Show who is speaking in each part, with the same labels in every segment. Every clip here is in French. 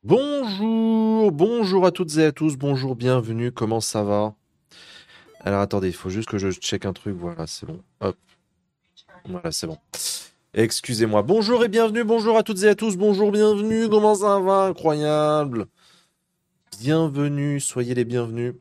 Speaker 1: Bonjour à toutes et à tous, bonjour, bienvenue, comment ça va? Alors attendez, il faut juste que je check un truc, voilà, c'est bon. Hop, voilà, c'est bon. Excusez-moi. Bonjour et bienvenue, bonjour à toutes et à tous, bonjour, bienvenue, comment ça va? Incroyable. Bienvenue, soyez les bienvenus.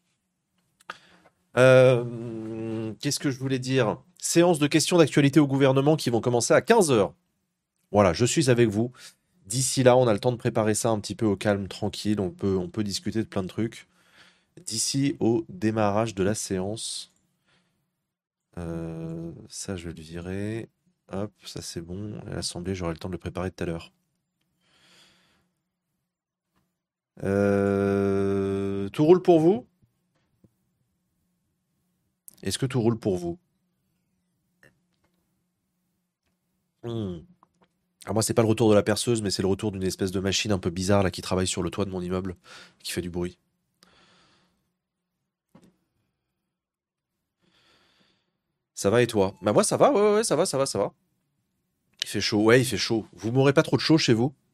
Speaker 1: Qu'est-ce que je voulais dire? Séance de questions d'actualité au gouvernement qui vont commencer à 15 heures. Voilà, je suis avec vous. D'ici là, on a le temps de préparer ça un petit peu au calme, tranquille, on peut discuter de plein de trucs. D'ici au démarrage de la séance. Ça, je vais le virer. Hop, ça c'est bon. L'assemblée, j'aurai le temps de le préparer tout à l'heure. Tout roule pour vous? Est-ce que tout roule pour vous? Hmm. Alors moi, c'est pas le retour de la perceuse, mais c'est le retour d'une espèce de machine un peu bizarre là qui travaille sur le toit de mon immeuble, qui fait du bruit. Ça va et toi? Bah moi ça va, ouais, ouais, ouais, ça va, ça va, ça va. Il fait chaud, ouais, il fait chaud. Vous m'aurez pas trop de chaud chez vous?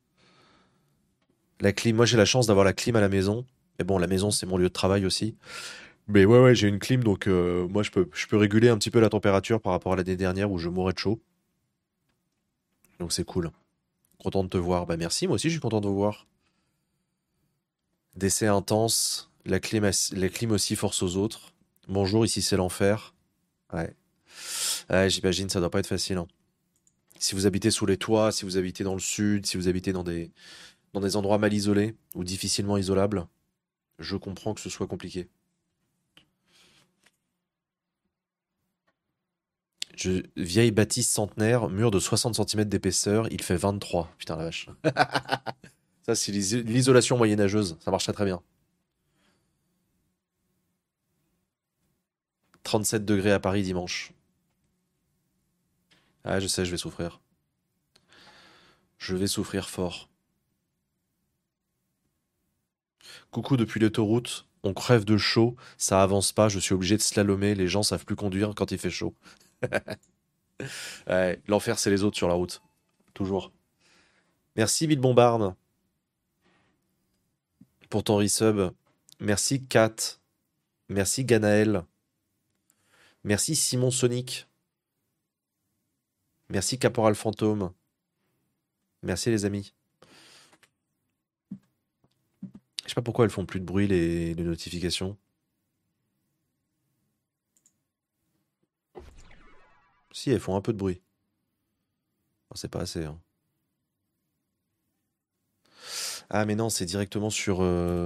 Speaker 1: La clim, moi j'ai la chance d'avoir la clim à la maison. Mais bon, la maison c'est mon lieu de travail aussi. Mais ouais, ouais, j'ai une clim, donc moi je peux réguler un petit peu la température par rapport à l'année dernière où je mourais de chaud. Donc c'est cool. Content de te voir. Bah merci, moi aussi je suis content de vous voir. Décès intense, la clim aussi force aux autres. Bonjour, ici c'est l'enfer. Ouais. Ouais, j'imagine ça doit pas être facile, hein. Si vous habitez sous les toits, si vous habitez dans le sud, si vous habitez dans des endroits mal isolés ou difficilement isolables, je comprends que ce soit compliqué. Vieille bâtisse centenaire, mur de 60 centimètres d'épaisseur, il fait 23. Putain la vache. Ça, c'est l'isolation moyenâgeuse. Ça marche très très bien. 37 degrés à Paris dimanche. Ah, je sais, je vais souffrir. Je vais souffrir fort. Coucou depuis l'autoroute. On crève de chaud, ça avance pas, je suis obligé de slalomer, les gens savent plus conduire quand il fait chaud. Ouais, l'enfer c'est les autres sur la route. Toujours. Merci Bill Bombard pour ton resub. Merci Kat. Merci Ganaël. Merci Simon Sonic. Merci Caporal Fantôme. Merci les amis. Je sais pas pourquoi elles font plus de bruit les notifications. Si, elles font un peu de bruit. Oh, c'est pas assez, hein. Ah mais non, c'est directement sur...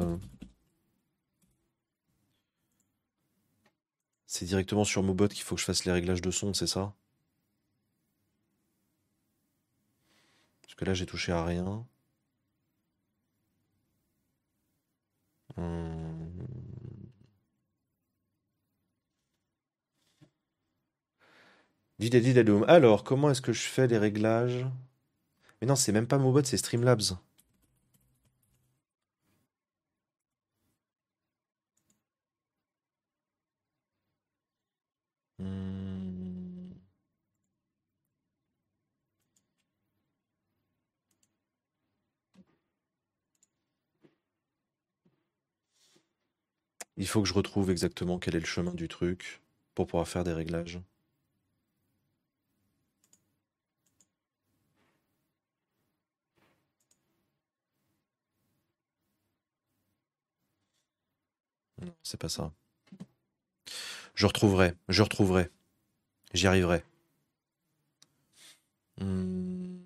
Speaker 1: C'est directement sur Mobot qu'il faut que je fasse les réglages de son, c'est ça? Parce que là, j'ai touché à rien. Hum. Didadidadum. Alors, comment est-ce que je fais les réglages? Mais non, c'est même pas Mobot, c'est Streamlabs. Hum. Il faut que je retrouve exactement quel est le chemin du truc pour pouvoir faire des réglages. Non, c'est pas ça. Je retrouverai, j'y arriverai. Hum.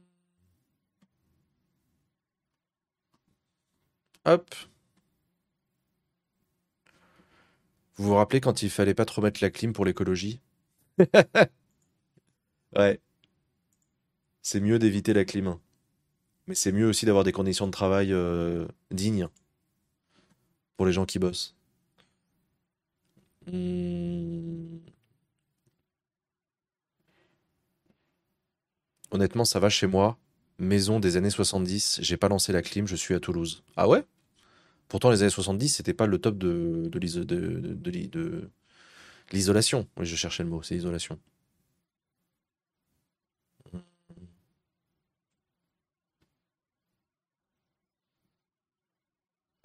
Speaker 1: Hop. Vous vous rappelez quand il fallait pas trop mettre la clim pour l'écologie? Ouais, c'est mieux d'éviter la clim. Mais c'est mieux aussi d'avoir des conditions de travail dignes pour les gens qui bossent. Hmm. Honnêtement, ça va chez moi. Maison des années 70, j'ai pas lancé la clim, je suis à Toulouse. Ah ouais? Pourtant, les années 70, c'était pas le top de l'isolation. Oui, je cherchais le mot, c'est isolation.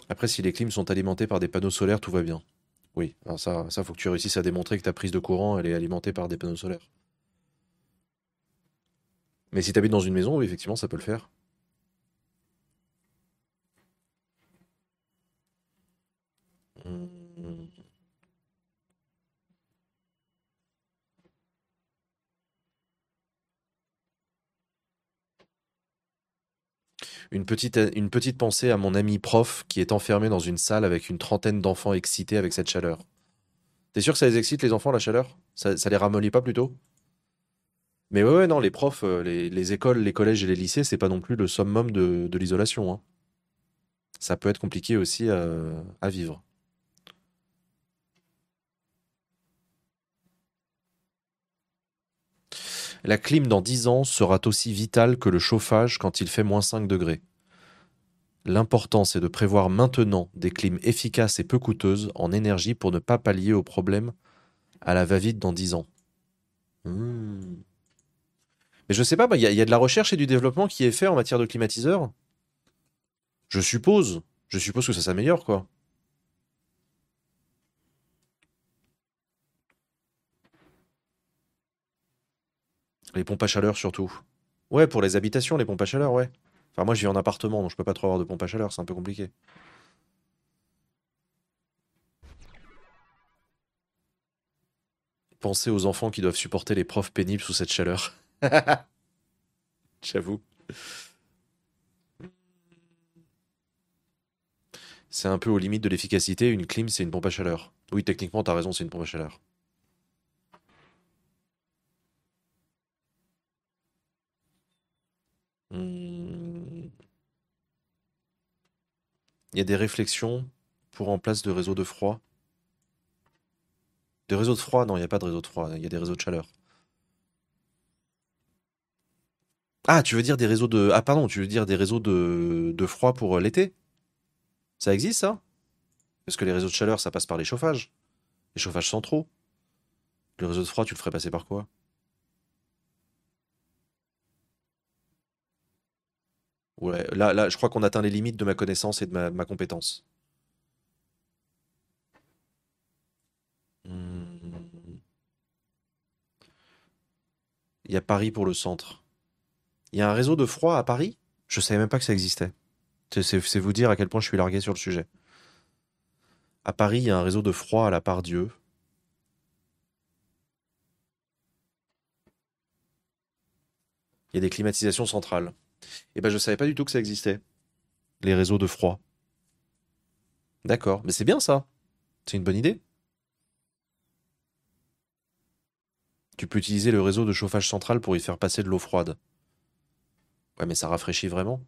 Speaker 1: Après, si les clims sont alimentés par des panneaux solaires, tout va bien. Oui, alors ça faut que tu réussisses à démontrer que ta prise de courant, elle est alimentée par des panneaux solaires. Mais si tu habites dans une maison, oui, effectivement, ça peut le faire. Hmm. Une petite pensée à mon ami prof qui est enfermé dans une salle avec une trentaine d'enfants excités avec cette chaleur. T'es sûr que ça les excite, les enfants, la chaleur? Ça les ramollit pas plutôt? Mais ouais, ouais, non, les profs, les écoles, les collèges et les lycées, c'est pas non plus le summum de l'isolation, hein. Ça peut être compliqué aussi à vivre. La clim dans 10 ans sera aussi vitale que le chauffage quand il fait -5 degrés. L'important, c'est de prévoir maintenant des clims efficaces et peu coûteuses en énergie pour ne pas pallier aux problèmes à la va-vite dans 10 ans. Hmm. Mais je sais pas, il y a de la recherche et du développement qui est fait en matière de climatiseurs. Je suppose. Je suppose que ça s'améliore, quoi. Les pompes à chaleur, surtout. Ouais, pour les habitations, les pompes à chaleur, ouais. Enfin, moi, je vis en appartement, donc je peux pas trop avoir de pompe à chaleur, c'est un peu compliqué. Pensez aux enfants qui doivent supporter les profs pénibles sous cette chaleur. J'avoue. C'est un peu aux limites de l'efficacité. Une clim, c'est une pompe à chaleur. Oui, techniquement, t'as raison, c'est une pompe à chaleur. Hmm. Il y a des réflexions pour en place de réseaux de froid. De réseaux de froid? Non, il n'y a pas de réseau de froid. Il y a des réseaux de chaleur. Ah, tu veux dire des réseaux de... Ah, pardon, tu veux dire des réseaux de froid pour l'été? Ça existe, ça? Parce que les réseaux de chaleur, ça passe par les chauffages. Les chauffages centraux. Le réseau de froid, tu le ferais passer par quoi? Ouais, là, je crois qu'on atteint les limites de ma connaissance et de ma compétence. Hmm. Il y a Paris pour le centre. Il y a un réseau de froid à Paris? Je savais même pas que ça existait. C'est vous dire à quel point je suis largué sur le sujet. À Paris, il y a un réseau de froid à la part Dieu. Il y a des climatisations centrales. Et ben, je savais pas du tout que ça existait. Les réseaux de froid. D'accord. Mais c'est bien ça. C'est une bonne idée. Tu peux utiliser le réseau de chauffage central pour y faire passer de l'eau froide. Ouais, mais ça rafraîchit vraiment.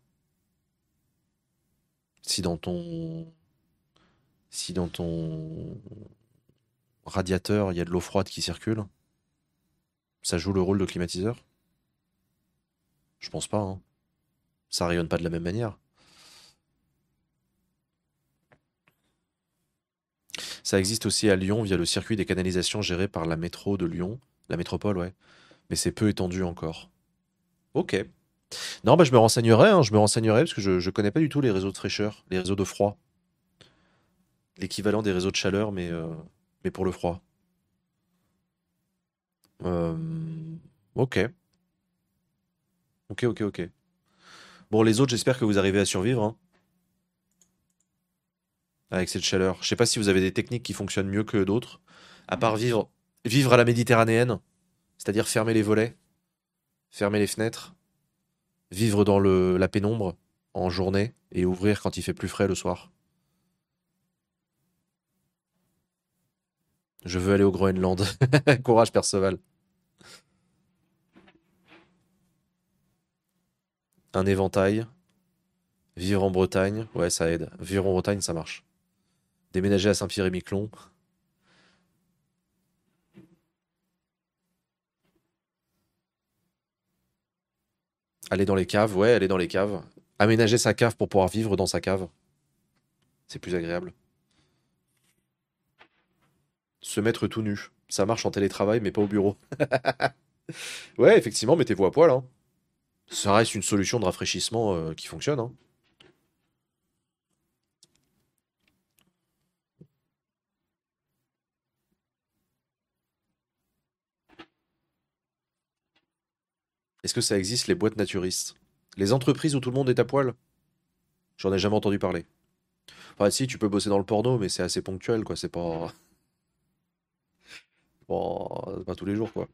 Speaker 1: Si dans ton, si dans ton radiateur, il y a de l'eau froide qui circule, ça joue le rôle de climatiseur? Je pense pas, hein. Ça rayonne pas de la même manière. Ça existe aussi à Lyon via le circuit des canalisations géré par la métro de Lyon. La métropole, ouais. Mais c'est peu étendu encore. Ok. Non, bah je me renseignerai, hein, je me renseignerai parce que je connais pas du tout les réseaux de fraîcheur, les réseaux de froid. L'équivalent des réseaux de chaleur, mais pour le froid. Euh, ok, ok, ok, ok. Bon, les autres, j'espère que vous arrivez à survivre, hein, avec cette chaleur. Je sais pas si vous avez des techniques qui fonctionnent mieux que d'autres, à part vivre à la méditerranéenne, c'est-à-dire fermer les volets, fermer les fenêtres, vivre dans la pénombre en journée et ouvrir quand il fait plus frais le soir. Je veux aller au Groenland. Courage, Perceval. Un éventail, vivre en Bretagne, ouais, ça aide. Vivre en Bretagne, ça marche. Déménager à Saint-Pierre-et-Miquelon, aller dans les caves, ouais, aller dans les caves. Aménager sa cave pour pouvoir vivre dans sa cave, c'est plus agréable. Se mettre tout nu, ça marche en télétravail, mais pas au bureau. Ouais, effectivement, mettez-vous à poil, hein. Ça reste une solution de rafraîchissement qui fonctionne, hein. Est-ce que ça existe, les boîtes naturistes? Les entreprises où tout le monde est à poil? J'en ai jamais entendu parler. Enfin, si, tu peux bosser dans le porno, mais c'est assez ponctuel, quoi. C'est pas, pas tous les jours, quoi.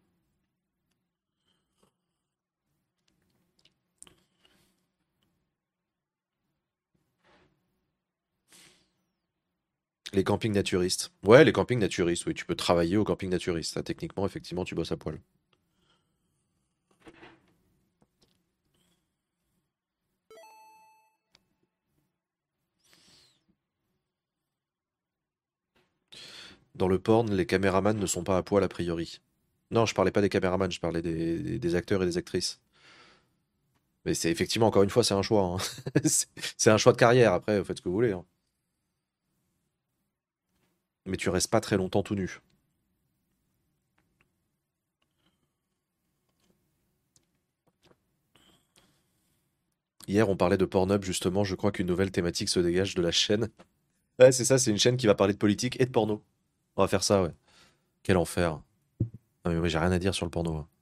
Speaker 1: Les campings naturistes. Ouais, les campings naturistes, oui. Tu peux travailler au camping naturiste. Là, techniquement, effectivement, tu bosses à poil. Dans le porn, les caméramans ne sont pas à poil, a priori. Non, je parlais pas des caméramans, je parlais des acteurs et des actrices. Mais c'est effectivement, encore une fois, c'est un choix, hein. C'est un choix de carrière, après, faites ce que vous voulez, hein. Mais tu restes pas très longtemps tout nu. Hier, on parlait de Pornhub, justement, je crois qu'une nouvelle thématique se dégage de la chaîne. Ouais, c'est ça, c'est une chaîne qui va parler de politique et de porno. On va faire ça, ouais. Quel enfer. Ah, mais moi, j'ai rien à dire sur le porno, hein.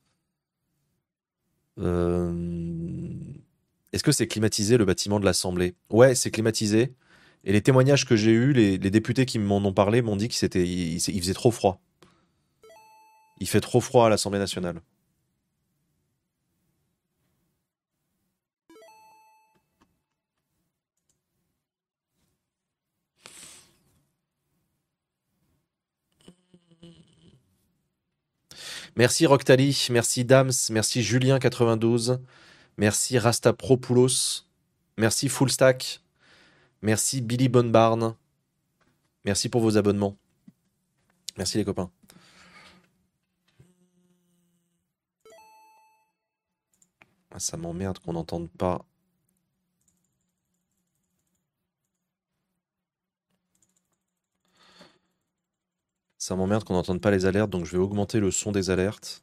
Speaker 1: Est-ce que c'est climatisé le bâtiment de l'Assemblée? Ouais, c'est climatisé. Et les témoignages que j'ai eus, les députés qui m'en ont parlé m'ont dit il faisait trop froid. Il fait trop froid à l'Assemblée nationale. Merci Roctali, merci Dams, merci Julien92, merci Rastapropoulos, merci Fullstack, merci Billy Bonbarn, merci pour vos abonnements. Merci les copains. Ah, ça m'emmerde qu'on n'entende pas. Ça m'emmerde qu'on n'entende pas les alertes, donc je vais augmenter le son des alertes.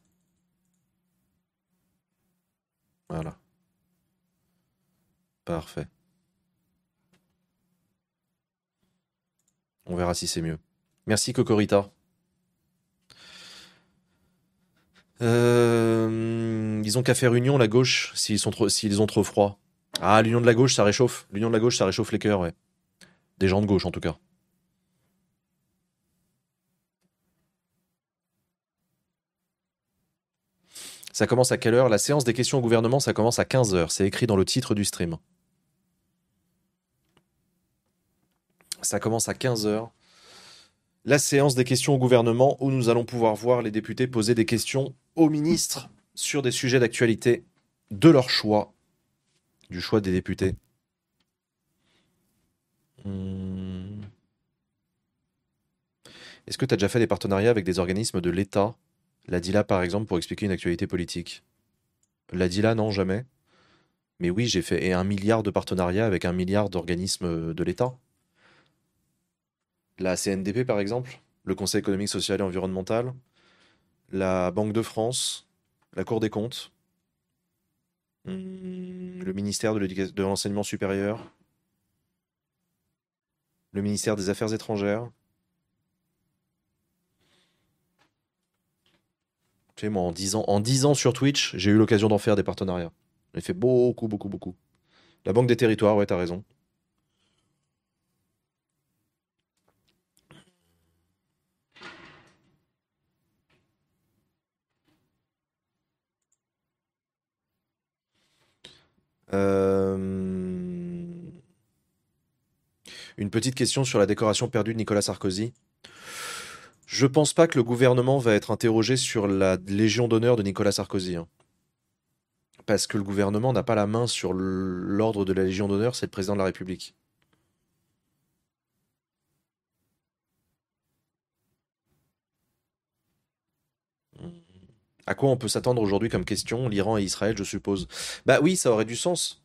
Speaker 1: Voilà, parfait. On verra si c'est mieux. Merci Cocorita. Ils ont qu'à faire union, la gauche, s'ils ont trop froid. Ah, l'union de la gauche, ça réchauffe. L'union de la gauche, ça réchauffe les cœurs, ouais. Des gens de gauche, en tout cas. Ça commence à quelle heure? La séance des questions au gouvernement, ça commence à 15 heures. C'est écrit dans le titre du stream. Ça commence à 15 heures. La séance des questions au gouvernement où nous allons pouvoir voir les députés poser des questions aux ministres sur des sujets d'actualité de leur choix, du choix des députés. Hmm. Est-ce que tu as déjà fait des partenariats avec des organismes de l'État? La DILA, par exemple, pour expliquer une actualité politique. La DILA, non, jamais. Mais oui, j'ai fait 1 milliard de partenariats avec 1 milliard d'organismes de l'État. La CNDP, par exemple, le Conseil économique, social et environnemental, la Banque de France, la Cour des comptes, le ministère de l'Enseignement supérieur, le ministère des Affaires étrangères. Tu sais, moi, en 10 ans sur Twitch, j'ai eu l'occasion d'en faire des partenariats. J'ai fait beaucoup, beaucoup, beaucoup. La Banque des Territoires, ouais, t'as raison. Euh, Une petite question sur la décoration perdue de Nicolas Sarkozy. Je pense pas que le gouvernement va être interrogé sur la Légion d'honneur de Nicolas Sarkozy, hein. Parce que le gouvernement n'a pas la main sur l'ordre de la Légion d'honneur, c'est le président de la République. À quoi on peut s'attendre aujourd'hui comme question, l'Iran et Israël, je suppose? Bah oui, ça aurait du sens.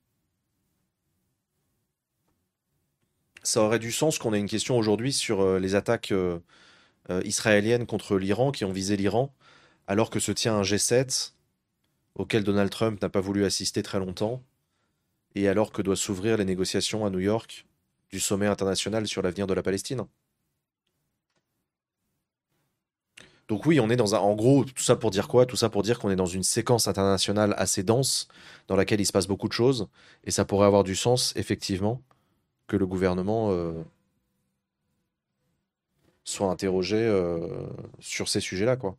Speaker 1: Ça aurait du sens qu'on ait une question aujourd'hui sur les attaques israéliennes contre l'Iran qui ont visé l'Iran, alors que se tient un G7 auquel Donald Trump n'a pas voulu assister très longtemps, et alors que doivent s'ouvrir les négociations à New York du sommet international sur l'avenir de la Palestine. Donc oui, on est dans un... En gros, tout ça pour dire quoi? Tout ça pour dire qu'on est dans une séquence internationale assez dense, dans laquelle il se passe beaucoup de choses, et ça pourrait avoir du sens, effectivement, que le gouvernement soit interrogé sur ces sujets-là, quoi.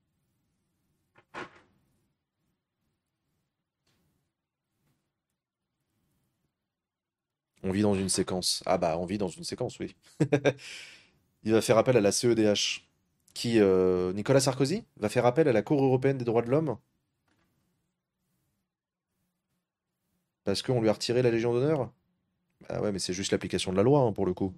Speaker 1: On vit dans une séquence. Ah bah, on vit dans une séquence, oui. Il va faire appel à la CEDH. Qui, Nicolas Sarkozy, va faire appel à la Cour européenne des droits de l'homme parce qu'on lui a retiré la Légion d'honneur? Ah ouais, mais c'est juste l'application de la loi, hein, pour le coup.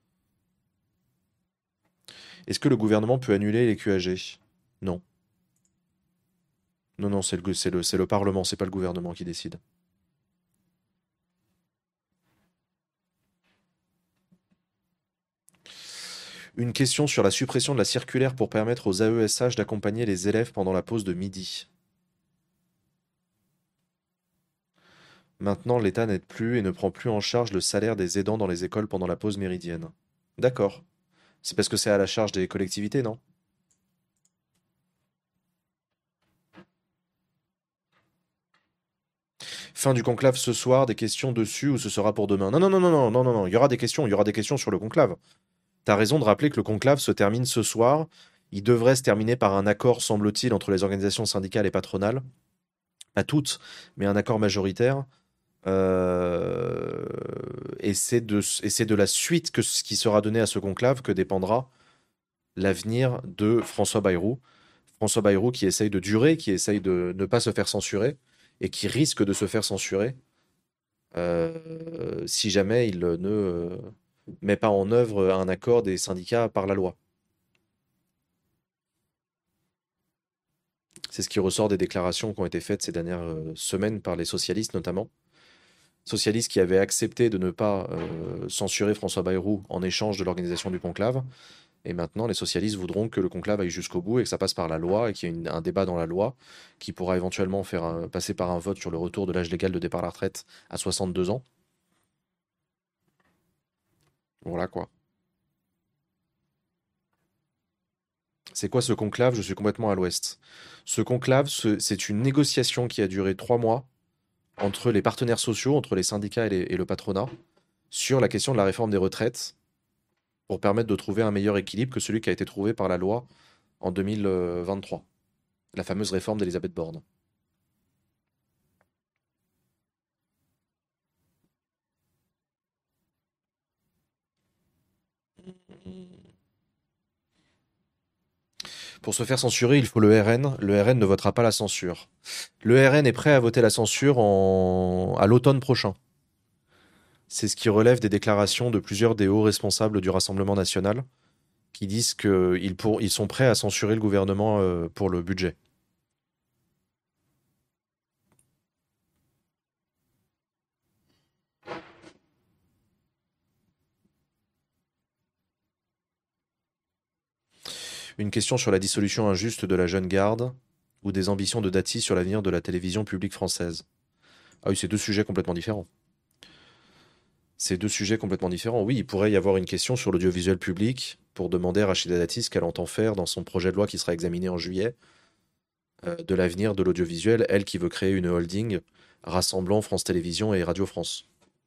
Speaker 1: Est-ce que le gouvernement peut annuler les QAG? Non. Non, non, c'est le Parlement, c'est pas le gouvernement qui décide. Une question sur la suppression de la circulaire pour permettre aux AESH d'accompagner les élèves pendant la pause de midi. Maintenant, l'État n'aide plus et ne prend plus en charge le salaire des aidants dans les écoles pendant la pause méridienne. D'accord. C'est parce que c'est à la charge des collectivités, non? Fin du conclave ce soir, des questions dessus ou ce sera pour demain? Non, non, non, non, non, non, non, non, il y aura des questions sur le conclave. T'as raison de rappeler que le conclave se termine ce soir. Il devrait se terminer par un accord, semble-t-il, entre les organisations syndicales et patronales. Pas toutes, mais un accord majoritaire. Euh, et c'est de la suite que ce qui sera donné à ce conclave que dépendra l'avenir de François Bayrou. François Bayrou qui essaye de durer, qui essaye de ne pas se faire censurer et qui risque de se faire censurer si jamais il ne met pas en œuvre un accord des syndicats par la loi. C'est ce qui ressort des déclarations qui ont été faites ces dernières semaines par les socialistes notamment. Socialistes qui avaient accepté de ne pas censurer François Bayrou en échange de l'organisation du conclave. Et maintenant, les socialistes voudront que le conclave aille jusqu'au bout et que ça passe par la loi et qu'il y ait un débat dans la loi qui pourra éventuellement passer par un vote sur le retour de l'âge légal de départ à la retraite à 62 ans. Voilà quoi. C'est quoi ce conclave? Je suis complètement à l'ouest. Ce conclave, c'est une négociation qui a duré 3 mois entre les partenaires sociaux, entre les syndicats et le patronat, sur la question de la réforme des retraites, pour permettre de trouver un meilleur équilibre que celui qui a été trouvé par la loi en 2023, la fameuse réforme d'Elisabeth Borne. Pour se faire censurer, il faut le RN. Le RN ne votera pas la censure. Le RN est prêt à voter la censure à l'automne prochain. C'est ce qui relève des déclarations de plusieurs des hauts responsables du Rassemblement national qui disent qu'ils sont prêts à censurer le gouvernement pour le budget. Une question sur la dissolution injuste de la jeune garde ou des ambitions de Dati sur l'avenir de la télévision publique française. Ah oui, c'est deux sujets complètement différents. C'est deux sujets complètement différents. Oui, il pourrait y avoir une question sur l'audiovisuel public pour demander à Rachida Dati ce qu'elle entend faire dans son projet de loi qui sera examiné en juillet de l'avenir de l'audiovisuel, elle qui veut créer une holding rassemblant France Télévisions et Radio France.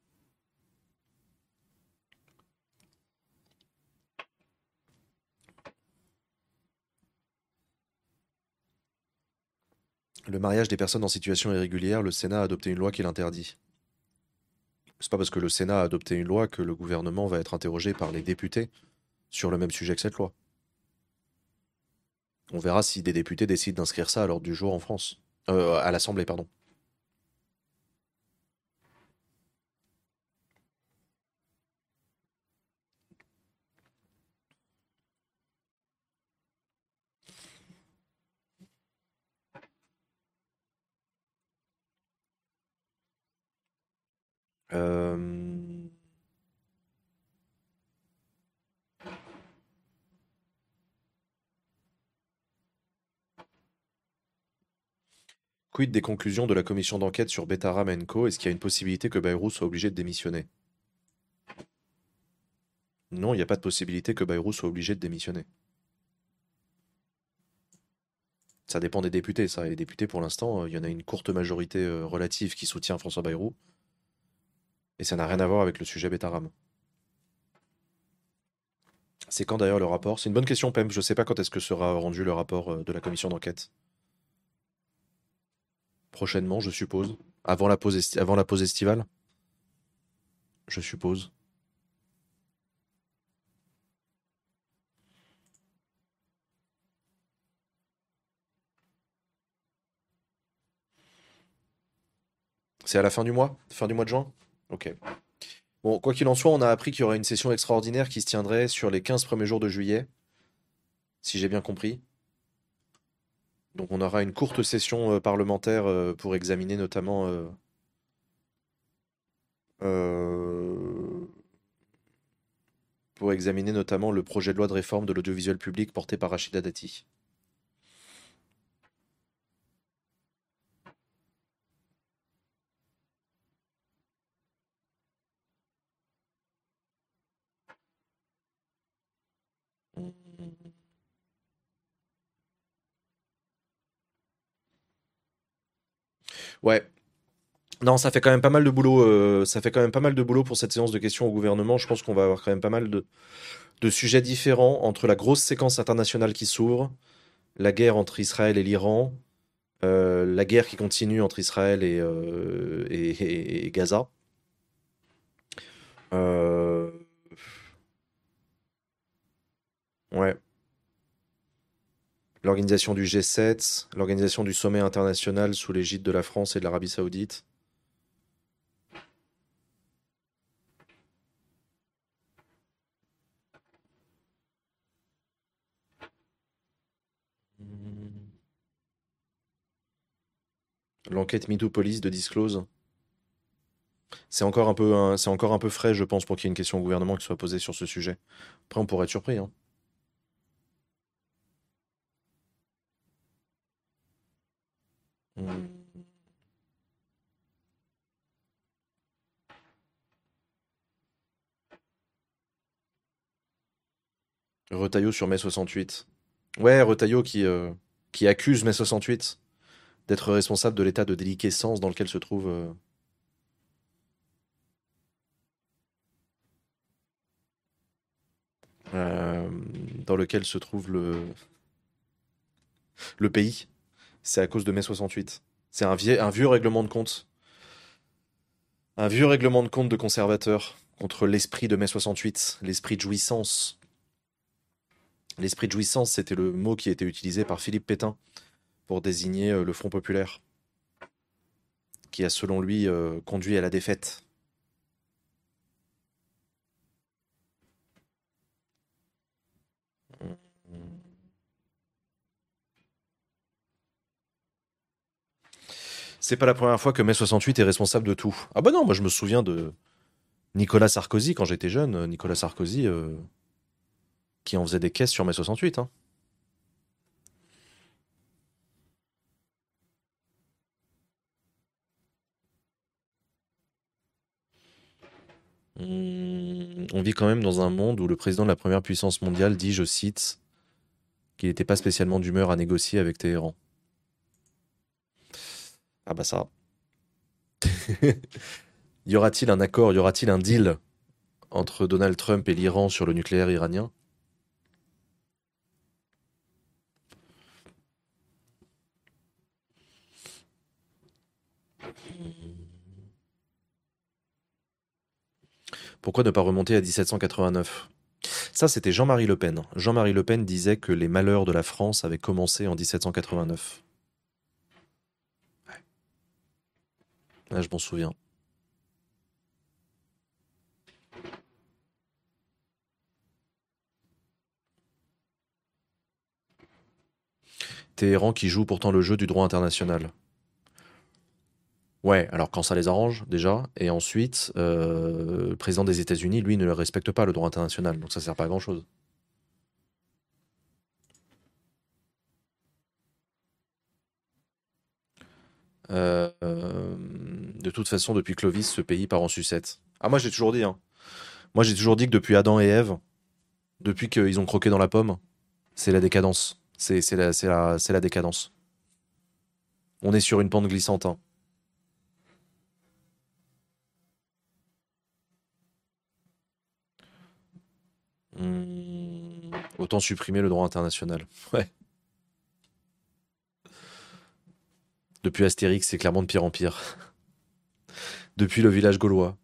Speaker 1: Le mariage des personnes en situation irrégulière, le Sénat a adopté une loi qui l'interdit. C'est pas parce que le Sénat a adopté une loi que le gouvernement va être interrogé par les députés sur le même sujet que cette loi. On verra si des députés décident d'inscrire ça à l'ordre du jour en France. À l'Assemblée, pardon. Euh, Quid des conclusions de la commission d'enquête sur Betaram Co? Est-ce qu'il y a une possibilité que Bayrou soit obligé de démissionner? Non, il n'y a pas de possibilité que Bayrou soit obligé de démissionner. Ça dépend des députés, ça. Et les députés, pour l'instant, il y en a une courte majorité relative qui soutient François Bayrou. Et ça n'a rien à voir avec le sujet Betaram. C'est quand d'ailleurs le rapport? C'est une bonne question, Pem. Je sais pas quand est-ce que sera rendu le rapport de la commission d'enquête. Prochainement, je suppose. Avant la pause estivale, je suppose. C'est à la fin du mois de juin? Ok. Bon, quoi qu'il en soit, on a appris qu'il y aurait une session extraordinaire qui se tiendrait sur les 15 premiers jours de juillet, si j'ai bien compris. Donc on aura une courte session parlementaire euh, pour examiner notamment le projet de loi de réforme de l'audiovisuel public porté par Rachida Dati. Ouais, non, ça fait quand même pas mal de boulot. Ça fait quand même pas mal de boulot pour cette séance de questions au gouvernement. Je pense qu'on va avoir quand même pas mal de sujets différents entre la grosse séquence internationale qui s'ouvre, la guerre entre Israël et l'Iran, la guerre qui continue entre Israël et Gaza. Euh, ouais, l'organisation du G7, l'organisation du sommet international sous l'égide de la France et de l'Arabie Saoudite. L'enquête MeToo Police de Disclose. C'est encore un peu frais, je pense, pour qu'il y ait une question au gouvernement qui soit posée sur ce sujet. Après, on pourrait être surpris, hein. Hmm. Retailleau sur mai 68. Ouais, Retailleau qui accuse mai 68 d'être responsable de l'état de déliquescence dans lequel se trouve, euh, dans lequel se trouve le pays. C'est à cause de mai 68. C'est un vieux règlement de compte. Un vieux règlement de compte de conservateurs contre l'esprit de mai 68, l'esprit de jouissance. L'esprit de jouissance, c'était le mot qui était utilisé par Philippe Pétain pour désigner le Front populaire, qui a selon lui conduit à la défaite. C'est pas la première fois que mai 68 est responsable de tout. Ah bah non, moi je me souviens de Nicolas Sarkozy quand j'étais jeune. Nicolas Sarkozy qui en faisait des caisses sur mai 68, hein. On vit quand même dans un monde où le président de la première puissance mondiale dit, je cite, qu'il n'était pas spécialement d'humeur à négocier avec Téhéran. Ah bah ça. Y aura-t-il un accord, y aura-t-il un deal entre Donald Trump et l'Iran sur le nucléaire iranien? Pourquoi ne pas remonter à 1789? Ça, c'était Jean-Marie Le Pen. Jean-Marie Le Pen disait que les malheurs de la France avaient commencé en 1789. Là, je m'en souviens. Téhéran qui joue pourtant le jeu du droit international. Ouais, alors quand ça les arrange, déjà, et ensuite, le président des États-Unis, lui, ne respecte pas le droit international, donc ça sert pas à grand-chose. De toute façon, depuis Clovis, ce pays part en sucette. Ah, moi j'ai toujours dit, hein. Moi j'ai toujours dit que depuis Adam et Ève, depuis qu'ils ont croqué dans la pomme, c'est la décadence. C'est la décadence. On est sur une pente glissante, hein. Autant supprimer le droit international. Ouais. Depuis Astérix, c'est clairement de pire en pire. Depuis le village gaulois.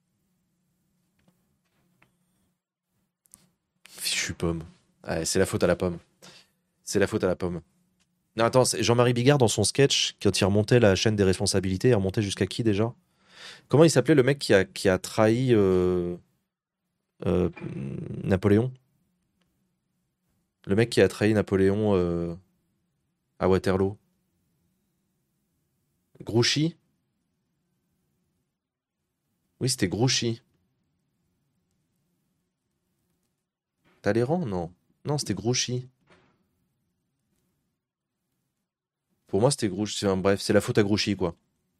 Speaker 1: Fichu pomme. Ouais, c'est la faute à la pomme. C'est la faute à la pomme. Non, attends, c'est Jean-Marie Bigard dans son sketch, quand il remontait la chaîne des responsabilités, il remontait jusqu'à qui déjà? Comment il s'appelait le mec qui a trahi euh, Napoléon? Le mec qui a trahi Napoléon à Waterloo? Grouchy? Oui, c'était Grouchy. Talleyrand? Non. Non, c'était Grouchy. Pour moi, c'était Grouchy. Enfin, bref, c'est la faute à Grouchy, quoi.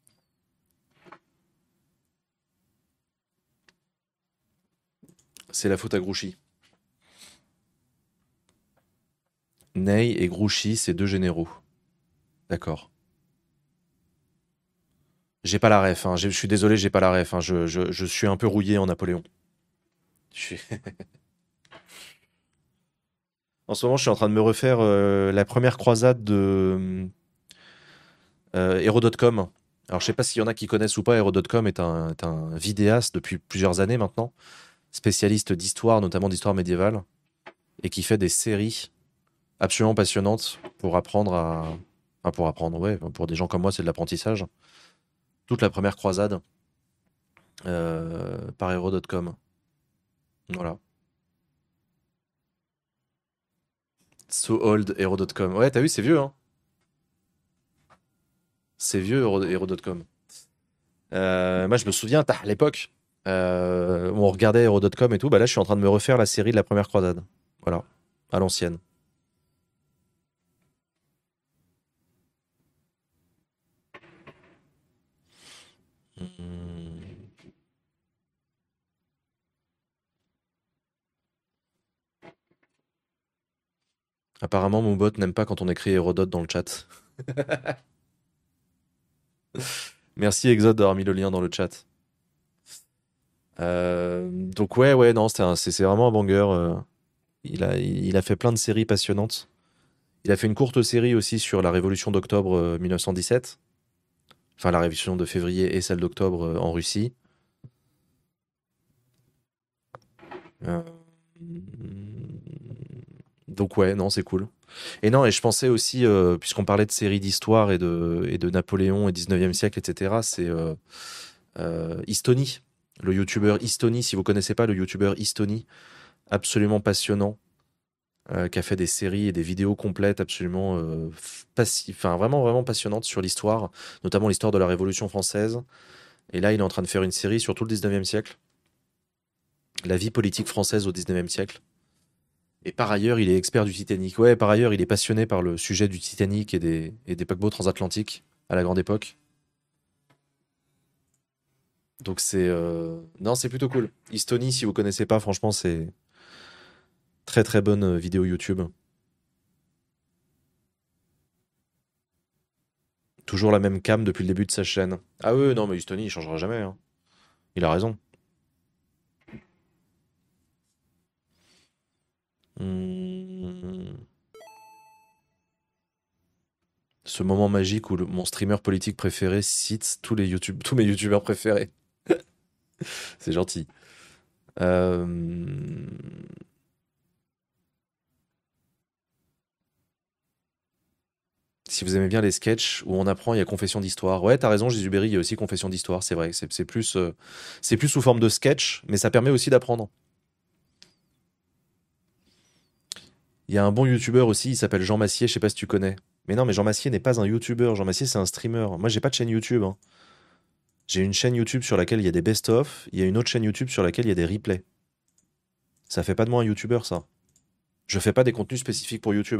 Speaker 1: C'est la faute à Grouchy. Ney et Grouchy, c'est deux généraux. D'accord. J'ai pas la ref, hein. Je suis désolé, j'ai pas la ref, hein. Je suis un peu rouillé en Napoléon. Je suis- En ce moment, je suis en train de me refaire la première croisade de Hero.com. Alors, je sais pas s'il y en a qui connaissent ou pas. Hero.com est un vidéaste depuis plusieurs années maintenant, spécialiste d'histoire, notamment d'histoire médiévale, et qui fait des séries absolument passionnantes pour apprendre à. Enfin, pour apprendre, ouais, pour des gens comme moi, c'est de l'apprentissage. Toute la première croisade par Hero.com. Voilà. So old Hero.com. Ouais, t'as vu, c'est vieux, hein. C'est vieux Hero.com. Moi, je me souviens, à l'époque, où on regardait Hero.com et tout, bah là, je suis en train de me refaire la série de la première croisade. Voilà, à l'ancienne. Hmm. Apparemment, mon bot n'aime pas quand on écrit Hérodote dans le chat. Merci Exode d'avoir mis le lien dans le chat. Donc ouais, ouais, non, c'est vraiment un banger. Il a fait plein de séries passionnantes. Il a fait une courte série aussi sur la Révolution d'octobre 1917. Enfin, la Révolution de février et celle d'octobre en Russie. Euh, Donc ouais, non, c'est cool. Et non, et je pensais aussi, puisqu'on parlait de séries d'histoire et de Napoléon et 19e siècle, etc., c'est Istoni, le youtubeur Istoni. Si vous connaissez pas le youtubeur Istoni, absolument passionnant, qui a fait des séries et des vidéos complètes absolument enfin vraiment vraiment passionnantes sur l'histoire, notamment l'histoire de la Révolution française. Et là, il est en train de faire une série sur tout le 19e siècle, la vie politique française au 19e siècle. Et par ailleurs, il est expert du Titanic. Ouais, par ailleurs, il est passionné par le sujet du Titanic et des paquebots transatlantiques à la grande époque. Donc c'est non, c'est plutôt cool. Estonie, si vous connaissez pas, franchement, c'est très très bonne vidéo YouTube. Toujours la même cam depuis le début de sa chaîne. Ah ouais, non, mais Estonie, il changera jamais, hein. Il a raison. Hmm. Ce moment magique où mon streamer politique préféré cite tous mes youtubeurs préférés. C'est gentil. Euh, Si vous aimez bien les sketchs où on apprend, il y a confession d'histoire. Ouais, t'as raison, Jésuberi, il y a aussi confession d'histoire, c'est vrai. C'est plus sous forme de sketch, mais ça permet aussi d'apprendre. Il y a un bon youtubeur aussi, il s'appelle Jean Massier, je sais pas si tu connais. Mais non, mais Jean Massier n'est pas un youtubeur, Jean Massier c'est un streamer. Moi j'ai pas de chaîne YouTube, hein. J'ai une chaîne YouTube sur laquelle il y a des best-of, il y a une autre chaîne YouTube sur laquelle il y a des replays. Ça fait pas de moi un youtubeur, ça. Je fais pas des contenus spécifiques pour YouTube.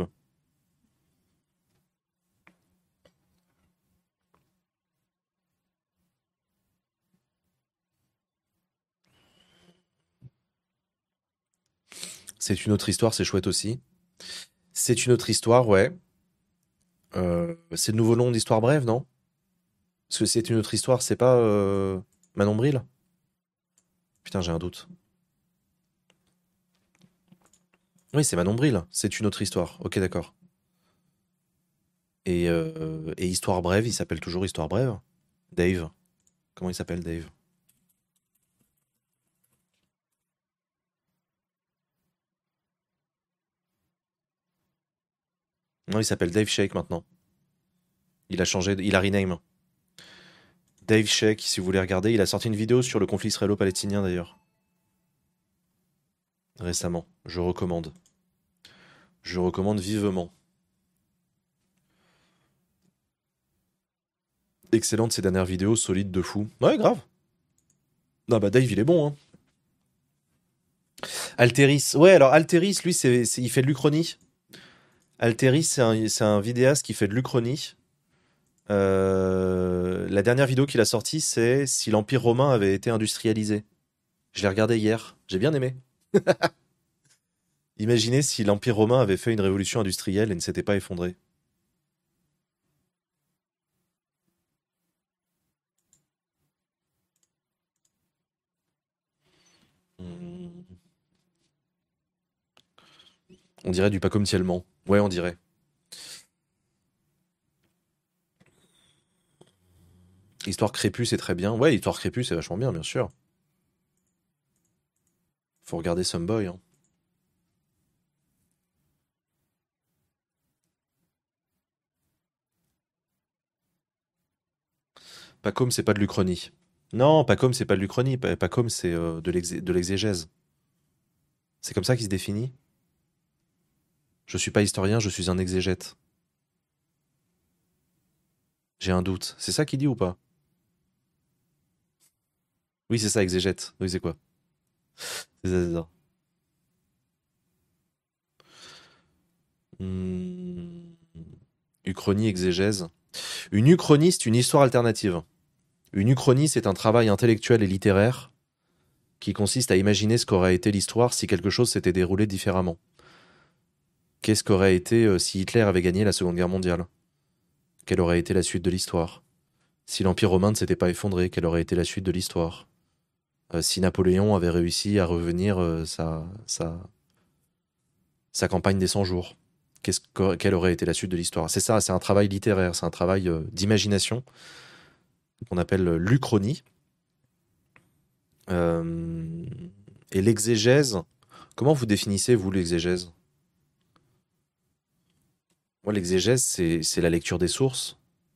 Speaker 1: C'est une autre histoire, c'est chouette aussi. C'est une autre histoire, ouais. C'est le nouveau nom d'Histoire brève, non? Parce que c'est une autre histoire, c'est pas Manon Bril? Putain, j'ai un doute. Oui, c'est Manon Bril. C'est une autre histoire. Ok, d'accord. Et Histoire brève, il s'appelle toujours Histoire brève? Dave. Comment il s'appelle, Dave? Non, il s'appelle Dave Shake maintenant. Il a changé, il a rename. Dave Shake, si vous voulez regarder, il a sorti une vidéo sur le conflit israélo-palestinien d'ailleurs, récemment. Je recommande. Je recommande vivement. Excellente ces dernières vidéos, solide de fou. Ouais, grave. Non, bah Dave, il est bon, hein. Alteris. Ouais, alors Alteris, lui, il fait de l'Uchronie. Alteris, c'est un vidéaste qui fait de l'Uchronie. La dernière vidéo qu'il a sortie, c'est si l'Empire romain avait été industrialisé. Je l'ai regardé hier. J'ai bien aimé. Imaginez si l'Empire romain avait fait une révolution industrielle et ne s'était pas effondré. Hmm. On dirait du pas comme Tielman. Ouais, on dirait. Histoire Crépus, c'est très bien. Ouais, Histoire Crépus, c'est vachement bien, bien sûr. Faut regarder Some Boy, hein. Pas comme c'est pas de l'Uchronie. Non, pas comme c'est pas de l'Uchronie. Pas comme c'est de l'exégèse. C'est comme ça qu'il se définit. Je suis pas historien, je suis un exégète. J'ai un doute. C'est ça qu'il dit ou pas? Oui, c'est ça, exégète. Oui, c'est quoi? C'est ça. Hmm. Uchronie, exégèse. Une uchronie, c'est une histoire alternative. Une uchronie, c'est un travail intellectuel et littéraire qui consiste à imaginer ce qu'aurait été l'histoire si quelque chose s'était déroulé différemment. Qu'est-ce qu'aurait été si Hitler avait gagné la Seconde Guerre mondiale? Quelle aurait été la suite de l'histoire? Si l'Empire romain ne s'était pas effondré, quelle aurait été la suite de l'histoire? Si Napoléon avait réussi à revenir sa campagne des 100 jours, quelle aurait été la suite de l'histoire? C'est ça, c'est un travail littéraire, c'est un travail d'imagination qu'on appelle l'Uchronie. Euh, et l'exégèse, comment vous définissez, vous, l'exégèse? Moi, l'exégèse, c'est la lecture des sources.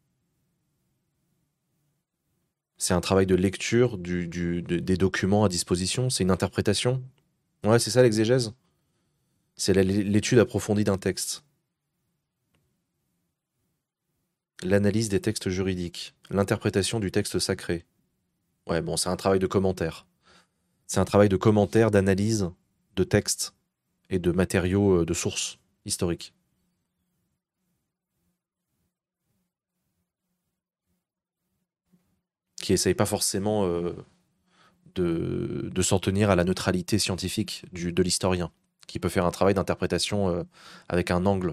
Speaker 1: C'est un travail de lecture des documents à disposition. C'est une interprétation. Ouais, c'est ça l'exégèse. C'est l'étude approfondie d'un texte. L'analyse des textes juridiques. L'interprétation du texte sacré. Ouais, bon, c'est un travail de commentaire. C'est un travail de commentaire, d'analyse de textes et de matériaux de sources historiques. Qui essaye pas forcément de s'en tenir à la neutralité scientifique de l'historien, qui peut faire un travail d'interprétation avec un angle.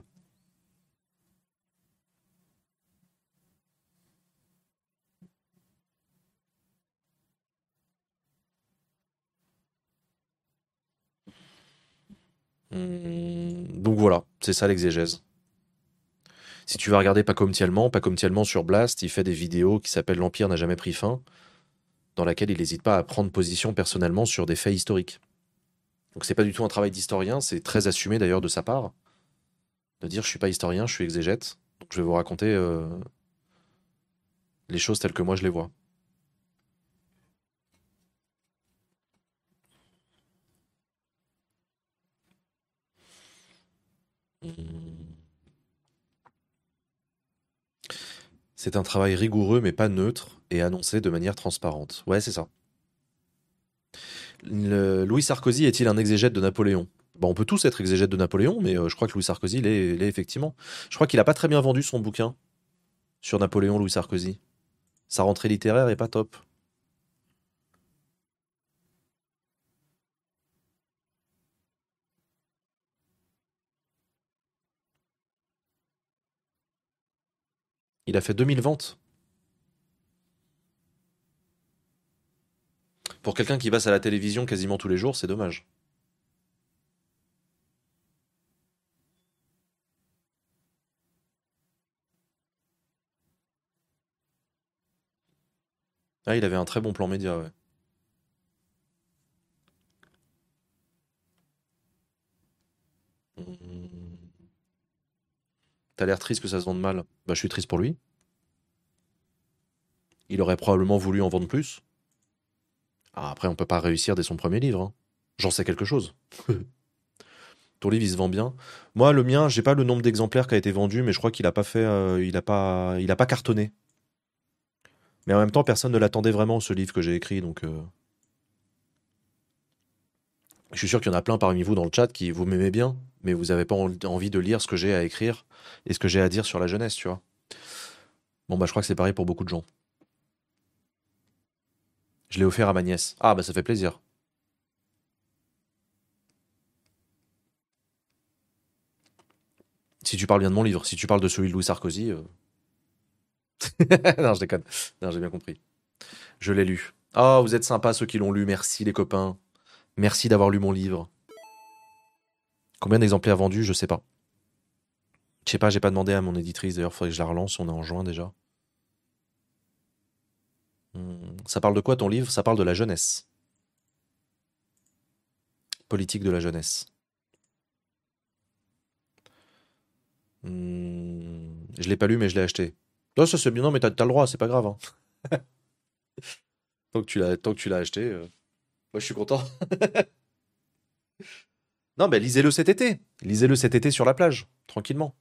Speaker 1: Donc voilà, c'est ça l'exégèse. Si tu vas regarder Pas comme Tielman sur Blast, il fait des vidéos qui s'appellent L'Empire n'a jamais pris fin, dans laquelle il n'hésite pas à prendre position personnellement sur des faits historiques. Donc c'est pas du tout un travail d'historien, c'est très assumé d'ailleurs de sa part, de dire je suis pas historien, je suis exégète, donc je vais vous raconter les choses telles que moi je les vois. Hum. C'est un travail rigoureux mais pas neutre et annoncé de manière transparente. Ouais, c'est ça. Louis Sarkozy est-il un exégète de Napoléon? Bon, on peut tous être exégètes de Napoléon, mais je crois que Louis Sarkozy l'est effectivement. Je crois qu'il a pas très bien vendu son bouquin sur Napoléon, Louis Sarkozy. Sa rentrée littéraire est pas top. Il a fait 2000 ventes. Pour quelqu'un qui passe à la télévision quasiment tous les jours, c'est dommage. Ah, il avait un très bon plan média, ouais. Hmm. T'as l'air triste que ça se vende mal. Bah, je suis triste pour lui. Il aurait probablement voulu en vendre plus. Ah, après, on peut pas réussir dès son premier livre, hein. J'en sais quelque chose. Ton livre, il se vend bien. Moi, le mien, j'ai pas le nombre d'exemplaires qui a été vendu, mais je crois qu'il a pas fait, il a pas cartonné. Mais en même temps, personne ne l'attendait vraiment, ce livre que j'ai écrit, donc je suis sûr qu'il y en a plein parmi vous dans le chat qui vous m'aimez bien, mais vous avez pas envie de lire ce que j'ai à écrire et ce que j'ai à dire sur la jeunesse, tu vois. Bon, bah, je crois que c'est pareil pour beaucoup de gens. Je l'ai offert à ma nièce. Ah, bah, ça fait plaisir. Si tu parles bien de mon livre, si tu parles de celui de Louis Sarkozy, non, je déconne. Non, j'ai bien compris. Je l'ai lu. Oh, vous êtes sympas ceux qui l'ont lu. Merci les copains. Merci d'avoir lu mon livre. Combien d'exemplaires vendus? Je sais pas. Je sais pas, j'ai pas demandé à mon éditrice. D'ailleurs, faudrait que je la relance. On est en juin déjà. Ça parle de quoi ton livre? Ça parle de la jeunesse. Politique de la jeunesse. Je l'ai pas lu, mais je l'ai acheté. Non, ça c'est bien. Non, mais t'as le droit, c'est pas grave, hein. Tant que tu l'as acheté, moi je suis content. Non, mais lisez-le cet été. Lisez-le cet été sur la plage, tranquillement.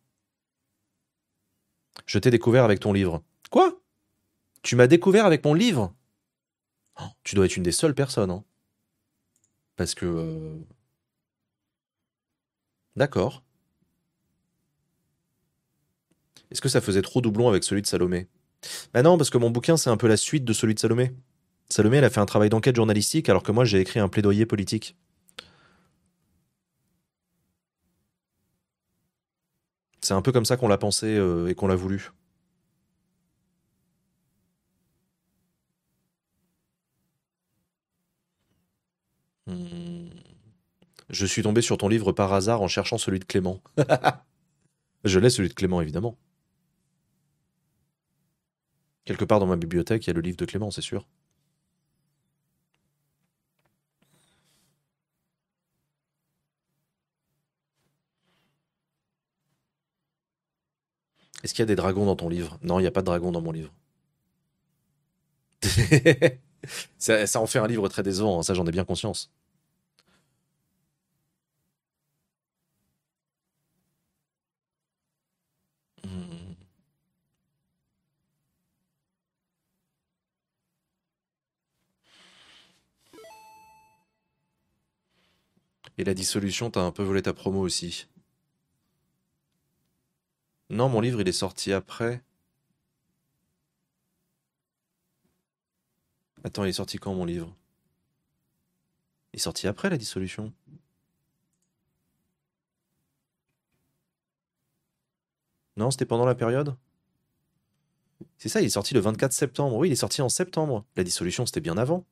Speaker 1: Je t'ai découvert avec ton livre. Quoi? Tu m'as découvert avec mon livre? Oh, tu dois être une des seules personnes, hein. Parce que. D'accord. Est-ce que ça faisait trop doublon avec celui de Salomé? Bah non, parce que mon bouquin, c'est un peu la suite de celui de Salomé. Salomé, elle a fait un travail d'enquête journalistique, alors que moi, j'ai écrit un plaidoyer politique. C'est un peu comme ça qu'on l'a pensé et qu'on l'a voulu. Hmm. Je suis tombé sur ton livre par hasard en cherchant celui de Clément. Je l'ai, celui de Clément, évidemment. Quelque part dans ma bibliothèque, il y a le livre de Clément, c'est sûr. Est-ce qu'il y a des dragons dans ton livre? Non, il n'y a pas de dragons dans mon livre. Ça en fait un livre très décevant, hein, ça j'en ai bien conscience. Hmm. Et la dissolution, t'as un peu volé ta promo aussi. Non, mon livre, il est sorti après. Attends, il est sorti quand mon livre? Il est sorti après la dissolution. Non, c'était pendant la période? C'est ça, il est sorti le 24 septembre. Oui, il est sorti en septembre. La dissolution, c'était bien avant.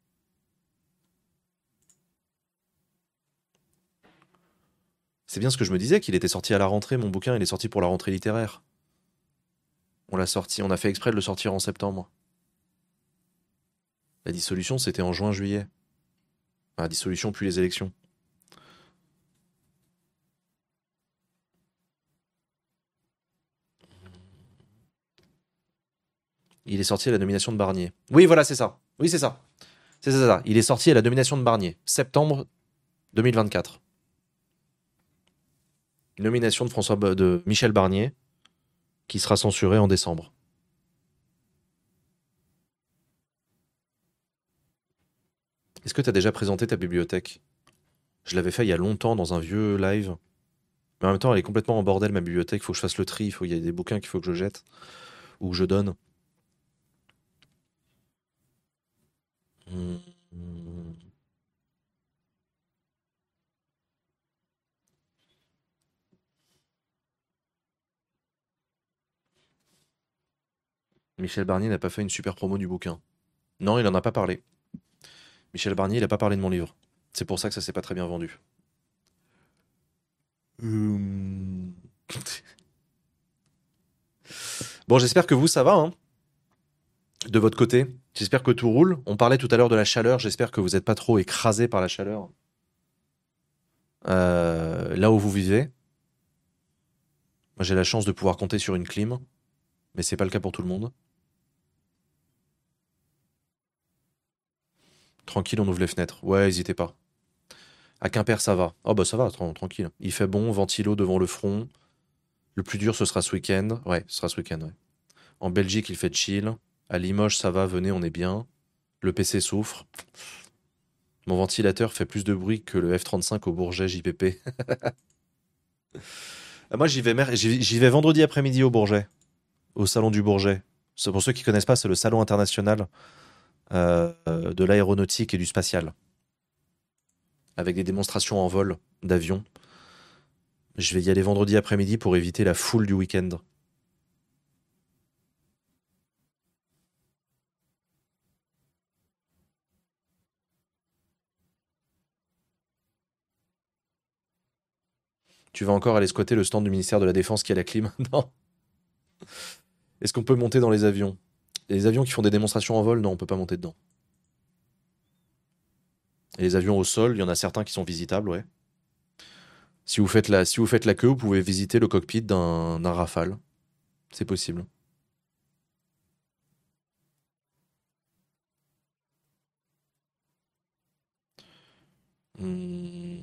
Speaker 1: C'est bien ce que je me disais, qu'il était sorti à la rentrée, mon bouquin, il est sorti pour la rentrée littéraire. On l'a sorti, on a fait exprès de le sortir en septembre. La dissolution, c'était en juin-juillet. Enfin, la dissolution puis les élections. Il est sorti à la nomination de Barnier. Oui, voilà, c'est ça. Oui, c'est ça. C'est ça, c'est ça. Il est sorti à la nomination de Barnier. Septembre 2024. Nomination de de Michel Barnier, qui sera censurée en décembre. Est-ce que tu as déjà présenté ta bibliothèque? Je l'avais fait il y a longtemps dans un vieux live. Mais en même temps, elle est complètement en bordel, ma bibliothèque. Il faut que je fasse le tri. Il y a des bouquins qu'il faut que je jette ou que je donne. Hmm. Michel Barnier n'a pas fait une super promo du bouquin. Non, il en a pas parlé. Michel Barnier, il a pas parlé de mon livre. C'est pour ça que ça s'est pas très bien vendu. Hum. Bon, j'espère que vous, ça va, hein, de votre côté. J'espère que tout roule. On parlait tout à l'heure de la chaleur. J'espère que vous n'êtes pas trop écrasé par la chaleur. Là où vous vivez. Moi, j'ai la chance de pouvoir compter sur une clim, mais c'est pas le cas pour tout le monde. Tranquille, on ouvre les fenêtres. Ouais, n'hésitez pas. À Quimper, ça va. Oh bah ça va, tranquille. Il fait bon, ventilo devant le front. Le plus dur, ce sera ce week-end. Ouais, ce sera ce week-end, ouais. En Belgique, il fait chill. À Limoges, ça va, venez, on est bien. Le PC souffre. Mon ventilateur fait plus de bruit que le F-35 au Bourget JPP. Ah, moi, j'y vais vendredi après-midi au Bourget, au salon du Bourget. Pour ceux qui connaissent pas, c'est le salon international de l'aéronautique et du spatial, avec des démonstrations en vol d'avions. Je vais y aller vendredi après-midi pour éviter la foule du week-end. Tu vas encore aller squatter le stand du ministère de la Défense qui a la clim? Non. Est-ce qu'on peut monter dans les avions? Les avions qui font des démonstrations en vol, non, on peut pas monter dedans. Et les avions au sol, il y en a certains qui sont visitables, ouais. Si vous faites la queue, vous pouvez visiter le cockpit d'un Rafale. C'est possible. Hmm.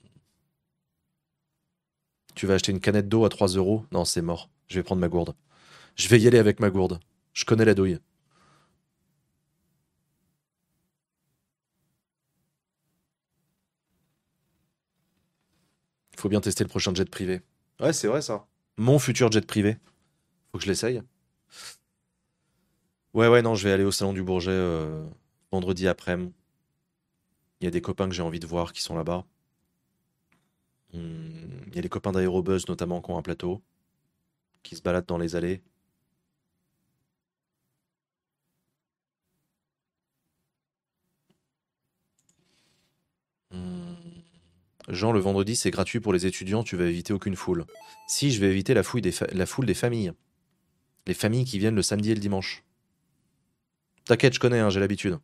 Speaker 1: Tu vas acheter une canette d'eau à 3 euros? Non, c'est mort. Je vais prendre ma gourde. Je vais y aller avec ma gourde. Je connais la douille. Faut bien tester le prochain jet privé. Ouais, c'est vrai ça. Mon futur jet privé. Faut que je l'essaye. Ouais, ouais, non, je vais aller au salon du Bourget vendredi après-midi. Il y a des copains que j'ai envie de voir qui sont là-bas. Il y a les copains d'Aérobuzz notamment qui ont un plateau, qui se baladent dans les allées. Hmm. Jean, le vendredi, c'est gratuit pour les étudiants, tu vas éviter aucune foule. Si, je vais éviter la foule des familles. Les familles qui viennent le samedi et le dimanche. T'inquiète, je connais, hein, j'ai l'habitude.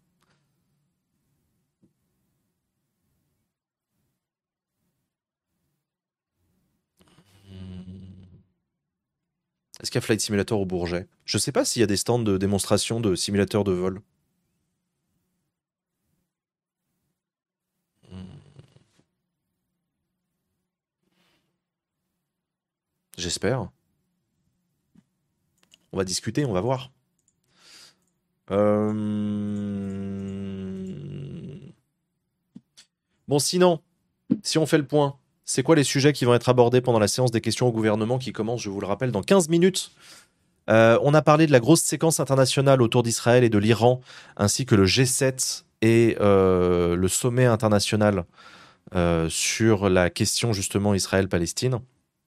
Speaker 1: Hmm. Est-ce qu'il y a Flight Simulator au Bourget? Je sais pas s'il y a des stands de démonstration de simulateurs de vol. Hmm. J'espère. On va discuter, on va voir. Euh, Bon, sinon, si on fait le point, c'est quoi les sujets qui vont être abordés pendant la séance des questions au gouvernement qui commence, je vous le rappelle, dans 15 minutes? On a parlé de la grosse séquence internationale autour d'Israël et de l'Iran, ainsi que le G7 et le sommet international sur la question justement Israël-Palestine.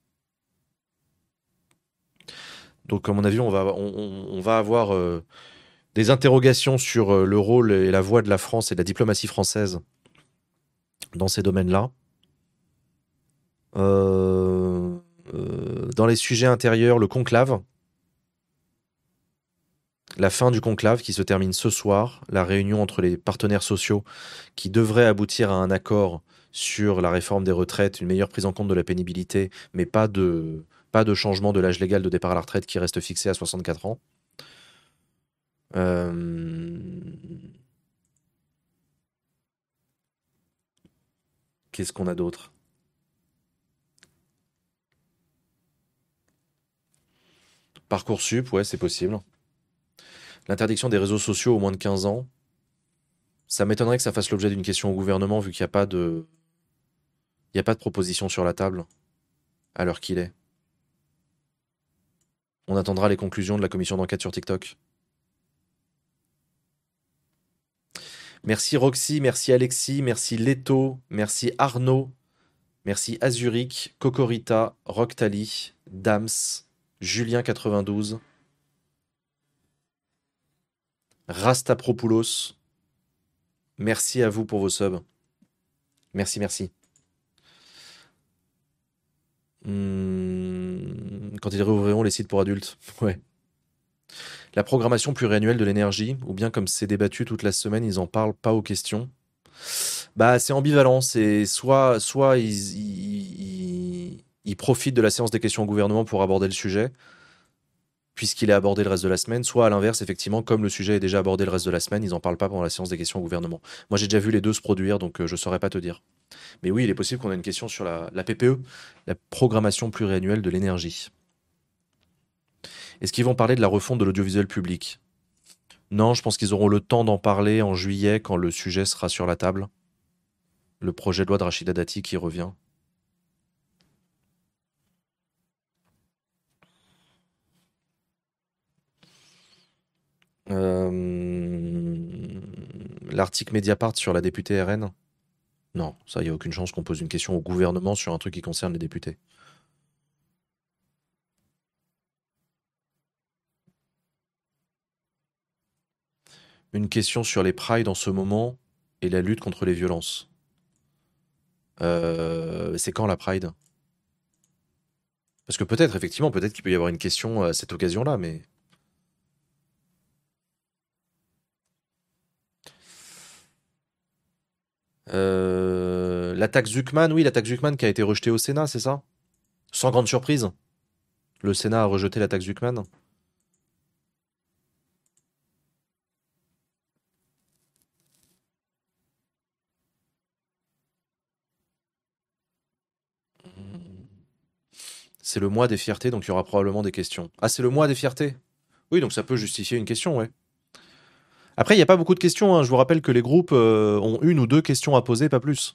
Speaker 1: Donc, à mon avis, on va avoir des interrogations sur le rôle et la voix de la France et de la diplomatie française dans ces domaines-là. Euh, dans les sujets intérieurs, le conclave, la fin du conclave qui se termine ce soir, la réunion entre les partenaires sociaux qui devrait aboutir à un accord sur la réforme des retraites, une meilleure prise en compte de la pénibilité, mais pas de changement de l'âge légal de départ à la retraite qui reste fixé à 64 ans. Euh, Qu'est-ce qu'on a d'autre? Parcoursup, ouais, c'est possible. L'interdiction des réseaux sociaux aux moins de 15 ans, ça m'étonnerait que ça fasse l'objet d'une question au gouvernement vu qu'il n'y a pas il y a pas de proposition sur la table à l'heure qu'il est. On attendra les conclusions de la commission d'enquête sur TikTok. Merci Roxy, merci Alexis, merci Leto, merci Arnaud, merci Azuric, Cocorita, Roctali, Dams, Julien92. Rastapropoulos, merci à vous pour vos subs. Merci, merci. Quand ils réouvriront les sites pour adultes. Ouais. La programmation pluriannuelle de l'énergie, ou bien comme c'est débattu toute la semaine, ils en parlent pas aux questions. Bah, c'est ambivalent. C'est soit ils profitent de la séance des questions au gouvernement pour aborder le sujet, puisqu'il est abordé le reste de la semaine, soit à l'inverse, effectivement, comme le sujet est déjà abordé le reste de la semaine, ils n'en parlent pas pendant la séance des questions au gouvernement. Moi, j'ai déjà vu les deux se produire, donc je ne saurais pas te dire. Mais oui, il est possible qu'on ait une question sur la PPE, la programmation pluriannuelle de l'énergie. Est-ce qu'ils vont parler de la refonte de l'audiovisuel public? Non, je pense qu'ils auront le temps d'en parler en juillet quand le sujet sera sur la table. Le projet de loi de Rachida Dati qui revient. L'article Mediapart sur la députée RN. Non, ça, il n'y a aucune chance qu'on pose une question au gouvernement sur un truc qui concerne les députés. Une question sur les prides en ce moment et la lutte contre les violences. C'est quand la Pride? Parce que peut-être, effectivement, peut-être qu'il peut y avoir une question à cette occasion-là, mais... La taxe Zuckman, oui, la taxe Zuckman qui a été rejetée au Sénat, c'est ça? Sans grande surprise. Le Sénat a rejeté la taxe Zuckman. C'est le mois des fiertés, donc il y aura probablement des questions. Ah, c'est le mois des fiertés? Oui, donc ça peut justifier une question, ouais. Après, il n'y a pas beaucoup de questions, hein. Je vous rappelle que les groupes ont une ou deux questions à poser, pas plus.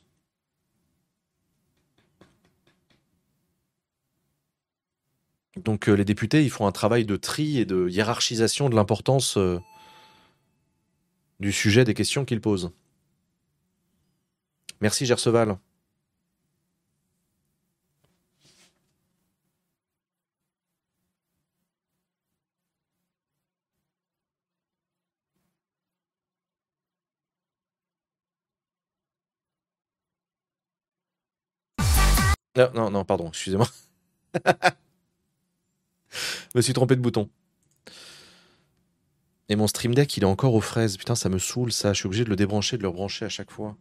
Speaker 1: Donc les députés, ils font un travail de tri et de hiérarchisation de l'importance du sujet des questions qu'ils posent. Merci Gerseval. Non, non, non, pardon, excusez-moi. Je me suis trompé de bouton. Et mon Stream Deck, il est encore aux fraises. Putain, ça me saoule ça. Je suis obligé de le débrancher, de le rebrancher à chaque fois.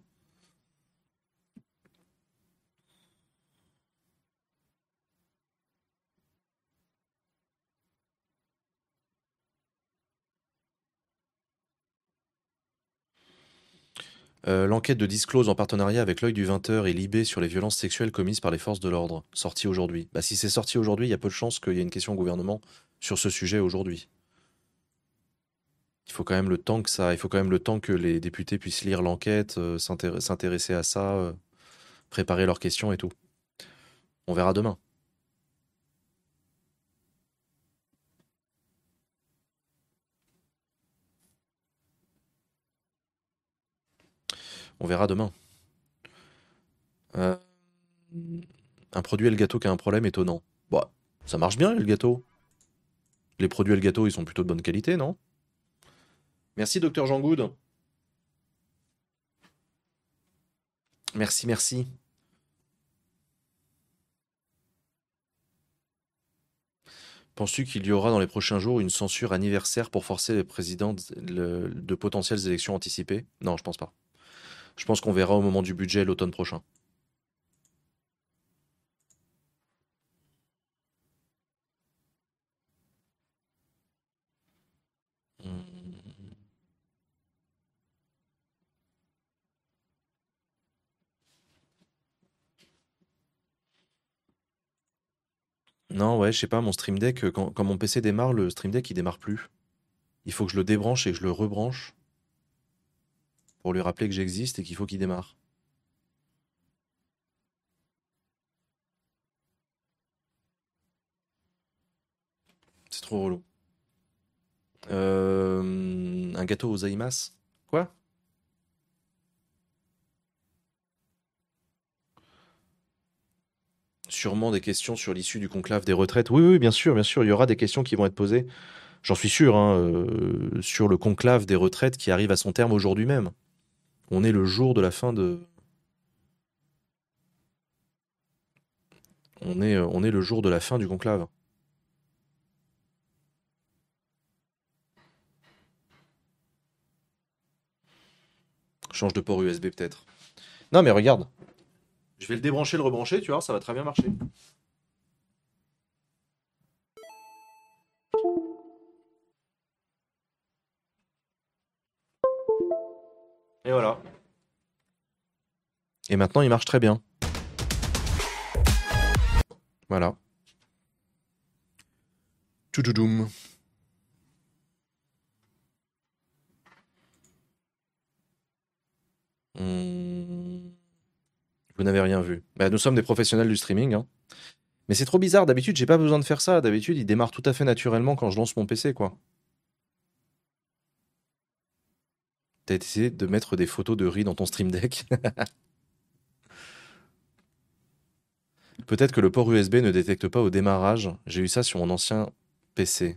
Speaker 1: L'enquête de Disclose en partenariat avec l'œil du 20h et l'IB sur les violences sexuelles commises par les forces de l'ordre, sorti aujourd'hui. Bah, si c'est sorti aujourd'hui, il y a peu de chances qu'il y ait une question au gouvernement sur ce sujet aujourd'hui. Il faut quand même le temps que ça, il faut quand même le temps que les députés puissent lire l'enquête, s'intéresser à ça, préparer leurs questions et tout. On verra demain. On verra demain. Euh, un produit Elgato qui a un problème étonnant. Bah, ça marche bien, Elgato. Les produits Elgato, ils sont plutôt de bonne qualité, non? Merci, docteur Jean Good. Merci, merci. Penses-tu qu'il y aura dans les prochains jours une censure anniversaire pour forcer les présidents de potentielles élections anticipées? Non, je pense pas. Je pense qu'on verra au moment du budget l'automne prochain. Hmm. Non, ouais, je sais pas, mon Stream Deck, quand mon PC démarre, le Stream Deck il démarre plus. Il faut que je le débranche et que je le rebranche pour lui rappeler que j'existe et qu'il faut qu'il démarre. C'est trop relou. Un gâteau aux aimas? Quoi? Sûrement des questions sur l'issue du conclave des retraites. Oui, oui, bien sûr, il y aura des questions qui vont être posées. J'en suis sûr, hein, sur le conclave des retraites qui arrive à son terme aujourd'hui même. On est le jour de la fin de... on est le jour de la fin du conclave. Change de port USB peut-être. Non mais regarde, je vais le débrancher, le rebrancher, tu vois, ça va très bien marcher. Et voilà. Et maintenant il marche très bien. Voilà. Toutoudoum. Hmm. Vous n'avez rien vu. Bah, nous sommes des professionnels du streaming, hein. Mais c'est trop bizarre, d'habitude j'ai pas besoin de faire ça. D'habitude il démarre tout à fait naturellement quand je lance mon PC, quoi. T'as essayé de mettre des photos de riz dans ton Stream Deck. Peut-être que le port USB ne détecte pas au démarrage. J'ai eu ça sur mon ancien PC.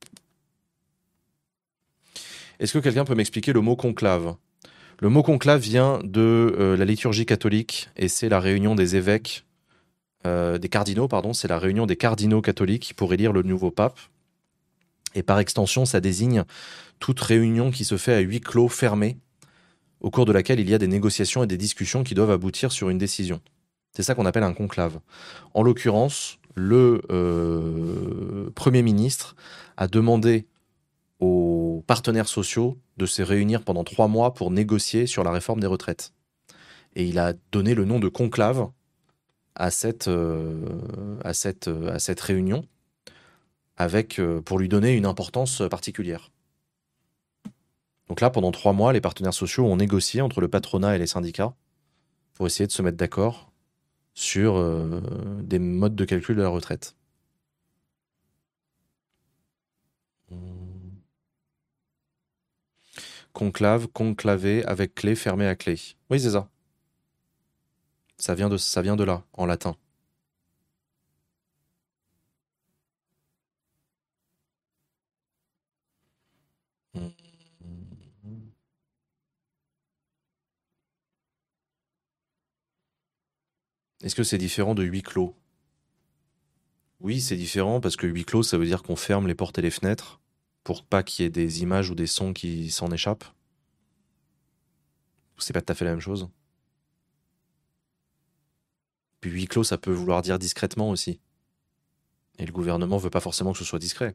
Speaker 1: Est-ce que quelqu'un peut m'expliquer le mot conclave? Le mot conclave vient de la liturgie catholique et c'est la réunion des évêques, des cardinaux, pardon, c'est la réunion des cardinaux catholiques pour élire le nouveau pape. Et par extension, ça désigne toute réunion qui se fait à huis clos fermé, au cours de laquelle il y a des négociations et des discussions qui doivent aboutir sur une décision. C'est ça qu'on appelle un conclave. En l'occurrence, le Premier ministre a demandé aux partenaires sociaux de se réunir pendant 3 mois pour négocier sur la réforme des retraites. Et il a donné le nom de conclave à cette réunion avec, pour lui donner une importance particulière. Donc là, pendant 3 mois, les partenaires sociaux ont négocié entre le patronat et les syndicats pour essayer de se mettre d'accord sur des modes de calcul de la retraite. Conclave, conclavé, avec clé, fermé à clé. Oui, c'est ça. Ça vient de là, en latin. Est-ce que c'est différent de huis clos? Oui, c'est différent parce que huis clos, ça veut dire qu'on ferme les portes et les fenêtres pour pas qu'il y ait des images ou des sons qui s'en échappent. C'est pas tout à fait la même chose. Puis huis clos, ça peut vouloir dire discrètement aussi. Et le gouvernement veut pas forcément que ce soit discret.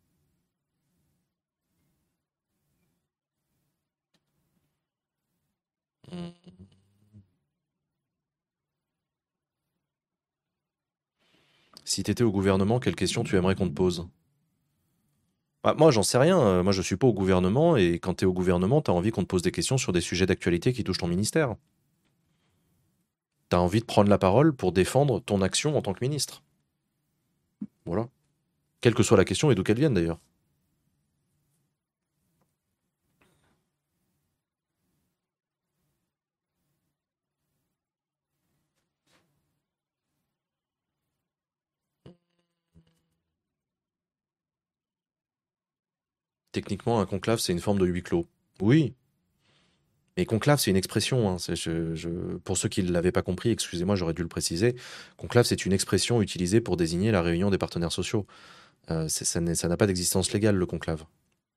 Speaker 1: Hmm. Si t'étais au gouvernement, quelle question tu aimerais qu'on te pose? Bah, moi, j'en sais rien. Moi, je suis pas au gouvernement et quand t'es au gouvernement, t'as envie qu'on te pose des questions sur des sujets d'actualité qui touchent ton ministère. T'as envie de prendre la parole pour défendre ton action en tant que ministre. Voilà. Quelle que soit la question et d'où qu'elle vienne d'ailleurs. Techniquement, un conclave, c'est une forme de huis clos. Oui, mais conclave, c'est une expression, hein. Pour ceux qui ne l'avaient pas compris, excusez-moi, j'aurais dû le préciser. Conclave, c'est une expression utilisée pour désigner la réunion des partenaires sociaux. Ça n'a pas d'existence légale, le conclave.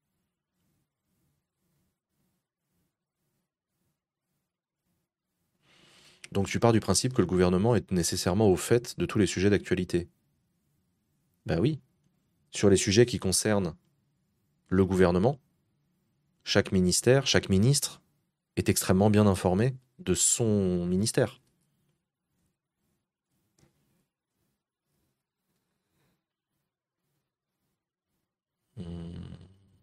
Speaker 1: Donc tu pars du principe que le gouvernement est nécessairement au fait de tous les sujets d'actualité. Bah oui. Sur les sujets qui concernent le gouvernement, chaque ministère, chaque ministre est extrêmement bien informé de son ministère. Hmm.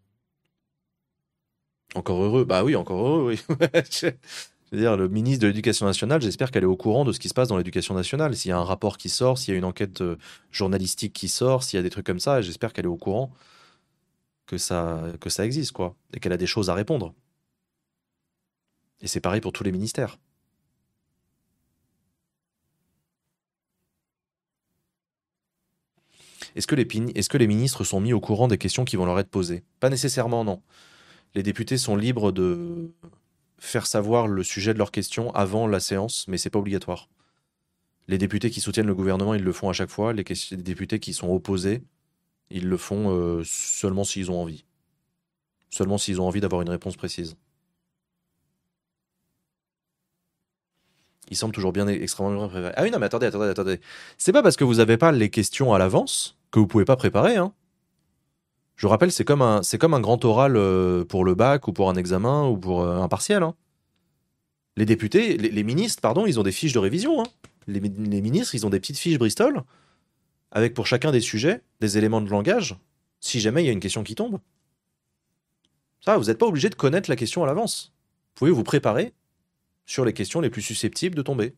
Speaker 1: Encore heureux. Bah oui, encore heureux, oui. Je veux dire, le ministre de l'Éducation nationale, j'espère qu'elle est au courant de ce qui se passe dans l'éducation nationale. S'il y a un rapport qui sort, s'il y a une enquête journalistique qui sort, s'il y a des trucs comme ça, j'espère qu'elle est au courant que ça existe, quoi. Et qu'elle a des choses à répondre. Et c'est pareil pour tous les ministères. Est-ce que les ministres sont mis au courant des questions qui vont leur être posées? Pas nécessairement, non. Les députés sont libres de faire savoir le sujet de leurs questions avant la séance, mais c'est pas obligatoire. Les députés qui soutiennent le gouvernement, ils le font à chaque fois. Les députés qui sont opposés, ils le font seulement s'ils ont envie. Seulement s'ils ont envie d'avoir une réponse précise. Ils semblent toujours bien extrêmement bien préparés. Ah oui, non, mais attendez. C'est pas parce que vous n'avez pas les questions à l'avance que vous pouvez pas préparer, hein. Je vous rappelle, c'est comme un grand oral pour le bac ou pour un examen ou pour un partiel, hein. Les députés, les ministres, pardon, ils ont des fiches de révision, hein. Les ministres, ils ont des petites fiches Bristol avec pour chacun des sujets, des éléments de langage, si jamais il y a une question qui tombe. Ça, vous n'êtes pas obligé de connaître la question à l'avance. Vous pouvez vous préparer sur les questions les plus susceptibles de tomber.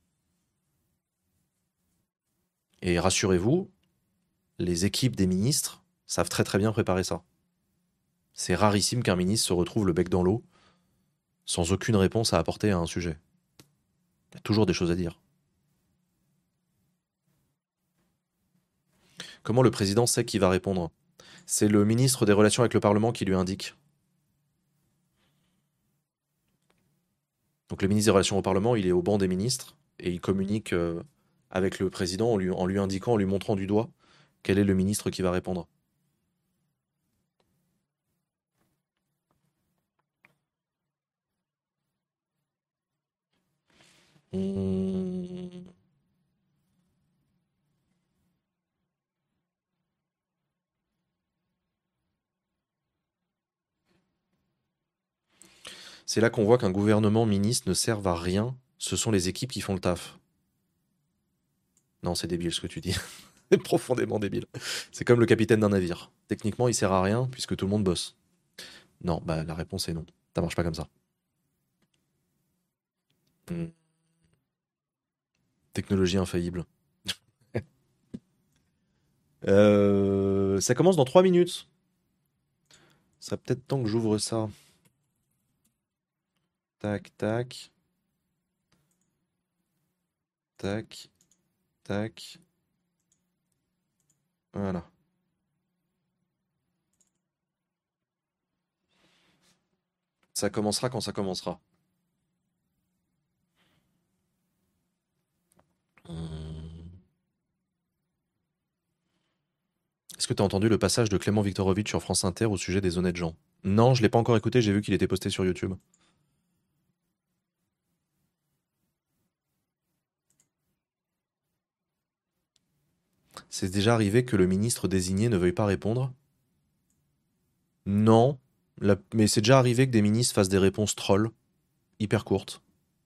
Speaker 1: Et rassurez-vous, les équipes des ministres savent très très bien préparer ça. C'est rarissime qu'un ministre se retrouve le bec dans l'eau sans aucune réponse à apporter à un sujet. Il y a toujours des choses à dire. Comment le président sait qui va répondre? C'est le ministre des Relations avec le Parlement qui lui indique. Donc le ministre des Relations au Parlement, il est au banc des ministres et il communique avec le président en lui indiquant, en lui montrant du doigt quel est le ministre qui va répondre. Hmm. C'est là qu'on voit qu'un gouvernement ministre ne sert à rien. Ce sont les équipes qui font le taf. Non, c'est débile ce que tu dis. C'est profondément débile. C'est comme le capitaine d'un navire. Techniquement, il sert à rien puisque tout le monde bosse. Non, bah la réponse est non. Ça marche pas comme ça. Hmm. Technologie infaillible. Ça commence dans 3 minutes. Ça serait peut-être temps que j'ouvre ça. Tac, tac. Tac, tac. Voilà. Ça commencera quand ça commencera. Hmm. Est-ce que tu as entendu le passage de Clément Viktorovitch sur France Inter au sujet des honnêtes gens? Non, je l'ai pas encore écouté, j'ai vu qu'il était posté sur YouTube. C'est déjà arrivé que le ministre désigné ne veuille pas répondre? Non, mais c'est déjà arrivé que des ministres fassent des réponses trolls, hyper courtes.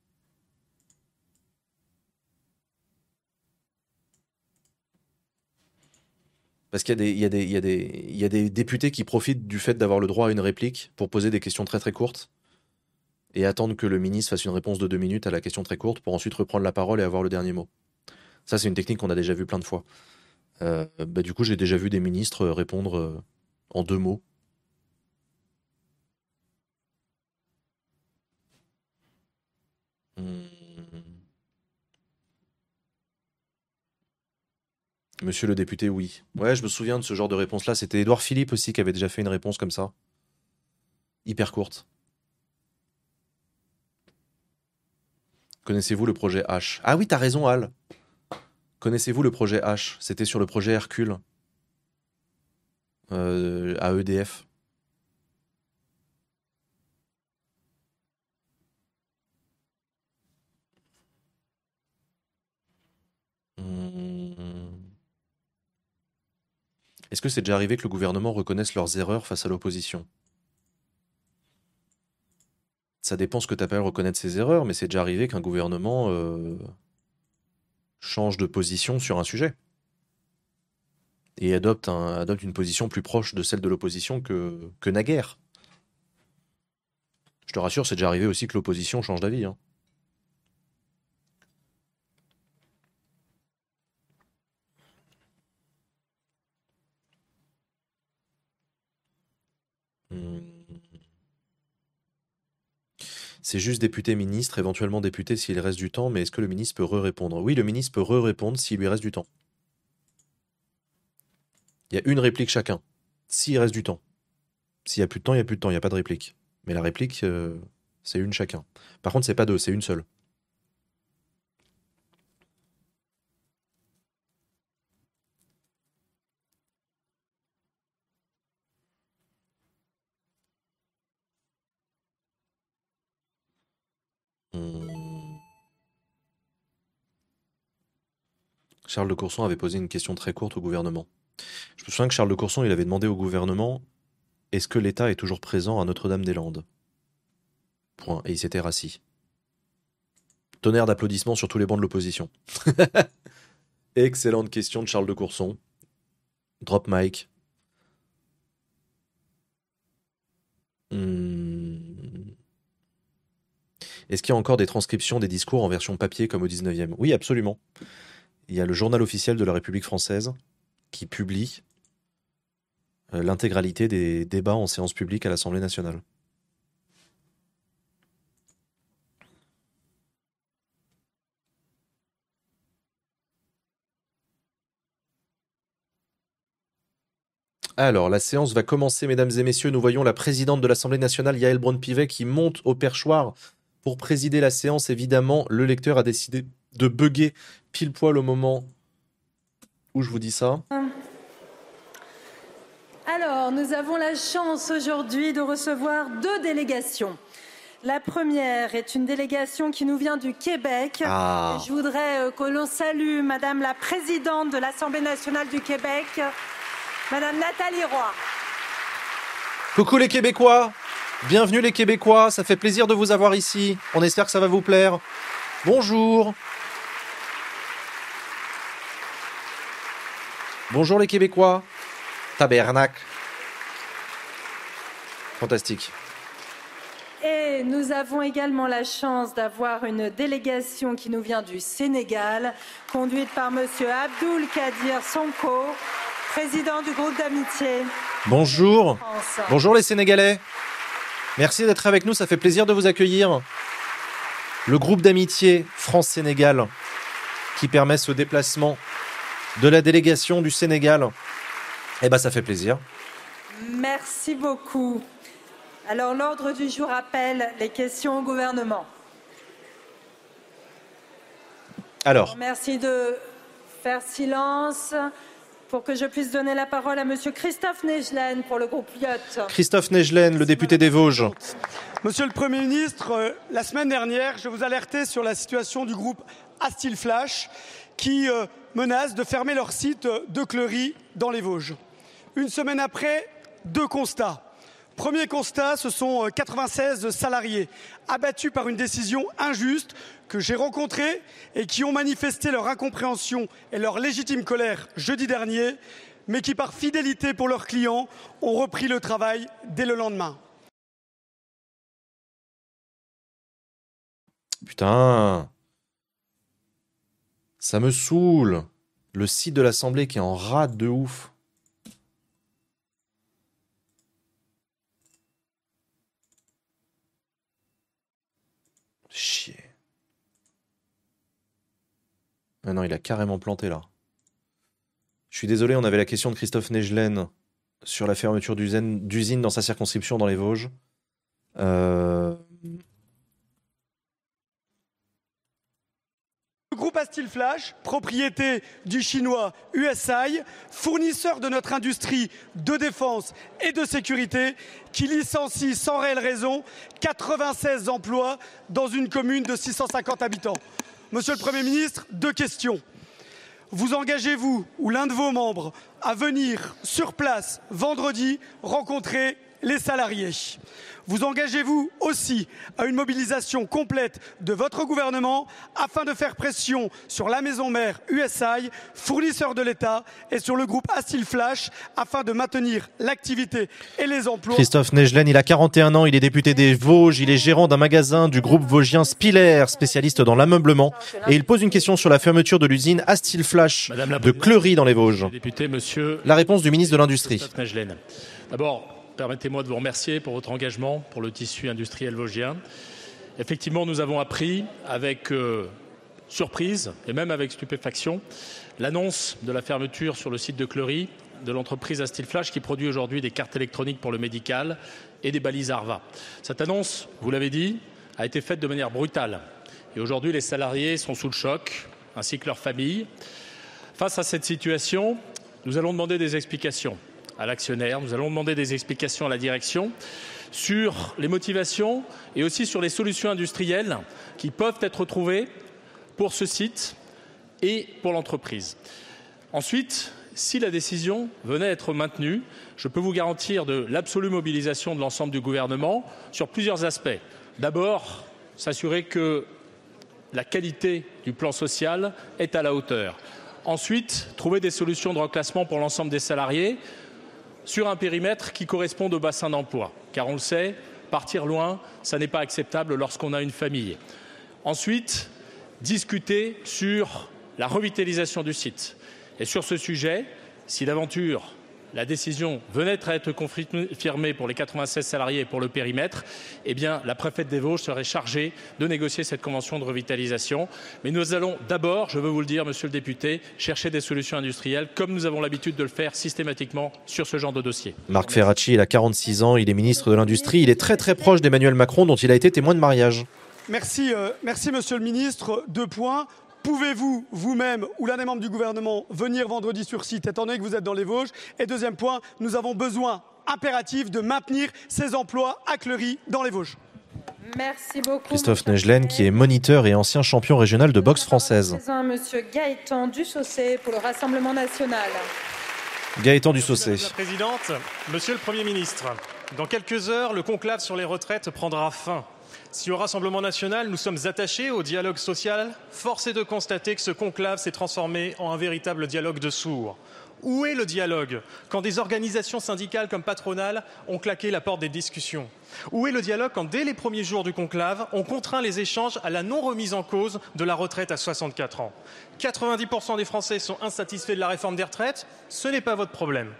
Speaker 1: Parce qu'il y a il y a des députés qui profitent du fait d'avoir le droit à une réplique pour poser des questions très très courtes et attendre que le ministre fasse une réponse de 2 minutes à la question très courte pour ensuite reprendre la parole et avoir le dernier mot. Ça, c'est une technique qu'on a déjà vue plein de fois. Bah, du coup, j'ai déjà vu des ministres répondre en 2 mots. Hmm. Monsieur le député, oui. Ouais, je me souviens de ce genre de réponse-là. C'était Édouard Philippe aussi qui avait déjà fait une réponse comme ça. Hyper courte. Connaissez-vous le projet H? Ah oui, t'as raison, Al. Connaissez-vous le projet H? C'était sur le projet Hercule à EDF. Hmm. Est-ce que c'est déjà arrivé que le gouvernement reconnaisse leurs erreurs face à l'opposition? Ça dépend ce que tu appelles reconnaître ses erreurs, mais c'est déjà arrivé qu'un gouvernement change de position sur un sujet et adopte une position plus proche de celle de l'opposition que naguère. Je te rassure, c'est déjà arrivé aussi que l'opposition change d'avis, hein. Hmm. C'est juste député ministre, éventuellement député s'il reste du temps, mais est-ce que le ministre peut re-répondre? Oui, le ministre peut re-répondre s'il lui reste du temps. Il y a une réplique chacun, s'il reste du temps. S'il n'y a plus de temps, il n'y a plus de temps, il n'y a pas de réplique. Mais la réplique, c'est une chacun. Par contre, c'est pas deux, c'est une seule. Charles de Courson avait posé une question très courte au gouvernement. Je me souviens que Charles de Courson, il avait demandé au gouvernement « Est-ce que l'État est toujours présent à Notre-Dame-des-Landes ?» Point. Et il s'était rassis. Tonnerre d'applaudissements sur tous les bancs de l'opposition. Excellente question de Charles de Courson. Drop mic. Est-ce qu'il y a encore des transcriptions des discours en version papier comme au 19e ? Oui, absolument. Il y a le journal officiel de la République française qui publie l'intégralité des débats en séance publique à l'Assemblée nationale. Alors, la séance va commencer, mesdames et messieurs. Nous voyons la présidente de l'Assemblée nationale, Yaël Braun-Pivet, qui monte au perchoir pour présider la séance. Évidemment, le lecteur a décidé de bugger pile poil au moment où je vous dis ça.
Speaker 2: Alors, nous avons la chance aujourd'hui de recevoir 2 délégations. La première est une délégation qui nous vient du Québec.
Speaker 1: Ah.
Speaker 2: Je voudrais que l'on salue Madame la présidente de l'Assemblée nationale du Québec, Madame Nathalie Roy.
Speaker 1: Coucou les Québécois, bienvenue les Québécois, ça fait plaisir de vous avoir ici. On espère que ça va vous plaire. Bonjour. Bonjour les Québécois. Tabernacle. Fantastique.
Speaker 2: Et nous avons également la chance d'avoir une délégation qui nous vient du Sénégal, conduite par Monsieur Abdoul Kadir Sonko, président du groupe d'amitié.
Speaker 1: Bonjour. Bonjour les Sénégalais. Merci d'être avec nous, ça fait plaisir de vous accueillir. Le groupe d'amitié France-Sénégal qui permet ce déplacement de la délégation du Sénégal. Eh ben, ça fait plaisir.
Speaker 2: Merci beaucoup. Alors, l'ordre du jour appelle les questions au gouvernement.
Speaker 1: Alors.
Speaker 2: Merci de faire silence pour que je puisse donner la parole à Monsieur Christophe Negelen pour le groupe Lyot.
Speaker 1: Christophe Negelen, le député des Vosges.
Speaker 3: Monsieur le Premier ministre, la semaine dernière, je vous alertais sur la situation du groupe Astilflash qui menace de fermer leur site de Cleury dans les Vosges. Une semaine après, 2 constats. Premier constat, ce sont 96 salariés abattus par une décision injuste que j'ai rencontrés et qui ont manifesté leur incompréhension et leur légitime colère jeudi dernier, mais qui, par fidélité pour leurs clients, ont repris le travail dès le lendemain.
Speaker 1: Putain. Ça me saoule. Le site de l'Assemblée qui est en rade de ouf. Chier. Ah non, il a carrément planté là. Je suis désolé, on avait la question de Christophe Negelen sur la fermeture d'usine dans sa circonscription dans les Vosges.
Speaker 3: Le groupe Astilflash, propriété du chinois USI, fournisseur de notre industrie de défense et de sécurité, qui licencie sans réelle raison 96 emplois dans une commune de 650 habitants. Monsieur le Premier ministre, 2 questions. Vous engagez-vous ou l'un de vos membres à venir sur place vendredi rencontrer les salariés? Vous engagez-vous aussi à une mobilisation complète de votre gouvernement afin de faire pression sur la maison mère USI, fournisseur de l'État, et sur le groupe Astilflash afin de maintenir l'activité et les emplois?
Speaker 1: Christophe Negelen, il a 41 ans, il est député des Vosges, il est gérant d'un magasin du groupe vosgien Spiller, spécialiste dans l'ameublement, et il pose une question sur la fermeture de l'usine Astilflash de Cleury dans les Vosges.
Speaker 4: Député, monsieur...
Speaker 1: La réponse du ministre de l'Industrie.
Speaker 4: Christophe Negelen. D'abord, permettez-moi de vous remercier pour votre engagement pour le tissu industriel vosgien. Effectivement, nous avons appris avec surprise et même avec stupéfaction l'annonce de la fermeture sur le site de Cleury de l'entreprise Astilflash qui produit aujourd'hui des cartes électroniques pour le médical et des balises Arva. Cette annonce, vous l'avez dit, a été faite de manière brutale. Et aujourd'hui, les salariés sont sous le choc, ainsi que leurs familles. Face à cette situation, nous allons demander des explications à l'actionnaire, nous allons demander des explications à la direction sur les motivations et aussi sur les solutions industrielles qui peuvent être trouvées pour ce site et pour l'entreprise. Ensuite, si la décision venait à être maintenue, je peux vous garantir de l'absolue mobilisation de l'ensemble du gouvernement sur plusieurs aspects. D'abord, s'assurer que la qualité du plan social est à la hauteur. Ensuite, trouver des solutions de reclassement pour l'ensemble des salariés sur un périmètre qui corresponde au bassin d'emploi. Car on le sait, partir loin, ça n'est pas acceptable lorsqu'on a une famille. Ensuite, discuter sur la revitalisation du site. Et sur ce sujet, si d'aventure la décision venait à être confirmée pour les 96 salariés et pour le périmètre, eh bien, la préfète des Vosges serait chargée de négocier cette convention de revitalisation. Mais nous allons d'abord, je veux vous le dire, monsieur le député, chercher des solutions industrielles, comme nous avons l'habitude de le faire systématiquement sur ce genre de dossier.
Speaker 1: Marc Ferracci, il a 46 ans, il est ministre de l'Industrie, il est très très proche d'Emmanuel Macron, dont il a été témoin de mariage.
Speaker 3: Merci, monsieur le ministre. 2 points. Pouvez-vous, vous-même ou l'un des membres du gouvernement, venir vendredi sur site, étant donné que vous êtes dans les Vosges? Et deuxième point, nous avons besoin impératif de maintenir ces emplois à Cleury, dans les Vosges.
Speaker 2: Merci beaucoup.
Speaker 1: Christophe Negelen, qui est moniteur et ancien champion régional de boxe française.
Speaker 2: Monsieur Gaëtan Dussaucé pour le Rassemblement national.
Speaker 1: Gaëtan Dussaucé.
Speaker 5: Madame la Présidente, Monsieur le Premier ministre, dans quelques heures, le conclave sur les retraites prendra fin. Si au Rassemblement national, nous sommes attachés au dialogue social, force est de constater que ce conclave s'est transformé en un véritable dialogue de sourds. Où est le dialogue quand des organisations syndicales comme patronales ont claqué la porte des discussions? Où est le dialogue quand, dès les premiers jours du conclave, on contraint les échanges à la non-remise en cause de la retraite à 64 ans? 90% des Français sont insatisfaits de la réforme des retraites, ce n'est pas votre problème.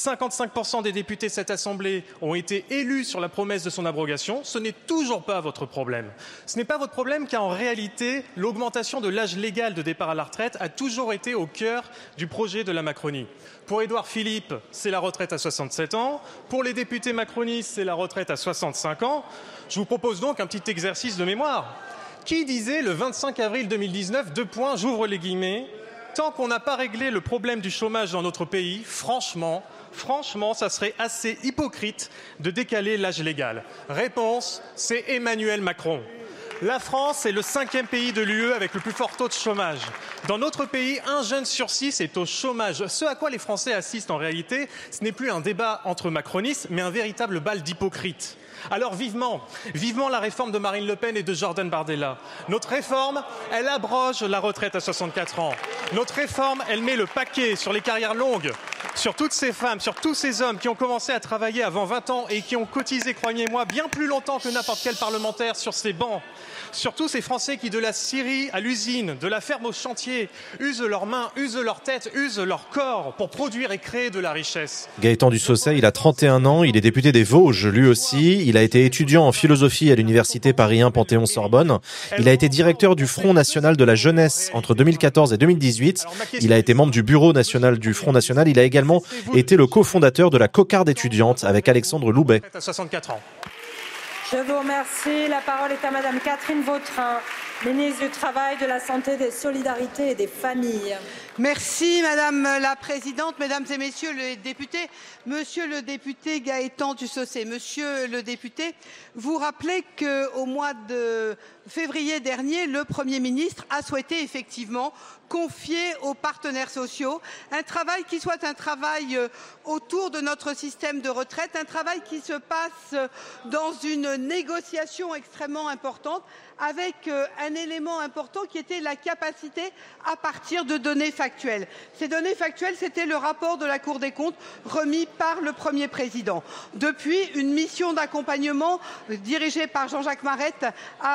Speaker 5: 55% des députés de cette Assemblée ont été élus sur la promesse de son abrogation. Ce n'est toujours pas votre problème. Ce n'est pas votre problème car en réalité, l'augmentation de l'âge légal de départ à la retraite a toujours été au cœur du projet de la Macronie. Pour Édouard Philippe, c'est la retraite à 67 ans. Pour les députés macronistes, c'est la retraite à 65 ans. Je vous propose donc un petit exercice de mémoire. Qui disait le 25 avril 2019, 2 points, j'ouvre les guillemets, tant qu'on n'a pas réglé le problème du chômage dans notre pays, franchement, ça serait assez hypocrite de décaler l'âge légal. Réponse, c'est Emmanuel Macron. La France est le 5e pays de l'UE avec le plus fort taux de chômage. Dans notre pays, 1 jeune sur 6 est au chômage. Ce à quoi les Français assistent en réalité, ce n'est plus un débat entre macronistes, mais un véritable bal d'hypocrites. Alors vivement la réforme de Marine Le Pen et de Jordan Bardella. Notre réforme, elle abroge la retraite à 64 ans. Notre réforme, elle met le paquet sur les carrières longues, sur toutes ces femmes, sur tous ces hommes qui ont commencé à travailler avant 20 ans et qui ont cotisé, croyez-moi, bien plus longtemps que n'importe quel parlementaire sur ces bancs. Sur tous ces Français qui, de la scierie à l'usine, de la ferme au chantier, usent leurs mains, usent leur tête, usent leur corps pour produire et créer de la richesse.
Speaker 1: Gaëtan Dussaucé, il a 31 ans, il est député des Vosges, lui aussi. Il a été étudiant en philosophie à l'université Paris 1 Panthéon-Sorbonne. Il a été directeur du Front national de la jeunesse entre 2014 et 2018. Il a été membre du bureau national du Front national. Il a également été le cofondateur de la Cocarde étudiante avec Alexandre Loubet.
Speaker 5: À 64 ans.
Speaker 2: Je vous remercie. La parole est à Madame Catherine Vautrin, ministre du Travail, de la Santé, des Solidarités et des Familles.
Speaker 6: Merci Madame la Présidente, Mesdames et Messieurs les députés. Monsieur le député Gaëtan Dussaucé, Monsieur le député, vous rappelez qu'au mois de février dernier, le Premier ministre a souhaité effectivement confier aux partenaires sociaux un travail qui soit un travail autour de notre système de retraite, un travail qui se passe dans une négociation extrêmement importante avec un élément important qui était la capacité à partir de données factuelles. Ces données factuelles, c'était le rapport de la Cour des comptes remis par le Premier président. Depuis, une mission d'accompagnement dirigée par Jean-Jacques Marette a fait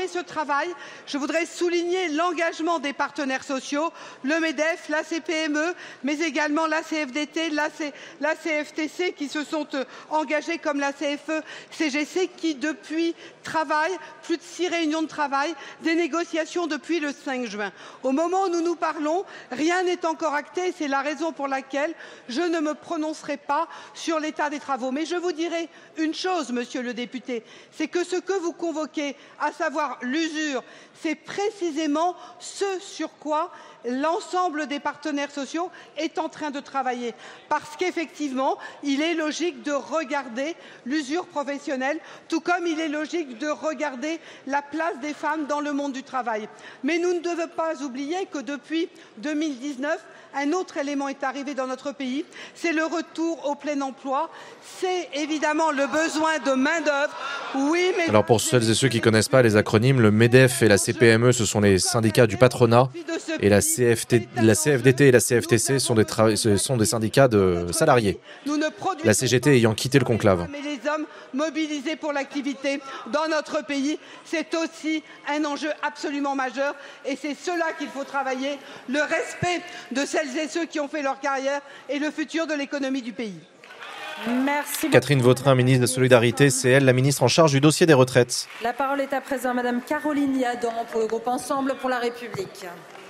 Speaker 6: ce travail, je voudrais souligner l'engagement des partenaires sociaux, le MEDEF, la CPME, mais également la CFDT, la CFTC qui se sont engagés, comme la CFE-CGC qui depuis travaillent, plus de 6 réunions de travail, des négociations depuis le 5 juin. Au moment où nous nous parlons, rien n'est encore acté, c'est la raison pour laquelle je ne me prononcerai pas sur l'état des travaux. Mais je vous dirai une chose, monsieur le député, c'est que ce que vous convoquez, à savoir l'usure, c'est précisément ce sur quoi l'ensemble des partenaires sociaux est en train de travailler. Parce qu'effectivement, il est logique de regarder l'usure professionnelle, tout comme il est logique de regarder la place des femmes dans le monde du travail. Mais nous ne devons pas oublier que depuis 2019, un autre élément est arrivé dans notre pays, c'est le retour au plein emploi, c'est évidemment le besoin de main-d'œuvre. Oui, mais
Speaker 1: alors pour celles et ceux qui ne connaissent pas les acronymes, le MEDEF et la CPME, ce sont les syndicats du patronat, et la CFDT et la CFTC sont des syndicats de salariés. La CGT ayant quitté le conclave.
Speaker 6: Mais les hommes mobilisés pour l'activité dans notre pays, c'est aussi un enjeu absolument majeur et c'est cela qu'il faut travailler, le respect de celles et ceux qui ont fait leur carrière et le futur de l'économie du pays.
Speaker 2: Merci.
Speaker 1: Catherine Vautrin, ministre de la Solidarité, c'est elle la ministre en charge du dossier des retraites.
Speaker 2: La parole est à présent à Madame Caroline Yadan pour le groupe Ensemble pour la République.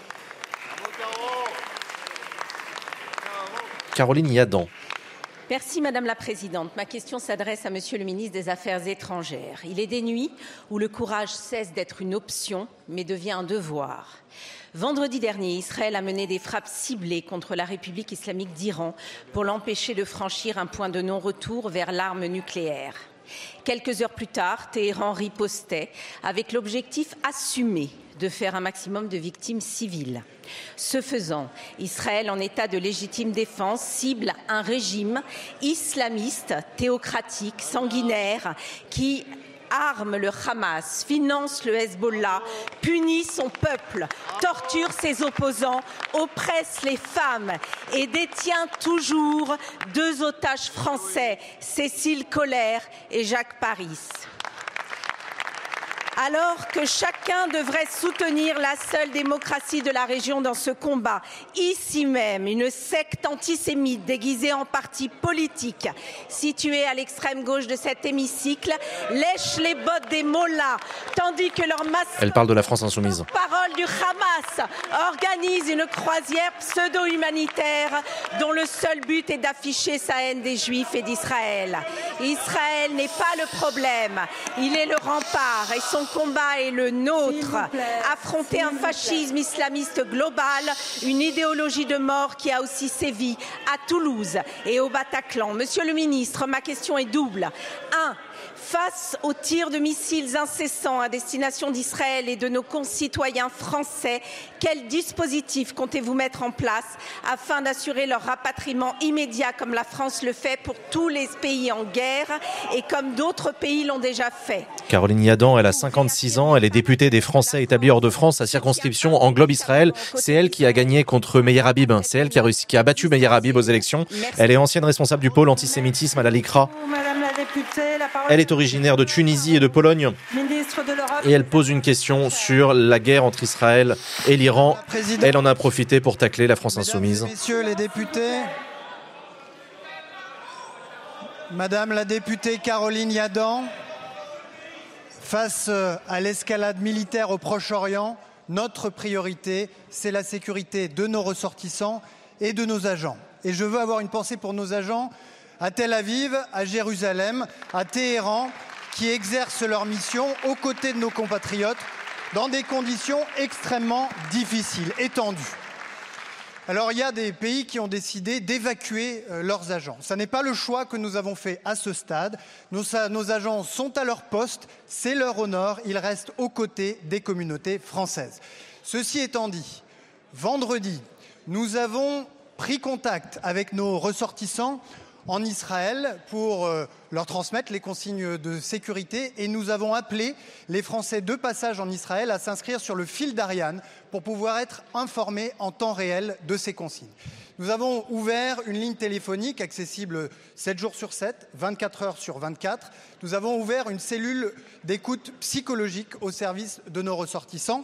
Speaker 1: Caroline Yadan.
Speaker 7: Merci Madame la Présidente. Ma question s'adresse à Monsieur le ministre des Affaires étrangères. Il est des nuits où le courage cesse d'être une option, mais devient un devoir. Vendredi dernier, Israël a mené des frappes ciblées contre la République islamique d'Iran pour l'empêcher de franchir un point de non-retour vers l'arme nucléaire. Quelques heures plus tard, Téhéran ripostait avec l'objectif assumé de faire un maximum de victimes civiles. Ce faisant, Israël, en état de légitime défense, cible un régime islamiste, théocratique, sanguinaire, qui arme le Hamas, finance le Hezbollah, punit son peuple, torture ses opposants, oppresse les femmes et détient toujours 2 otages français, Cécile Collère et Jacques Paris. Alors que chacun devrait soutenir la seule démocratie de la région dans ce combat, ici même, une secte antisémite déguisée en parti politique, située à l'extrême gauche de cet hémicycle, lèche les bottes des mollahs, tandis que leur masse...
Speaker 1: Elle parle de la France insoumise.
Speaker 7: Parole du Hamas organise une croisière pseudo-humanitaire dont le seul but est d'afficher sa haine des Juifs et d'Israël. Israël n'est pas le problème, il est le rempart et son combat est le nôtre. Affronter un fascisme islamiste global, une idéologie de mort qui a aussi sévi à Toulouse et au Bataclan. Monsieur le ministre, ma question est double. 1. Face aux tirs de missiles incessants à destination d'Israël et de nos concitoyens français, quel dispositif comptez-vous mettre en place afin d'assurer leur rapatriement immédiat comme la France le fait pour tous les pays en guerre et comme d'autres pays l'ont déjà fait?
Speaker 1: Caroline Yadan, elle a 56 ans, elle est députée des Français établis hors de France. Sa circonscription englobe Israël. C'est elle qui a gagné contre Meir Habib. C'est elle qui a battu Meir Habib aux élections. Elle est ancienne responsable du pôle antisémitisme à la LICRA. Elle est originaire de Tunisie et de Pologne. Et elle pose une question sur la guerre entre Israël et l'Iran. Elle en a profité pour tacler la France insoumise.
Speaker 8: Messieurs les députés, Madame la députée Caroline Yadan, face à l'escalade militaire au Proche-Orient, notre priorité, c'est la sécurité de nos ressortissants et de nos agents. Et je veux avoir une pensée pour nos agents à Tel Aviv, à Jérusalem, à Téhéran, qui exercent leur mission aux côtés de nos compatriotes dans des conditions extrêmement difficiles et tendues. Alors il y a des pays qui ont décidé d'évacuer leurs agents. Ce n'est pas le choix que nous avons fait à ce stade. Nos agents sont à leur poste, c'est leur honneur, ils restent aux côtés des communautés françaises. Ceci étant dit, vendredi, nous avons pris contact avec nos ressortissants en Israël pour leur transmettre les consignes de sécurité et nous avons appelé les Français de passage en Israël à s'inscrire sur le fil d'Ariane pour pouvoir être informés en temps réel de ces consignes. Nous avons ouvert une ligne téléphonique accessible 7 jours sur 7, 24 heures sur 24. Nous avons ouvert une cellule d'écoute psychologique au service de nos ressortissants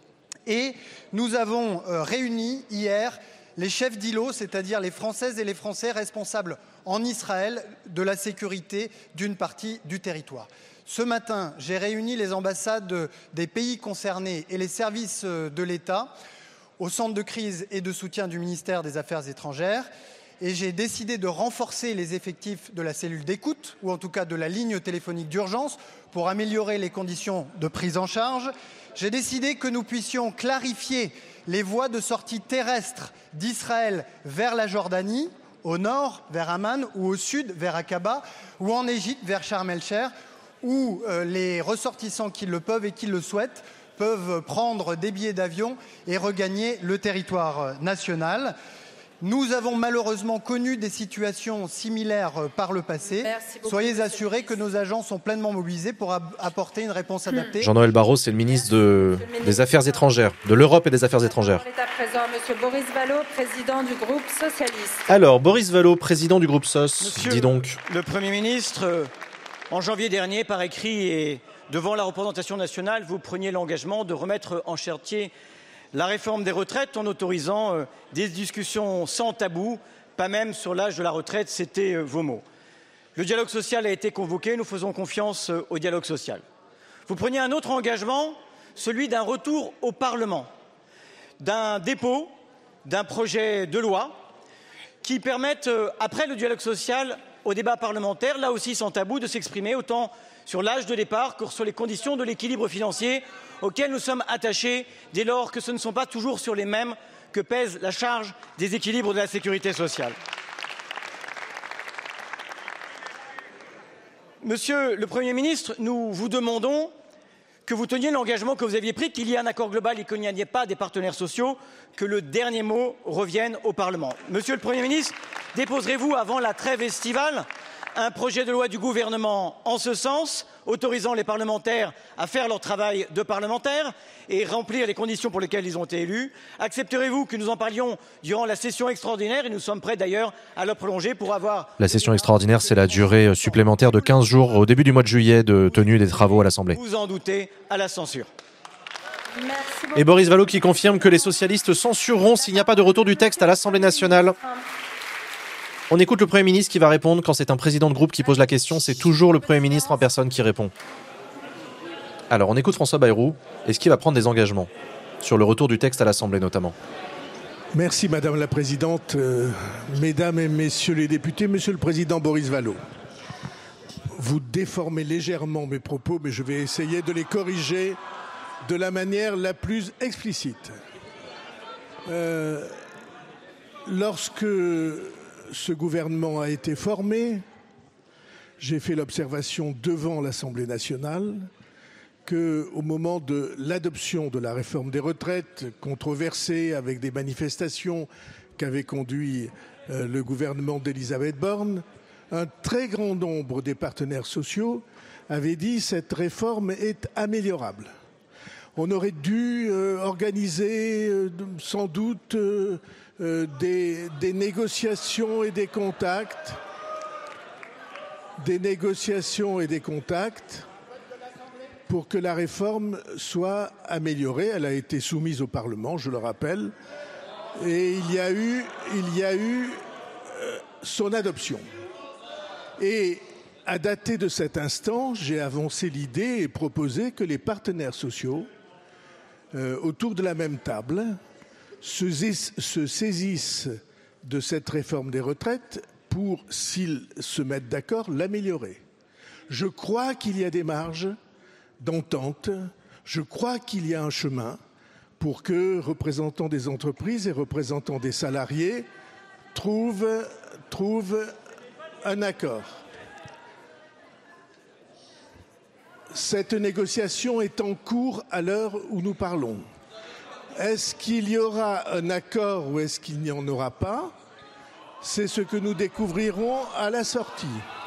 Speaker 8: et nous avons réuni hier les chefs d'îlots, c'est-à-dire les Françaises et les Français responsables en Israël de la sécurité d'une partie du territoire. Ce matin, j'ai réuni les ambassades des pays concernés et les services de l'État au centre de crise et de soutien du ministère des Affaires étrangères et j'ai décidé de renforcer les effectifs de la cellule d'écoute ou en tout cas de la ligne téléphonique d'urgence pour améliorer les conditions de prise en charge. J'ai décidé que nous puissions clarifier les voies de sortie terrestre d'Israël vers la Jordanie, au nord vers Amman ou au sud vers Aqaba ou en Égypte vers Sharm el-Sheikh où les ressortissants qui le peuvent et qui le souhaitent peuvent prendre des billets d'avion et regagner le territoire national. Nous avons malheureusement connu des situations similaires par le passé. Soyez assurés que nos agents sont pleinement mobilisés pour apporter une réponse adaptée.
Speaker 1: Jean-Noël Barrot, c'est le ministre des Affaires étrangères, de l'Europe et des Affaires étrangères.
Speaker 2: Il est à présent Monsieur Boris Vallaud, président du groupe socialiste.
Speaker 1: Alors, Boris Vallaud, président du groupe SOS,
Speaker 9: Monsieur
Speaker 1: dis donc.
Speaker 9: Le Premier ministre, en janvier dernier, par écrit et devant la représentation nationale, vous preniez l'engagement de remettre en chantier la réforme des retraites en autorisant des discussions sans tabou, pas même sur l'âge de la retraite, c'était vos mots. Le dialogue social a été convoqué, nous faisons confiance au dialogue social. Vous preniez un autre engagement, celui d'un retour au Parlement, d'un dépôt d'un projet de loi qui permette, après le dialogue social, au débat parlementaire, là aussi sans tabou, de s'exprimer autant sur l'âge de départ que sur les conditions de l'équilibre financier auxquelles nous sommes attachés dès lors que ce ne sont pas toujours sur les mêmes que pèse la charge des équilibres de la sécurité sociale. Monsieur le Premier ministre, nous vous demandons que vous teniez l'engagement que vous aviez pris, qu'il y ait un accord global et qu'il n'y ait pas des partenaires sociaux, que le dernier mot revienne au Parlement. Monsieur le Premier ministre, déposerez-vous avant la trêve estivale un projet de loi du gouvernement en ce sens, autorisant les parlementaires à faire leur travail de parlementaires et remplir les conditions pour lesquelles ils ont été élus? Accepterez-vous que nous en parlions durant la session extraordinaire et nous sommes prêts d'ailleurs à la prolonger pour avoir...
Speaker 1: La session extraordinaire, c'est la durée supplémentaire de 15 jours au début du mois de juillet de tenue des travaux à l'Assemblée.
Speaker 9: Vous en doutez, à la censure.
Speaker 1: Et Boris Vallaud qui confirme que les socialistes censureront s'il n'y a pas de retour du texte à l'Assemblée nationale. On écoute le Premier ministre qui va répondre. Quand c'est un président de groupe qui pose la question, c'est toujours le Premier ministre en personne qui répond. Alors, on écoute François Bayrou. Est-ce qu'il va prendre des engagements sur le retour du texte à l'Assemblée notamment?
Speaker 10: Merci Madame la Présidente, Mesdames et Messieurs les députés, Monsieur le Président Boris Vallaud. Vous déformez légèrement mes propos, mais je vais essayer de les corriger de la manière la plus explicite. Lorsque ce gouvernement a été formé, j'ai fait l'observation devant l'Assemblée nationale qu'au moment de l'adoption de la réforme des retraites, controversée avec des manifestations qu'avait conduit le gouvernement d'Elisabeth Borne, un très grand nombre des partenaires sociaux avaient dit cette réforme est améliorable. On aurait dû organiser sans doute des négociations et des contacts. Pour que la réforme soit améliorée. Elle a été soumise au Parlement, je le rappelle, et il y a eu son adoption. Et à dater de cet instant, j'ai avancé l'idée et proposé que les partenaires sociaux, autour de la même table, se saisissent de cette réforme des retraites pour, s'ils se mettent d'accord, l'améliorer. Je crois qu'il y a des marges d'entente, je crois qu'il y a un chemin pour que représentants des entreprises et représentants des salariés trouvent un accord. Cette négociation est en cours à l'heure où nous parlons. Est-ce qu'il y aura un accord ou est-ce qu'il n'y en aura pas? c'est ce que nous découvrirons à la sortie.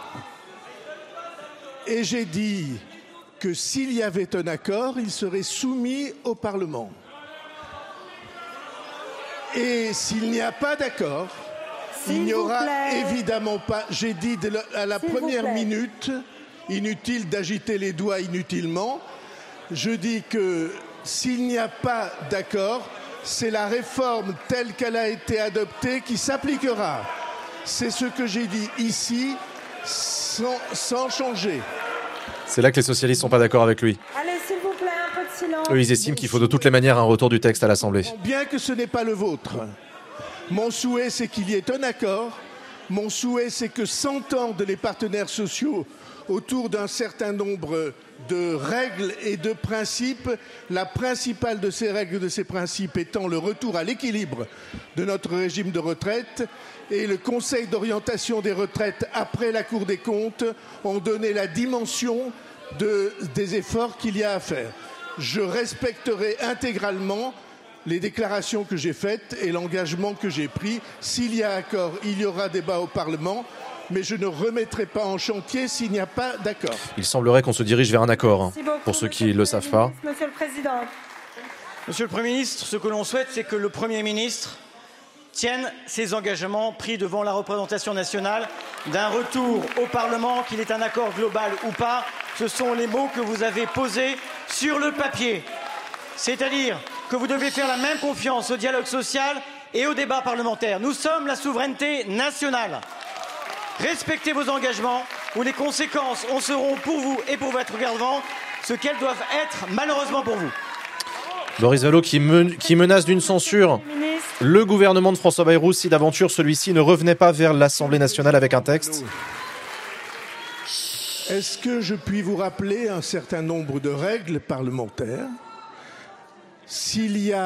Speaker 10: Et j'ai dit que s'il y avait un accord, il serait soumis au Parlement. Et s'il n'y a pas d'accord, il n'y aura évidemment pas, j'ai dit à la première minute, inutile d'agiter les doigts inutilement, je dis que s'il n'y a pas d'accord, c'est la réforme telle qu'elle a été adoptée qui s'appliquera. C'est ce que j'ai dit ici, sans changer.
Speaker 1: C'est là que les socialistes ne sont pas d'accord avec lui.
Speaker 2: Allez, s'il vous plaît, un peu de silence.
Speaker 1: Eux, ils estiment qu'il faut de toutes les manières un retour du texte à l'Assemblée.
Speaker 10: Bien que ce n'est pas le vôtre, mon souhait, c'est qu'il y ait un accord. Mon souhait, c'est que s'entendent les partenaires sociaux autour d'un certain nombre de règles et de principes. La principale de ces règles et de ces principes étant le retour à l'équilibre de notre régime de retraite. Et le Conseil d'orientation des retraites, après la Cour des comptes, ont donné la dimension des efforts qu'il y a à faire. Je respecterai intégralement les déclarations que j'ai faites et l'engagement que j'ai pris. S'il y a accord, il y aura débat au Parlement, mais je ne remettrai pas en chantier s'il n'y a pas d'accord.
Speaker 1: Il semblerait qu'on se dirige vers un accord, pour ceux qui ne le savent pas.
Speaker 2: Monsieur le Président.
Speaker 9: Monsieur le Premier ministre, ce que l'on souhaite, c'est que le Premier ministre tienne ses engagements pris devant la représentation nationale d'un retour au Parlement, qu'il ait un accord global ou pas. Ce sont les mots que vous avez posés sur le papier. C'est-à-dire que vous devez faire la même confiance au dialogue social et au débat parlementaire. Nous sommes la souveraineté nationale. Respectez vos engagements ou les conséquences en seront pour vous et pour votre gouvernement ce qu'elles doivent être malheureusement pour vous.
Speaker 1: Boris Vallaud qui menace d'une censure le gouvernement de François Bayrou si d'aventure celui-ci ne revenait pas vers l'Assemblée nationale avec un texte.
Speaker 10: Est-ce que je puis vous rappeler un certain nombre de règles parlementaires ? Si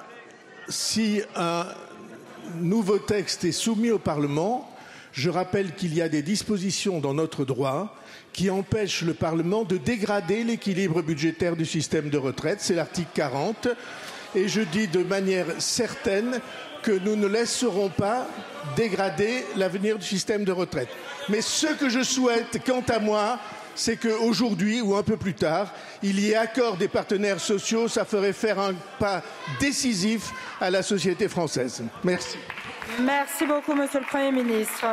Speaker 10: un nouveau texte est soumis au Parlement, je rappelle qu'il y a des dispositions dans notre droit qui empêchent le Parlement de dégrader l'équilibre budgétaire du système de retraite. C'est l'article 40. Et je dis de manière certaine que nous ne laisserons pas dégrader l'avenir du système de retraite. Mais ce que je souhaite, quant à moi, c'est qu'aujourd'hui ou un peu plus tard, il y ait accord des partenaires sociaux. Ça ferait faire un pas décisif à la société française. Merci.
Speaker 2: Merci beaucoup, Monsieur le Premier ministre.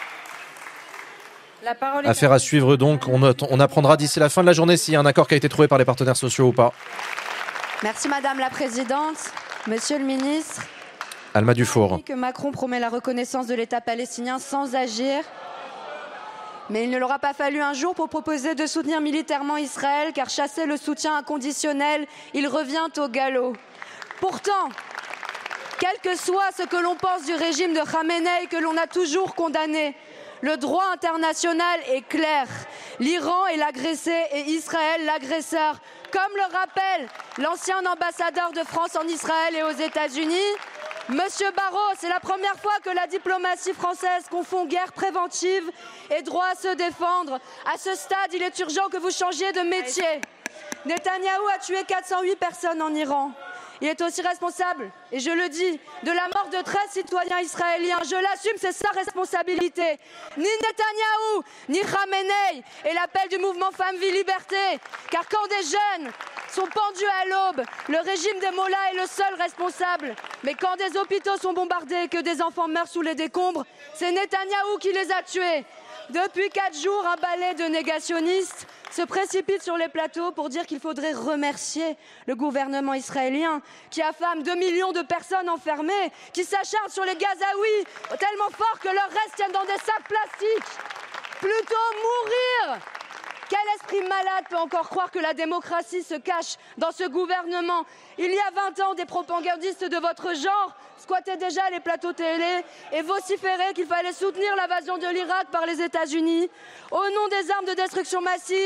Speaker 2: La parole est
Speaker 1: Affaire à suivre donc. On apprendra d'ici la fin de la journée s'il y a un accord qui a été trouvé par les partenaires sociaux ou pas.
Speaker 11: Merci Madame la Présidente. Monsieur le Ministre,
Speaker 1: Alma Dufour.
Speaker 11: que Macron promet la reconnaissance de l'État palestinien sans agir. Mais il ne l'aura pas fallu un jour pour proposer de soutenir militairement Israël, car chasser le soutien inconditionnel, il revient au galop. Pourtant, quel que soit ce que l'on pense du régime de Khamenei, que l'on a toujours condamné, le droit international est clair. L'Iran est l'agressé et Israël l'agresseur. Comme le rappelle l'ancien ambassadeur de France en Israël et aux États-Unis, Monsieur Barrot, c'est la première fois que la diplomatie française confond guerre préventive et droit à se défendre. À ce stade, il est urgent que vous changiez de métier. Netanyahou a tué 408 personnes en Iran. Il est aussi responsable, et je le dis, de la mort de 13 citoyens israéliens. Je l'assume, c'est sa responsabilité. Ni Netanyahou, ni Khamenei, et l'appel du mouvement Femmes, Vie, Liberté. Car quand des jeunes sont pendus à l'aube, le régime des mollahs est le seul responsable. Mais quand des hôpitaux sont bombardés et que des enfants meurent sous les décombres, c'est Netanyahou qui les a tués. Depuis 4 jours, un balai de négationnistes se précipite sur les plateaux pour dire qu'il faudrait remercier le gouvernement israélien qui affame 2 millions de personnes enfermées, qui s'acharne sur les Gazaouis tellement fort que leurs restes tiennent dans des sacs plastiques. Plutôt mourir. Quel esprit malade peut encore croire que la démocratie se cache dans ce gouvernement? Il y a 20 ans, des propagandistes de votre genre squattaient déjà les plateaux télé et vociféraient qu'il fallait soutenir l'invasion de l'Irak par les États-Unis. Au nom des armes de destruction massive,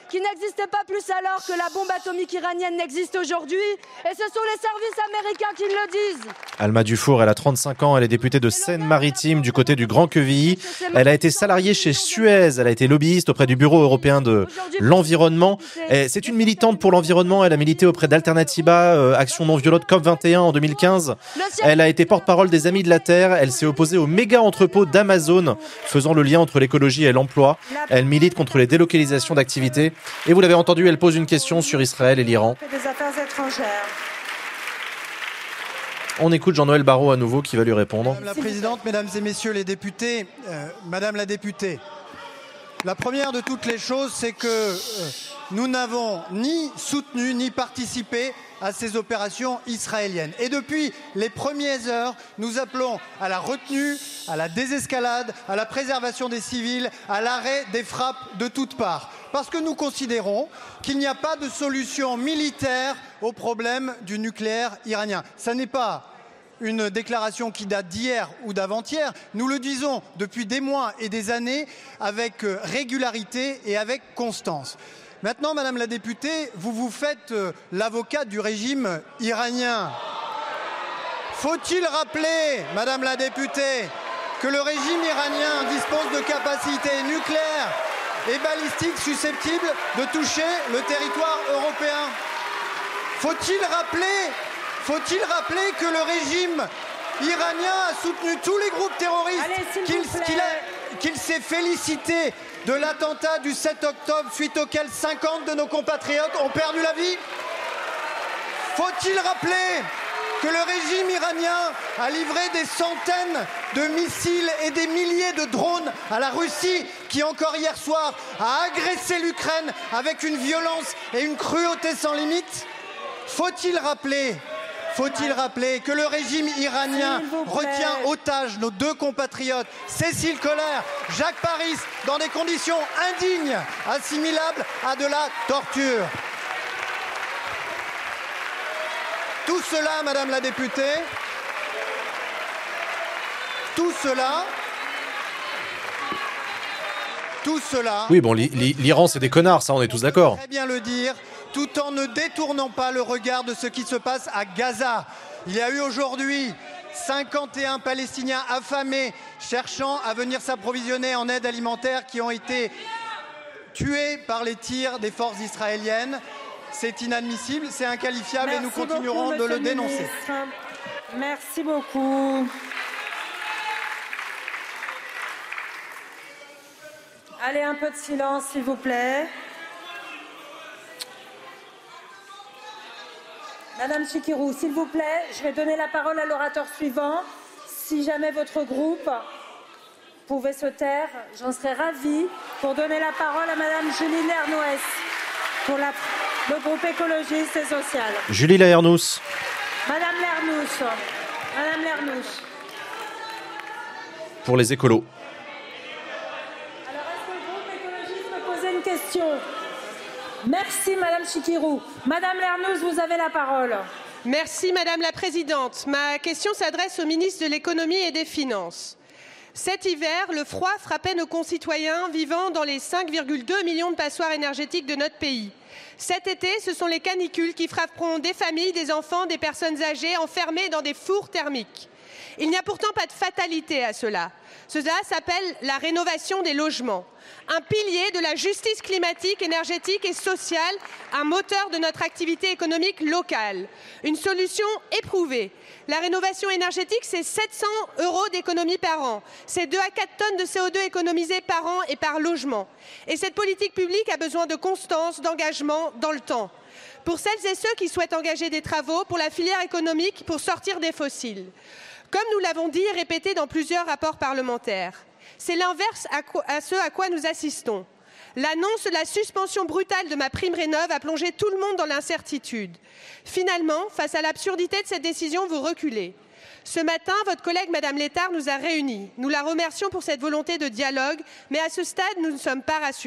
Speaker 11: qui n'existait pas plus alors que la bombe atomique iranienne n'existe aujourd'hui. Et ce sont les services américains qui le disent.
Speaker 1: Alma Dufour, elle a 35 ans, elle est députée de Seine-Maritime du côté du Grand Quevilly. Elle a été salariée chez Suez, elle a été lobbyiste auprès du Bureau européen de l'environnement. C'est une militante pour l'environnement, elle a milité auprès d'Alternativa, Action non violente COP21 en 2015. Elle a été porte-parole des Amis de la Terre, elle s'est opposée au méga entrepôt d'Amazon, faisant le lien entre l'écologie et l'emploi. Elle milite contre les délocalisations d'activités. Et vous l'avez entendu, elle pose une question sur Israël et l'Iran.
Speaker 2: Des Affaires étrangères.
Speaker 1: On écoute Jean-Noël Barrot à nouveau qui va lui répondre.
Speaker 8: Madame la Présidente, Mesdames et Messieurs les députés, Madame la députée, la première de toutes les choses, c'est que nous n'avons ni soutenu ni participé à ces opérations israéliennes. Et depuis les premières heures, nous appelons à la retenue, à la désescalade, à la préservation des civils, à l'arrêt des frappes de toutes parts. Parce que nous considérons qu'il n'y a pas de solution militaire au problème du nucléaire iranien. Ça n'est pas une déclaration qui date d'hier ou d'avant-hier. Nous le disons depuis des mois et des années avec régularité et avec constance. Maintenant, Madame la députée, vous vous faites l'avocat du régime iranien. Faut-il rappeler, Madame la députée, que le régime iranien dispose de capacités nucléaires et balistiques susceptibles de toucher le territoire européen? Faut-il rappeler que le régime iranien a soutenu tous les groupes terroristes, qu'il s'est félicité de l'attentat du 7 octobre suite auquel 50 de nos compatriotes ont perdu la vie? Faut-il rappeler que le régime iranien a livré des centaines de missiles et des milliers de drones à la Russie qui, encore hier soir, a agressé l'Ukraine avec une violence et une cruauté sans limite? Faut-il rappeler que le régime iranien retient otage nos deux compatriotes, Cécile Kohler, Jacques Paris, dans des conditions indignes, assimilables à de la torture? Tout cela, Madame la députée, tout cela...
Speaker 1: Oui, bon, l'Iran, c'est des connards, ça, on est tous d'accord.
Speaker 8: Très bien le dire, tout en ne détournant pas le regard de ce qui se passe à Gaza. Il y a eu aujourd'hui 51 Palestiniens affamés cherchant à venir s'approvisionner en aide alimentaire qui ont été tués par les tirs des forces israéliennes. C'est inadmissible, c'est inqualifiable. Merci et nous continuerons de le dénoncer.
Speaker 2: Merci beaucoup. Allez, un peu de silence, s'il vous plaît. Madame Chikirou, s'il vous plaît, je vais donner la parole à l'orateur suivant. Si jamais votre groupe pouvait se taire, j'en serais ravie pour donner la parole à Madame Julie Lernoès pour le groupe écologiste et social.
Speaker 1: Julie Lernoès.
Speaker 2: Madame Lernoès.
Speaker 1: Pour les écolos.
Speaker 2: Alors, est-ce que le groupe écologiste peut poser une question? Merci, Madame Chikirou. Madame Lernoès, vous avez la parole.
Speaker 12: Merci, Madame la Présidente. Ma question s'adresse au ministre de l'Économie et des Finances. Cet hiver, le froid frappait nos concitoyens vivant dans les 5,2 millions de passoires énergétiques de notre pays. Cet été, ce sont les canicules qui frapperont des familles, des enfants, des personnes âgées enfermées dans des fours thermiques. Il n'y a pourtant pas de fatalité à cela. Cela s'appelle la rénovation des logements. Un pilier de la justice climatique, énergétique et sociale, un moteur de notre activité économique locale. Une solution éprouvée. La rénovation énergétique, c'est 700 € d'économie par an. C'est 2 à 4 tonnes de CO2 économisées par an et par logement. Et cette politique publique a besoin de constance, d'engagement dans le temps. Pour celles et ceux qui souhaitent engager des travaux pour la filière économique pour sortir des fossiles. Comme nous l'avons dit et répété dans plusieurs rapports parlementaires, c'est l'inverse à ce à quoi nous assistons. L'annonce de la suspension brutale de MaPrimeRénov' a plongé tout le monde dans l'incertitude. Finalement, face à l'absurdité de cette décision, vous reculez. Ce matin, votre collègue Madame Létard nous a réunis. Nous la remercions pour cette volonté de dialogue, mais à ce stade, nous ne sommes pas rassurés.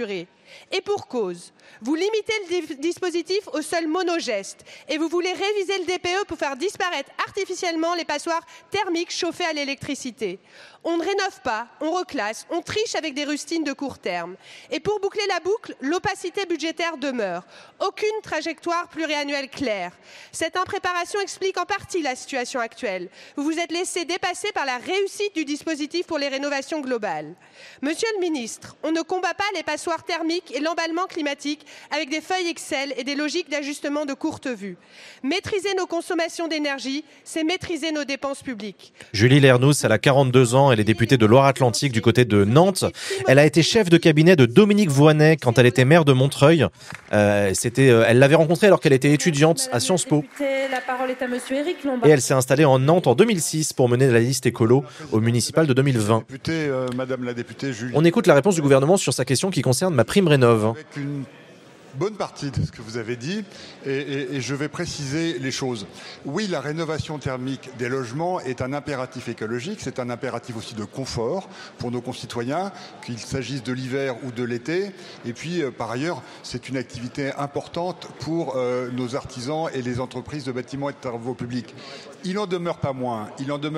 Speaker 12: Et pour cause, vous limitez le dispositif au seul monogeste et vous voulez réviser le DPE pour faire disparaître artificiellement les passoires thermiques chauffées à l'électricité. On ne rénove pas, on reclasse, on triche avec des rustines de court terme. Et pour boucler la boucle, l'opacité budgétaire demeure. Aucune trajectoire pluriannuelle claire. Cette impréparation explique en partie la situation actuelle. Vous vous êtes laissé dépasser par la réussite du dispositif pour les rénovations globales. Monsieur le ministre, on ne combat pas les passoires thermiques et l'emballement climatique avec des feuilles Excel et des logiques d'ajustement de courte vue. Maîtriser nos consommations d'énergie, c'est maîtriser nos dépenses publiques.
Speaker 1: Julie Lernoux, elle a 42 ans, elle est députée de Loire-Atlantique du côté de Nantes. Elle a été chef de cabinet de Dominique Voynet quand elle était maire de Montreuil. Elle l'avait rencontrée alors qu'elle était étudiante à Sciences Po.
Speaker 2: La parole est à monsieur Éric Lombard.
Speaker 1: Et elle s'est installée en Nantes en 2006 pour mener la liste écolo au municipal de 2020.
Speaker 13: Madame la députée Julie.
Speaker 1: On écoute la réponse du gouvernement sur sa question qui concerne MaPrimeRénov'.
Speaker 13: Avec une bonne partie de ce que vous avez dit et je vais préciser les choses. Oui, la rénovation thermique des logements est un impératif écologique, c'est un impératif aussi de confort pour nos concitoyens, qu'il s'agisse de l'hiver ou de l'été. Et puis, par ailleurs, c'est une activité importante pour nos artisans et les entreprises de bâtiments et de travaux publics. Il n'en demeure pas moins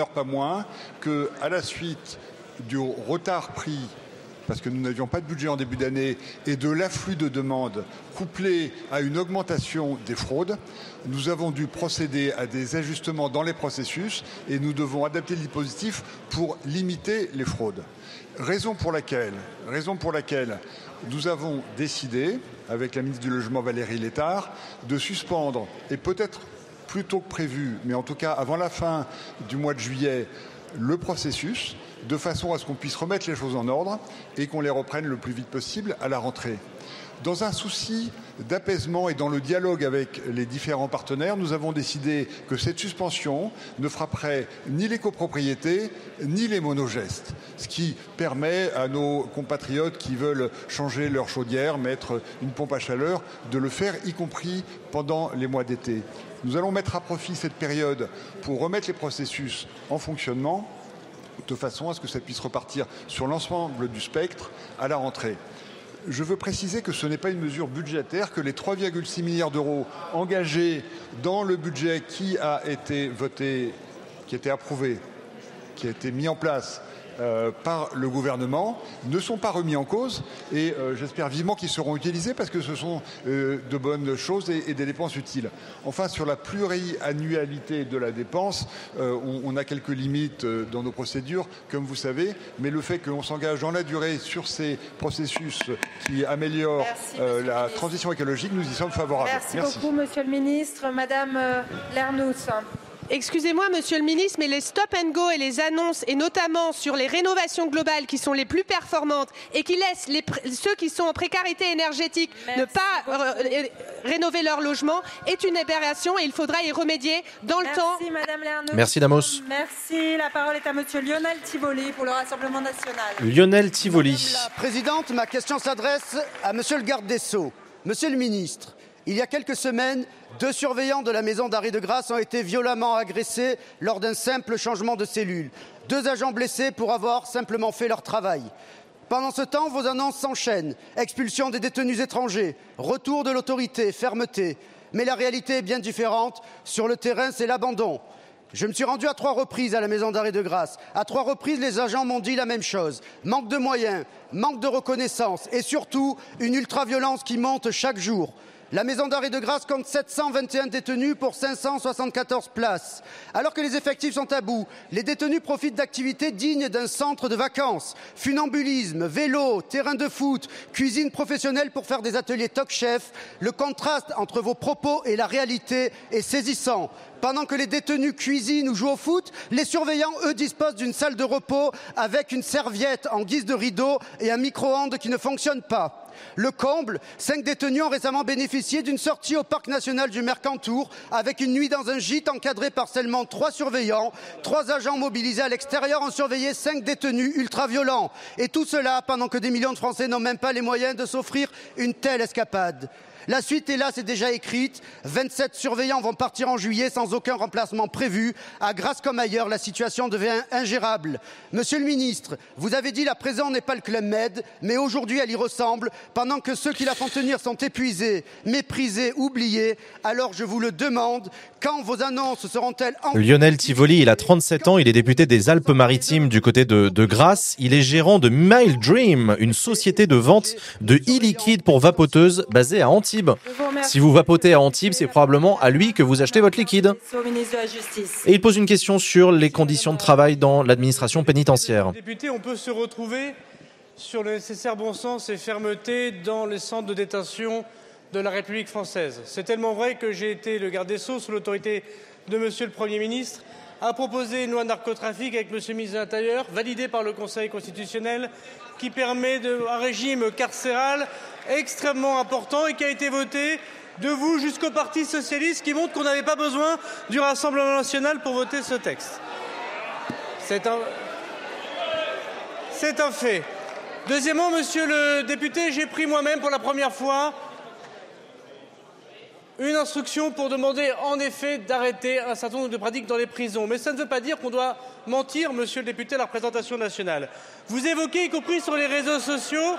Speaker 13: qu'à la suite du retard pris parce que nous n'avions pas de budget en début d'année, et de l'afflux de demandes couplé à une augmentation des fraudes, nous avons dû procéder à des ajustements dans les processus et nous devons adapter le dispositif pour limiter les fraudes. Raison pour laquelle nous avons décidé, avec la ministre du Logement Valérie Létard, de suspendre, et peut-être plus tôt que prévu, mais en tout cas avant la fin du mois de juillet, le processus, de façon à ce qu'on puisse remettre les choses en ordre et qu'on les reprenne le plus vite possible à la rentrée. Dans un souci d'apaisement et dans le dialogue avec les différents partenaires, nous avons décidé que cette suspension ne frapperait ni les copropriétés ni les monogestes, ce qui permet à nos compatriotes qui veulent changer leur chaudière, mettre une pompe à chaleur, de le faire, y compris pendant les mois d'été. Nous allons mettre à profit cette période pour remettre les processus en fonctionnement, de façon à ce que ça puisse repartir sur l'ensemble du spectre à la rentrée. Je veux préciser que ce n'est pas une mesure budgétaire, que les 3,6 milliards d'euros engagés dans le budget qui a été voté, qui a été approuvé, qui a été mis en place par le gouvernement, ne sont pas remis en cause et j'espère vivement qu'ils seront utilisés parce que ce sont de bonnes choses et des dépenses utiles. Enfin, sur la pluriannualité de la dépense, on a quelques limites dans nos procédures, comme vous savez, mais le fait qu'on s'engage dans la durée sur ces processus qui améliorent la transition écologique, nous y sommes favorables.
Speaker 2: Merci beaucoup, Monsieur le Ministre. Madame Lernoux.
Speaker 12: Excusez-moi, Monsieur le Ministre, mais les stop and go et les annonces, et notamment sur les rénovations globales qui sont les plus performantes et qui laissent ceux qui sont en précarité énergétique ne pas rénover leur logement, est une aberration et il faudra y remédier dans le temps.
Speaker 2: Merci, Madame Lernoux.
Speaker 1: Merci, Damos.
Speaker 2: Merci. La parole est à Monsieur Lionel Tivoli pour le Rassemblement national.
Speaker 1: Lionel Tivoli.
Speaker 14: Madame la Présidente, ma question s'adresse à Monsieur le Garde des Sceaux. Monsieur le Ministre, il y a quelques semaines, 2 surveillants de la maison d'arrêt de Grasse ont été violemment agressés lors d'un simple changement de cellule. 2 agents blessés pour avoir simplement fait leur travail. Pendant ce temps, vos annonces s'enchaînent. Expulsion des détenus étrangers, retour de l'autorité, fermeté. Mais la réalité est bien différente. Sur le terrain, c'est l'abandon. Je me suis rendu à 3 reprises à la maison d'arrêt de Grasse. À 3 reprises, les agents m'ont dit la même chose. Manque de moyens, manque de reconnaissance et surtout une ultra-violence qui monte chaque jour. La maison d'arrêt de Grasse compte 721 détenus pour 574 places. Alors que les effectifs sont à bout, les détenus profitent d'activités dignes d'un centre de vacances. Funambulisme, vélo, terrain de foot, cuisine professionnelle pour faire des ateliers Top-Chef. Le contraste entre vos propos et la réalité est saisissant. Pendant que les détenus cuisinent ou jouent au foot, les surveillants, eux, disposent d'une salle de repos avec une serviette en guise de rideau et un micro-ondes qui ne fonctionne pas. Le comble, 5 détenus ont récemment bénéficié d'une sortie au parc national du Mercantour avec une nuit dans un gîte encadré par seulement 3 surveillants. 3 agents mobilisés à l'extérieur ont surveillé 5 détenus ultra-violents. Et tout cela pendant que des millions de Français n'ont même pas les moyens de s'offrir une telle escapade. La suite, hélas, est déjà écrite. 27 surveillants vont partir en juillet sans aucun remplacement prévu. À Grasse comme ailleurs, la situation devient ingérable. Monsieur le ministre, vous avez dit la prison n'est pas le Club Med, mais aujourd'hui elle y ressemble, pendant que ceux qui la font tenir sont épuisés, méprisés, oubliés. Alors je vous le demande, quand vos annonces seront-elles...
Speaker 1: Lionel Tivoli, il a 37 ans, il est député des Alpes-Maritimes du côté de Grasse. Il est gérant de Mile Dream, une société de vente de e-liquide pour vapoteuses basée à Antibes. Si vous vapotez à Antibes, c'est probablement à lui que vous achetez votre liquide.
Speaker 2: Au ministre de la Justice.
Speaker 1: Et il pose une question sur les conditions de travail dans l'administration pénitentiaire.
Speaker 15: Député, on peut se retrouver sur le nécessaire bon sens et fermeté dans les centres de détention de la République française. C'est tellement vrai que j'ai été le garde des Sceaux, sous l'autorité de Monsieur le Premier ministre, à proposer une loi narcotrafic avec Monsieur le ministre de l'Intérieur, validée par le Conseil constitutionnel, qui permet un régime carcéral extrêmement important et qui a été voté de vous jusqu'au Parti socialiste, qui montre qu'on n'avait pas besoin du Rassemblement national pour voter ce texte. C'est un fait. Deuxièmement, monsieur le député, j'ai pris moi-même pour la première fois une instruction pour demander en effet d'arrêter un certain nombre de pratiques dans les prisons. Mais ça ne veut pas dire qu'on doit mentir, monsieur le député, à la représentation nationale. Vous évoquez, y compris sur les réseaux sociaux,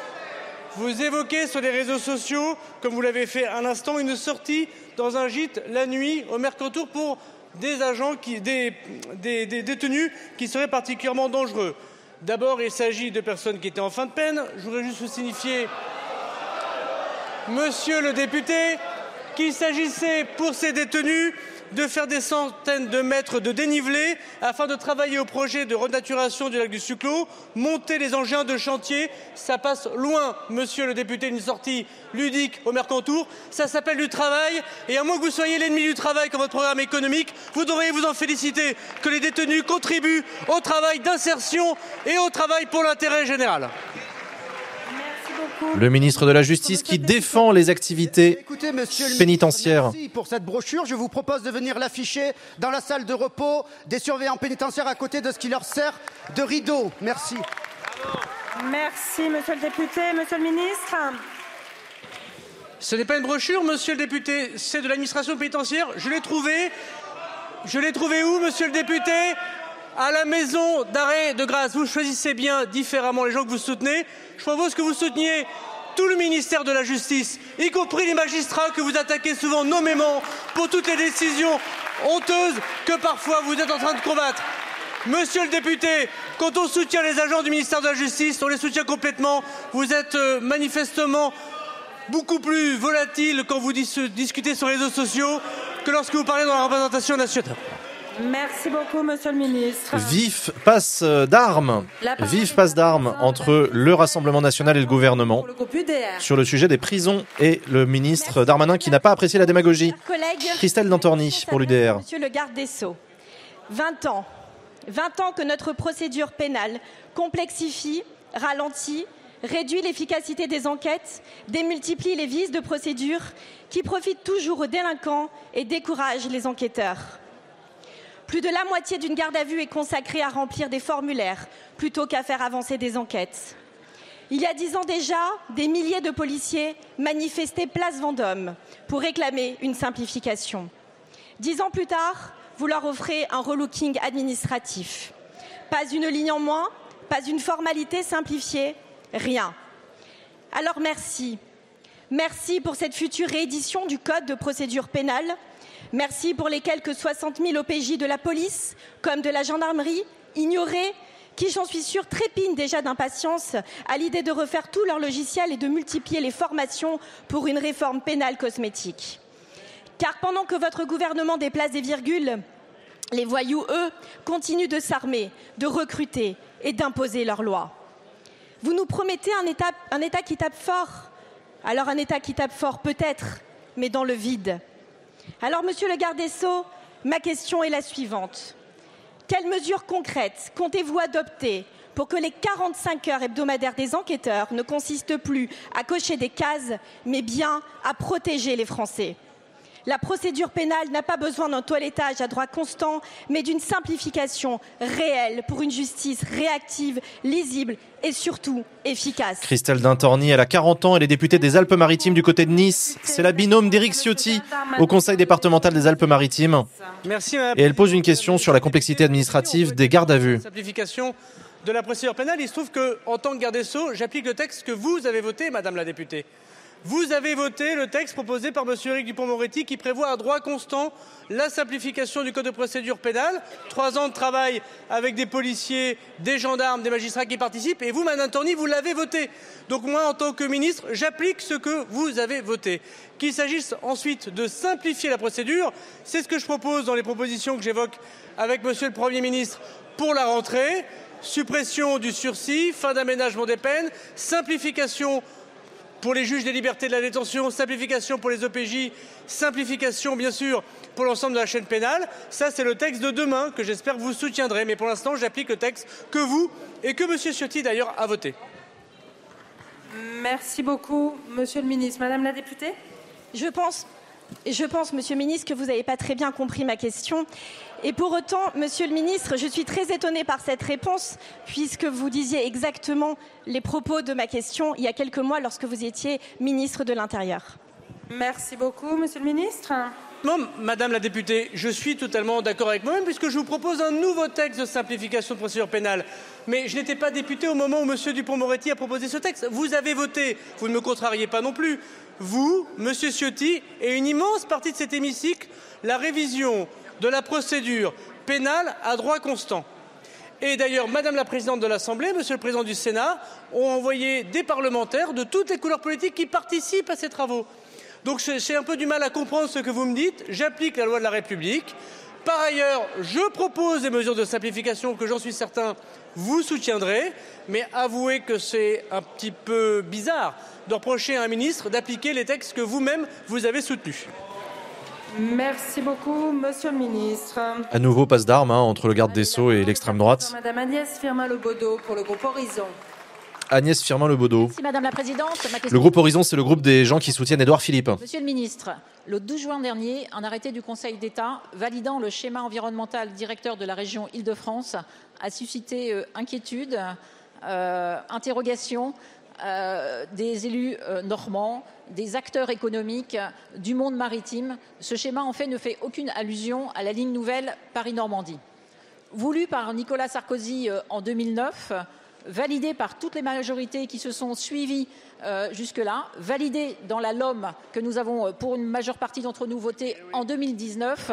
Speaker 15: comme vous l'avez fait à l'instant, une sortie dans un gîte la nuit au Mercantour pour des agents, des détenus qui seraient particulièrement dangereux. D'abord, il s'agit de personnes qui étaient en fin de peine. Je voudrais juste vous signifier, monsieur le député, qu'il s'agissait pour ces détenus de faire des centaines de mètres de dénivelé afin de travailler au projet de renaturation du lac du Suclos, monter les engins de chantier. Ça passe loin, monsieur le député, d'une sortie ludique au Mercantour. Ça s'appelle du travail. Et à moins que vous soyez l'ennemi du travail comme votre programme économique, vous devriez vous en féliciter que les détenus contribuent au travail d'insertion et au travail pour l'intérêt général.
Speaker 1: Le ministre de la Justice qui défend les activités pénitentiaires.
Speaker 14: Merci pour cette brochure. Je vous propose de venir l'afficher dans la salle de repos des surveillants pénitentiaires à côté de ce qui leur sert de rideau. Merci.
Speaker 2: Merci, monsieur le député. Monsieur le ministre.
Speaker 15: Ce n'est pas une brochure, monsieur le député, c'est de l'administration pénitentiaire. Je l'ai trouvé où, monsieur le député? À la maison d'arrêt de Grasse. Vous choisissez bien différemment les gens que vous soutenez. Je propose que vous souteniez tout le ministère de la Justice, y compris les magistrats que vous attaquez souvent nommément pour toutes les décisions honteuses que parfois vous êtes en train de combattre. Monsieur le député, quand on soutient les agents du ministère de la Justice, on les soutient complètement. Vous êtes manifestement beaucoup plus volatile quand vous discutez sur les réseaux sociaux que lorsque vous parlez dans la représentation nationale.
Speaker 2: Merci beaucoup, monsieur le ministre.
Speaker 1: Vif passe d'armes entre le Rassemblement national et le gouvernement sur le sujet des prisons et le ministre Darmanin qui n'a pas apprécié la démagogie. Christelle Dantorny pour l'UDR.
Speaker 16: Monsieur le garde des Sceaux, 20 ans que notre procédure pénale complexifie, ralentit, réduit l'efficacité des enquêtes, démultiplie les vices de procédure qui profitent toujours aux délinquants et découragent les enquêteurs. Plus de la moitié d'une garde à vue est consacrée à remplir des formulaires plutôt qu'à faire avancer des enquêtes. Il y a 10 ans déjà, des milliers de policiers manifestaient place Vendôme pour réclamer une simplification. 10 ans plus tard, vous leur offrez un relooking administratif. Pas une ligne en moins, pas une formalité simplifiée, rien. Alors merci. Merci pour cette future réédition du Code de procédure pénale. Merci pour les quelques 60 000 OPJ de la police, comme de la gendarmerie, ignorés, qui, j'en suis sûre, trépignent déjà d'impatience à l'idée de refaire tout leur logiciel et de multiplier les formations pour une réforme pénale cosmétique. Car pendant que votre gouvernement déplace des virgules, les voyous, eux, continuent de s'armer, de recruter et d'imposer leurs lois. Vous nous promettez un État qui tape fort. Alors un État qui tape fort peut-être, mais dans le vide. Alors, monsieur le garde des Sceaux, ma question est la suivante. Quelles mesures concrètes comptez-vous adopter pour que les 45 heures hebdomadaires des enquêteurs ne consistent plus à cocher des cases, mais bien à protéger les Français? La procédure pénale n'a pas besoin d'un toilettage à droit constant, mais d'une simplification réelle pour une justice réactive, lisible et surtout efficace.
Speaker 1: Christelle Dintorni, elle a 40 ans, elle est députée des Alpes-Maritimes du côté de Nice. C'est la binôme d'Éric Ciotti au conseil départemental des Alpes-Maritimes.
Speaker 15: Merci,
Speaker 1: et elle pose une question sur la complexité administrative des gardes à vue.
Speaker 15: Simplification de la procédure pénale. Il se trouve qu'en tant que garde des Sceaux, j'applique le texte que vous avez voté, Madame la députée. Vous avez voté le texte proposé par monsieur Éric Dupond-Moretti qui prévoit à droit constant la simplification du code de procédure pénale. 3 ans de travail avec des policiers, des gendarmes, des magistrats qui participent. Et vous, Madame Torny, vous l'avez voté. Donc moi, en tant que ministre, j'applique ce que vous avez voté. Qu'il s'agisse ensuite de simplifier la procédure, c'est ce que je propose dans les propositions que j'évoque avec monsieur le Premier ministre pour la rentrée. Suppression du sursis, fin d'aménagement des peines, simplification pour les juges des libertés de la détention, simplification pour les OPJ, simplification bien sûr pour l'ensemble de la chaîne pénale. Ça, c'est le texte de demain que j'espère que vous soutiendrez. Mais pour l'instant, j'applique le texte que vous et que M. Ciotti d'ailleurs a voté.
Speaker 2: Merci beaucoup, Monsieur le ministre. Madame la députée ?
Speaker 16: Je pense, Monsieur le ministre, que vous n'avez pas très bien compris ma question. Et pour autant, Monsieur le ministre, je suis très étonnée par cette réponse, puisque vous disiez exactement les propos de ma question il y a quelques mois lorsque vous étiez ministre de l'Intérieur.
Speaker 2: Merci beaucoup, Monsieur le ministre.
Speaker 15: Non, Madame la députée, je suis totalement d'accord avec moi-même puisque je vous propose un nouveau texte de simplification de procédure pénale. Mais je n'étais pas député au moment où Monsieur Dupond-Moretti a proposé ce texte. Vous avez voté, vous ne me contrariez pas non plus. Vous, Monsieur Ciotti et une immense partie de cet hémicycle, la révision de la procédure pénale à droit constant. Et d'ailleurs, Madame la Présidente de l'Assemblée, Monsieur le Président du Sénat ont envoyé des parlementaires de toutes les couleurs politiques qui participent à ces travaux. Donc j'ai un peu du mal à comprendre ce que vous me dites. J'applique la loi de la République. Par ailleurs, je propose des mesures de simplification que j'en suis certain vous soutiendrez. Mais avouez que c'est un petit peu bizarre de reprocher à un ministre d'appliquer les textes que vous-même vous avez soutenus.
Speaker 2: Merci beaucoup, Monsieur le ministre.
Speaker 1: À nouveau, passe d'armes entre le garde des Sceaux et l'extrême droite.
Speaker 2: Madame Agnès Firmin-Le Bodo pour le groupe Horizon.
Speaker 1: Agnès Firmin-Le Bodo.
Speaker 17: Merci Madame la Présidente.
Speaker 1: Le groupe Horizon, c'est le groupe des gens qui soutiennent Édouard Philippe.
Speaker 17: Monsieur le ministre, le 12 juin dernier, un arrêté du Conseil d'État validant le schéma environnemental directeur de la région Île-de-France a suscité inquiétude, interrogation des élus normands, des acteurs économiques, du monde maritime. Ce schéma, en fait, ne fait aucune allusion à la ligne nouvelle Paris-Normandie. Voulu par Nicolas Sarkozy en 2009, validé par toutes les majorités qui se sont suivies jusque-là, validé dans la LOM que nous avons, pour une majeure partie d'entre nous, voté en 2019,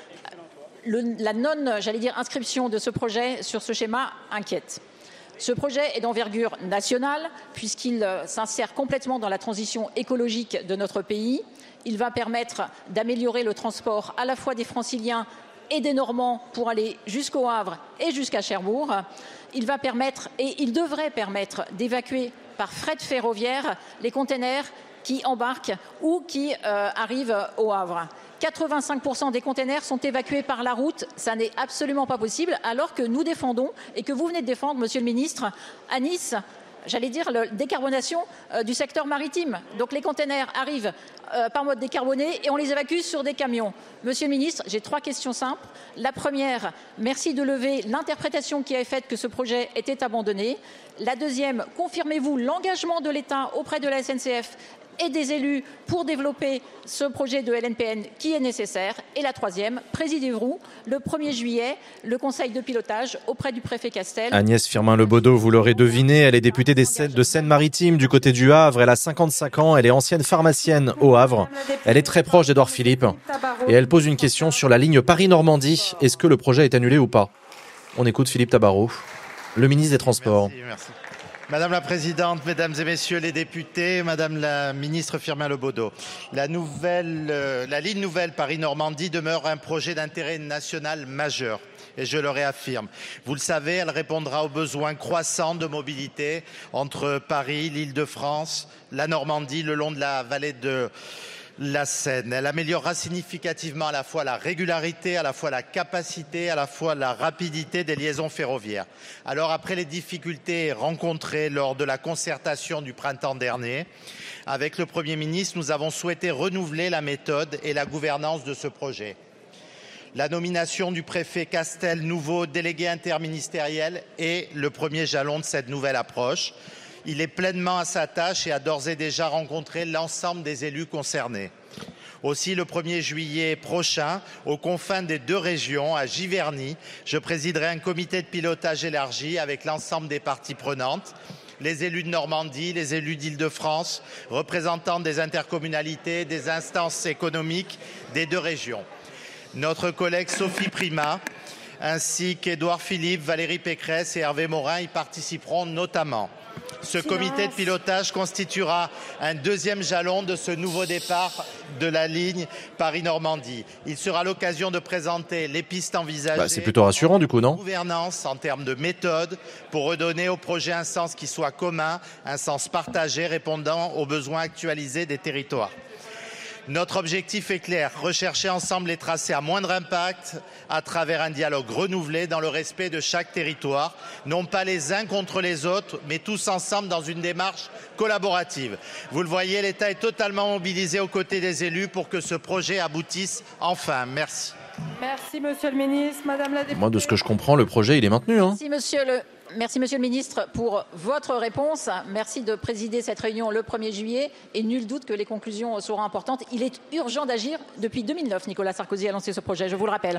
Speaker 17: la inscription de ce projet sur ce schéma inquiète. Ce projet est d'envergure nationale puisqu'il s'insère complètement dans la transition écologique de notre pays. Il va permettre d'améliorer le transport à la fois des Franciliens et des Normands pour aller jusqu'au Havre et jusqu'à Cherbourg. Il va permettre, et il devrait permettre, d'évacuer par fret ferroviaire les containers qui embarquent ou qui arrivent au Havre. 85% des containers sont évacués par la route. Ça n'est absolument pas possible, alors que nous défendons, et que vous venez de défendre, Monsieur le Ministre, à Nice, j'allais dire, la décarbonation du secteur maritime. Donc les containers arrivent par mode décarboné et on les évacue sur des camions. Monsieur le Ministre, j'ai 3 questions simples. La première, merci de lever l'interprétation qui a fait que ce projet était abandonné. La deuxième, confirmez-vous l'engagement de l'État auprès de la SNCF et des élus pour développer ce projet de LNPN qui est nécessaire. Et la troisième, présidez-vous le 1er juillet le conseil de pilotage auprès du préfet Castel.
Speaker 1: Agnès Firmin-Le Bodo, vous l'aurez deviné, elle est députée de Seine-Maritime du côté du Havre. Elle a 55 ans, elle est ancienne pharmacienne au Havre. Elle est très proche d'Édouard Philippe et elle pose une question sur la ligne Paris-Normandie. Est-ce que le projet est annulé ou pas? On écoute Philippe Tabarot, le ministre des Transports.
Speaker 18: Merci. Madame la Présidente, Mesdames et Messieurs les députés, Madame la Ministre Firmin-Le Bodo, la ligne nouvelle Paris-Normandie demeure un projet d'intérêt national majeur. Et je le réaffirme. Vous le savez, elle répondra aux besoins croissants de mobilité entre Paris, l'Île-de-France, la Normandie, le long de la vallée la Seine. Elle améliorera significativement à la fois la régularité, à la fois la capacité, à la fois la rapidité des liaisons ferroviaires. Alors après les difficultés rencontrées lors de la concertation du printemps dernier, avec le Premier ministre, nous avons souhaité renouveler la méthode et la gouvernance de ce projet. La nomination du préfet Castel, nouveau délégué interministériel, est le premier jalon de cette nouvelle approche. Il est pleinement à sa tâche et a d'ores et déjà rencontré l'ensemble des élus concernés. Aussi, le 1er juillet prochain, aux confins des 2 régions, à Giverny, je présiderai un comité de pilotage élargi avec l'ensemble des parties prenantes, les élus de Normandie, les élus d'Île-de-France, représentants des intercommunalités, des instances économiques des 2 régions. Notre collègue Sophie Primas, ainsi qu'Édouard Philippe, Valérie Pécresse et Hervé Morin y participeront notamment. Ce comité de pilotage constituera un 2e jalon de ce nouveau départ de la ligne Paris-Normandie. Il sera l'occasion de présenter les pistes envisagées.
Speaker 1: C'est plutôt rassurant du coup, non ?
Speaker 18: En gouvernance, en termes de méthode, pour redonner au projet un sens qui soit commun, un sens partagé, répondant aux besoins actualisés des territoires. Notre objectif est clair, rechercher ensemble les tracés à moindre impact à travers un dialogue renouvelé dans le respect de chaque territoire, non pas les uns contre les autres, mais tous ensemble dans une démarche collaborative. Vous le voyez, l'État est totalement mobilisé aux côtés des élus pour que ce projet aboutisse enfin. Merci.
Speaker 2: Merci, Monsieur le Ministre. Madame la députée.
Speaker 1: Moi, de ce que je comprends, le projet, il est maintenu. Hein.
Speaker 17: Merci, Monsieur le Ministre, pour votre réponse. Merci de présider cette réunion le 1er juillet. Et nul doute que les conclusions seront importantes. Il est urgent d'agir. Depuis 2009, Nicolas Sarkozy a lancé ce projet, je vous le rappelle.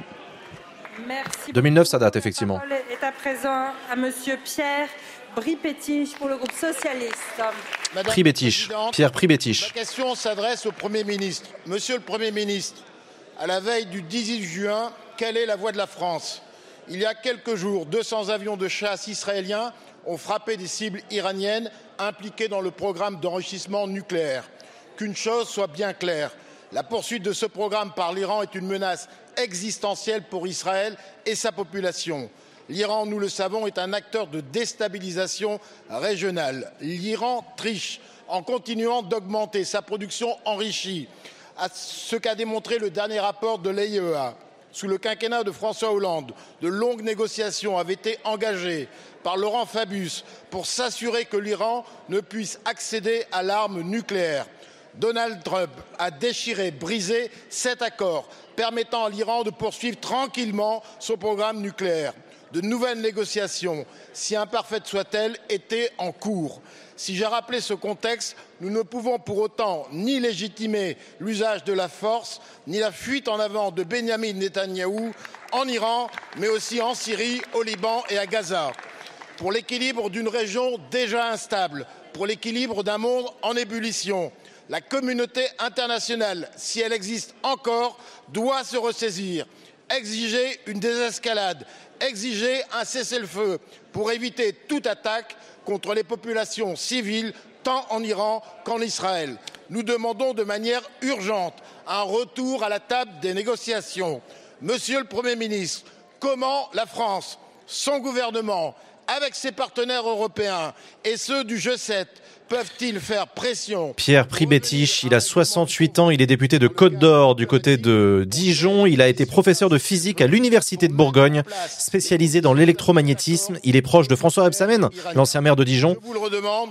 Speaker 2: Merci.
Speaker 1: 2009, ça date, effectivement.
Speaker 2: La parole est à présent à Monsieur Pierre Pribetich pour le groupe socialiste.
Speaker 1: Pribetich. Pierre Pribetich.
Speaker 19: Ma question s'adresse au Premier ministre. Monsieur le Premier ministre, à la veille du 18 juin, quelle est la voix de la France ? Il y a quelques jours, 200 avions de chasse israéliens ont frappé des cibles iraniennes impliquées dans le programme d'enrichissement nucléaire. Qu'une chose soit bien claire, la poursuite de ce programme par l'Iran est une menace existentielle pour Israël et sa population. L'Iran, nous le savons, est un acteur de déstabilisation régionale. L'Iran triche en continuant d'augmenter sa production enrichie, à ce qu'a démontré le dernier rapport de l'AIEA. Sous le quinquennat de François Hollande, de longues négociations avaient été engagées par Laurent Fabius pour s'assurer que l'Iran ne puisse accéder à l'arme nucléaire. Donald Trump a déchiré, brisé cet accord, permettant à l'Iran de poursuivre tranquillement son programme nucléaire. De nouvelles négociations, si imparfaites soient-elles, étaient en cours. Si j'ai rappelé ce contexte, nous ne pouvons pour autant ni légitimer l'usage de la force, ni la fuite en avant de Benyamin Netanyahou en Iran, mais aussi en Syrie, au Liban et à Gaza. Pour l'équilibre d'une région déjà instable, pour l'équilibre d'un monde en ébullition, la communauté internationale, si elle existe encore, doit se ressaisir, exiger une désescalade, exiger un cessez-le-feu pour éviter toute attaque contre les populations civiles, tant en Iran qu'en Israël. Nous demandons de manière urgente un retour à la table des négociations. Monsieur le Premier ministre, comment la France, son gouvernement, avec ses partenaires européens et ceux du G7, peuvent-ils faire pression?
Speaker 1: Pierre Pribetich, il a 68 ans, il est député de Côte d'Or du côté de Dijon. Il a été professeur de physique à l'Université de Bourgogne, spécialisé dans l'électromagnétisme. Il est proche de François Rebsamen, l'ancien maire de Dijon.
Speaker 19: Je vous le redemande.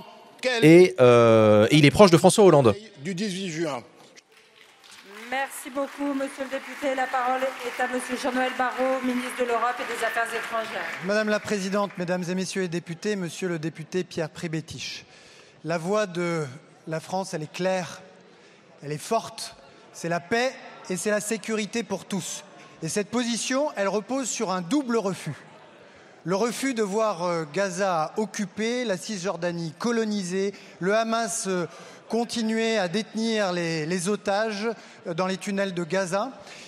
Speaker 1: Et il est proche de François Hollande.
Speaker 19: Du 18 juin.
Speaker 2: Merci beaucoup, Monsieur le député. La parole est à Monsieur Jean-Noël Barrot, ministre de l'Europe et des Affaires étrangères.
Speaker 8: Madame la Présidente, Mesdames et Messieurs les députés, Monsieur le député Pierre Pribetich, la voix de la France, elle est claire, elle est forte, c'est la paix et c'est la sécurité pour tous. Et cette position, elle repose sur un double refus. Le refus de voir Gaza occupée, la Cisjordanie colonisée, le Hamas continuer à détenir les otages dans les tunnels de Gaza.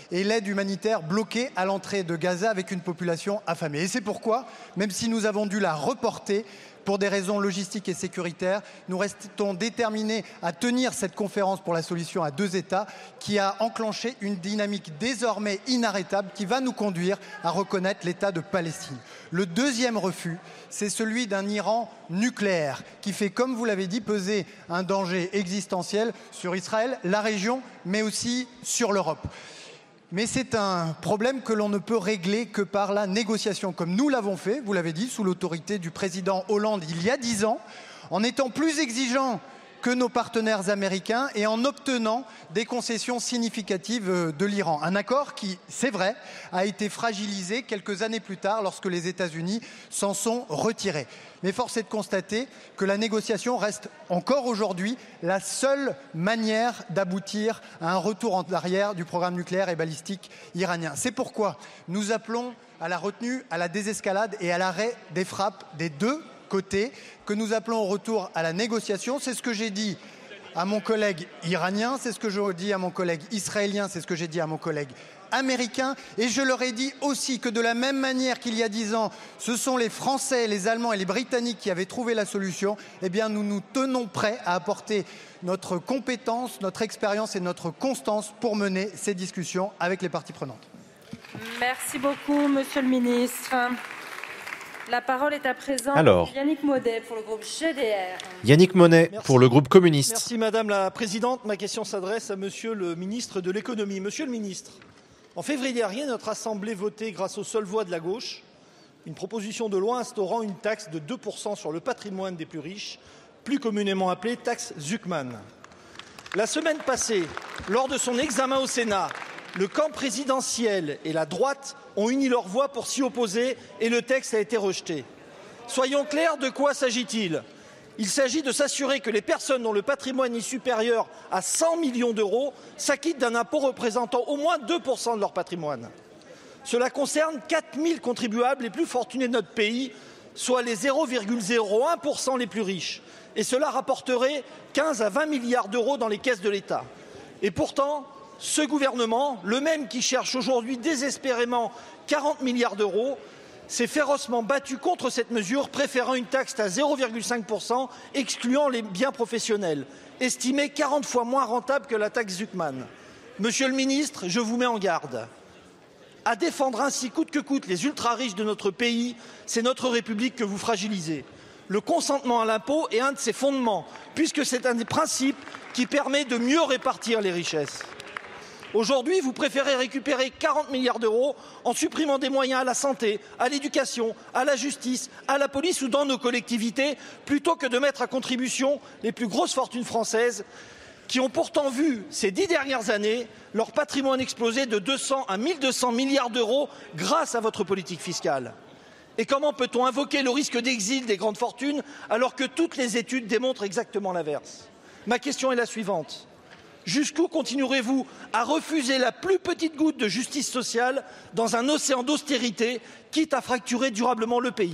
Speaker 8: et l'aide humanitaire bloquée à l'entrée de Gaza avec une population affamée. Et c'est pourquoi, même si nous avons dû la reporter, pour des raisons logistiques et sécuritaires, nous restons déterminés à tenir cette conférence pour la solution à 2 États qui a enclenché une dynamique désormais inarrêtable qui va nous conduire à reconnaître l'État de Palestine. Le deuxième refus, c'est celui d'un Iran nucléaire qui fait, comme vous l'avez dit, peser un danger existentiel sur Israël, la région, mais aussi sur l'Europe. Mais c'est un problème que l'on ne peut régler que par la négociation, comme nous l'avons fait, vous l'avez dit, sous l'autorité du président Hollande il y a 10 ans, en étant plus exigeants que nos partenaires américains et en obtenant des concessions significatives de l'Iran. Un accord qui, c'est vrai, a été fragilisé quelques années plus tard lorsque les États-Unis s'en sont retirés. Mais force est de constater que la négociation reste encore aujourd'hui la seule manière d'aboutir à un retour en arrière du programme nucléaire et balistique iranien. C'est pourquoi nous appelons à la retenue, à la désescalade et à l'arrêt des frappes des deux côtés, que nous appelons au retour à la négociation. C'est ce que j'ai dit à mon collègue iranien, c'est ce que j'ai dit à mon collègue israélien, c'est ce que j'ai dit à mon collègue américain, et je leur ai dit aussi que de la même manière qu'il y a 10 ans, ce sont les Français, les Allemands et les Britanniques qui avaient trouvé la solution, eh bien nous nous tenons prêts à apporter notre compétence, notre expérience et notre constance pour mener ces discussions avec les parties prenantes.
Speaker 2: Merci beaucoup, Monsieur le Ministre. La parole est à présent
Speaker 1: Alors,
Speaker 2: Yannick Modet pour le groupe GDR.
Speaker 1: Yannick Monet pour le groupe communiste.
Speaker 20: Merci Madame la Présidente. Ma question s'adresse à Monsieur le Ministre de l'Économie. Monsieur le Ministre, en février dernier, notre Assemblée votait, grâce aux seules voix de la gauche, une proposition de loi instaurant une taxe de 2% sur le patrimoine des plus riches, plus communément appelée taxe Zuckman. La semaine passée, lors de son examen au Sénat, le camp présidentiel et la droite ont uni leurs voix pour s'y opposer et le texte a été rejeté. Soyons clairs, de quoi s'agit-il ? Il s'agit de s'assurer que les personnes dont le patrimoine est supérieur à 100 millions d'euros s'acquittent d'un impôt représentant au moins 2% de leur patrimoine. Cela concerne 4 000 contribuables les plus fortunés de notre pays, soit les 0,01% les plus riches. Et cela rapporterait 15 à 20 milliards d'euros dans les caisses de l'État. Et pourtant, ce gouvernement, le même qui cherche aujourd'hui désespérément 40 milliards d'euros, s'est férocement battu contre cette mesure, préférant une taxe à 0,5%, excluant les biens professionnels, estimée 40 fois moins rentable que la taxe Zuckman. Monsieur le ministre, je vous mets en garde. À défendre ainsi coûte que coûte les ultra-riches de notre pays, c'est notre République que vous fragilisez. Le consentement à l'impôt est un de ses fondements, puisque c'est un des principes qui permet de mieux répartir les richesses. Aujourd'hui, vous préférez récupérer 40 milliards d'euros en supprimant des moyens à la santé, à l'éducation, à la justice, à la police ou dans nos collectivités, plutôt que de mettre à contribution les plus grosses fortunes françaises qui ont pourtant vu, ces 10 dernières années, leur patrimoine exploser de 200 à 1200 milliards d'euros grâce à votre politique fiscale. Et comment peut-on invoquer le risque d'exil des grandes fortunes alors que toutes les études démontrent exactement l'inverse ? Ma question est la suivante. Jusqu'où continuerez-vous à refuser la plus petite goutte de justice sociale dans un océan d'austérité, quitte à fracturer durablement le pays ?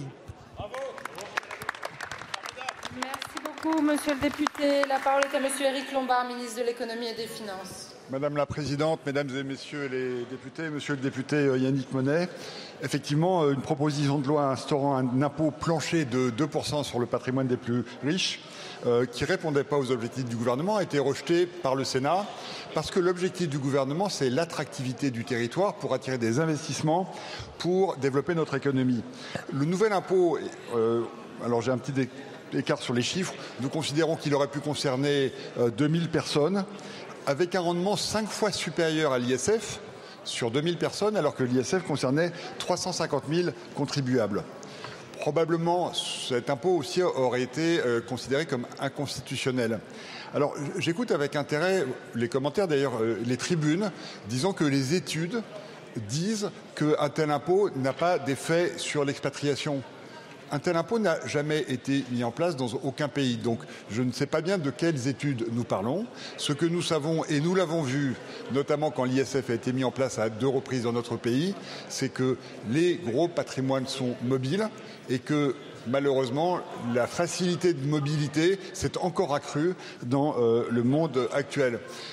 Speaker 2: Merci beaucoup, Monsieur le député. La parole est à Monsieur Éric Lombard, ministre de l'Économie et des Finances.
Speaker 13: Madame la Présidente, Mesdames et Messieurs les députés, Monsieur le député Yannick Monet, effectivement, une proposition de loi instaurant un impôt plancher de 2% sur le patrimoine des plus riches qui ne répondait pas aux objectifs du gouvernement a été rejetée par le Sénat parce que l'objectif du gouvernement, c'est l'attractivité du territoire pour attirer des investissements, pour développer notre économie. Le nouvel impôt, alors j'ai un petit écart sur les chiffres, nous considérons qu'il aurait pu concerner 2000 personnes avec un rendement 5 fois supérieur à l'ISF sur 2000 personnes alors que l'ISF concernait 350 000 contribuables. Probablement, cet impôt aussi aurait été considéré comme inconstitutionnel. Alors, j'écoute avec intérêt les commentaires, d'ailleurs, les tribunes, disant que les études disent qu'un tel impôt n'a pas d'effet sur l'expatriation. Un tel impôt n'a jamais été mis en place dans aucun pays. Donc, je ne sais pas bien de quelles études nous parlons. Ce que nous savons, et nous l'avons vu, notamment quand l'ISF a été mis en place à 2 reprises dans notre pays, c'est que les gros patrimoines sont mobiles et que, malheureusement, la facilité de mobilité s'est encore accrue dans le monde actuel.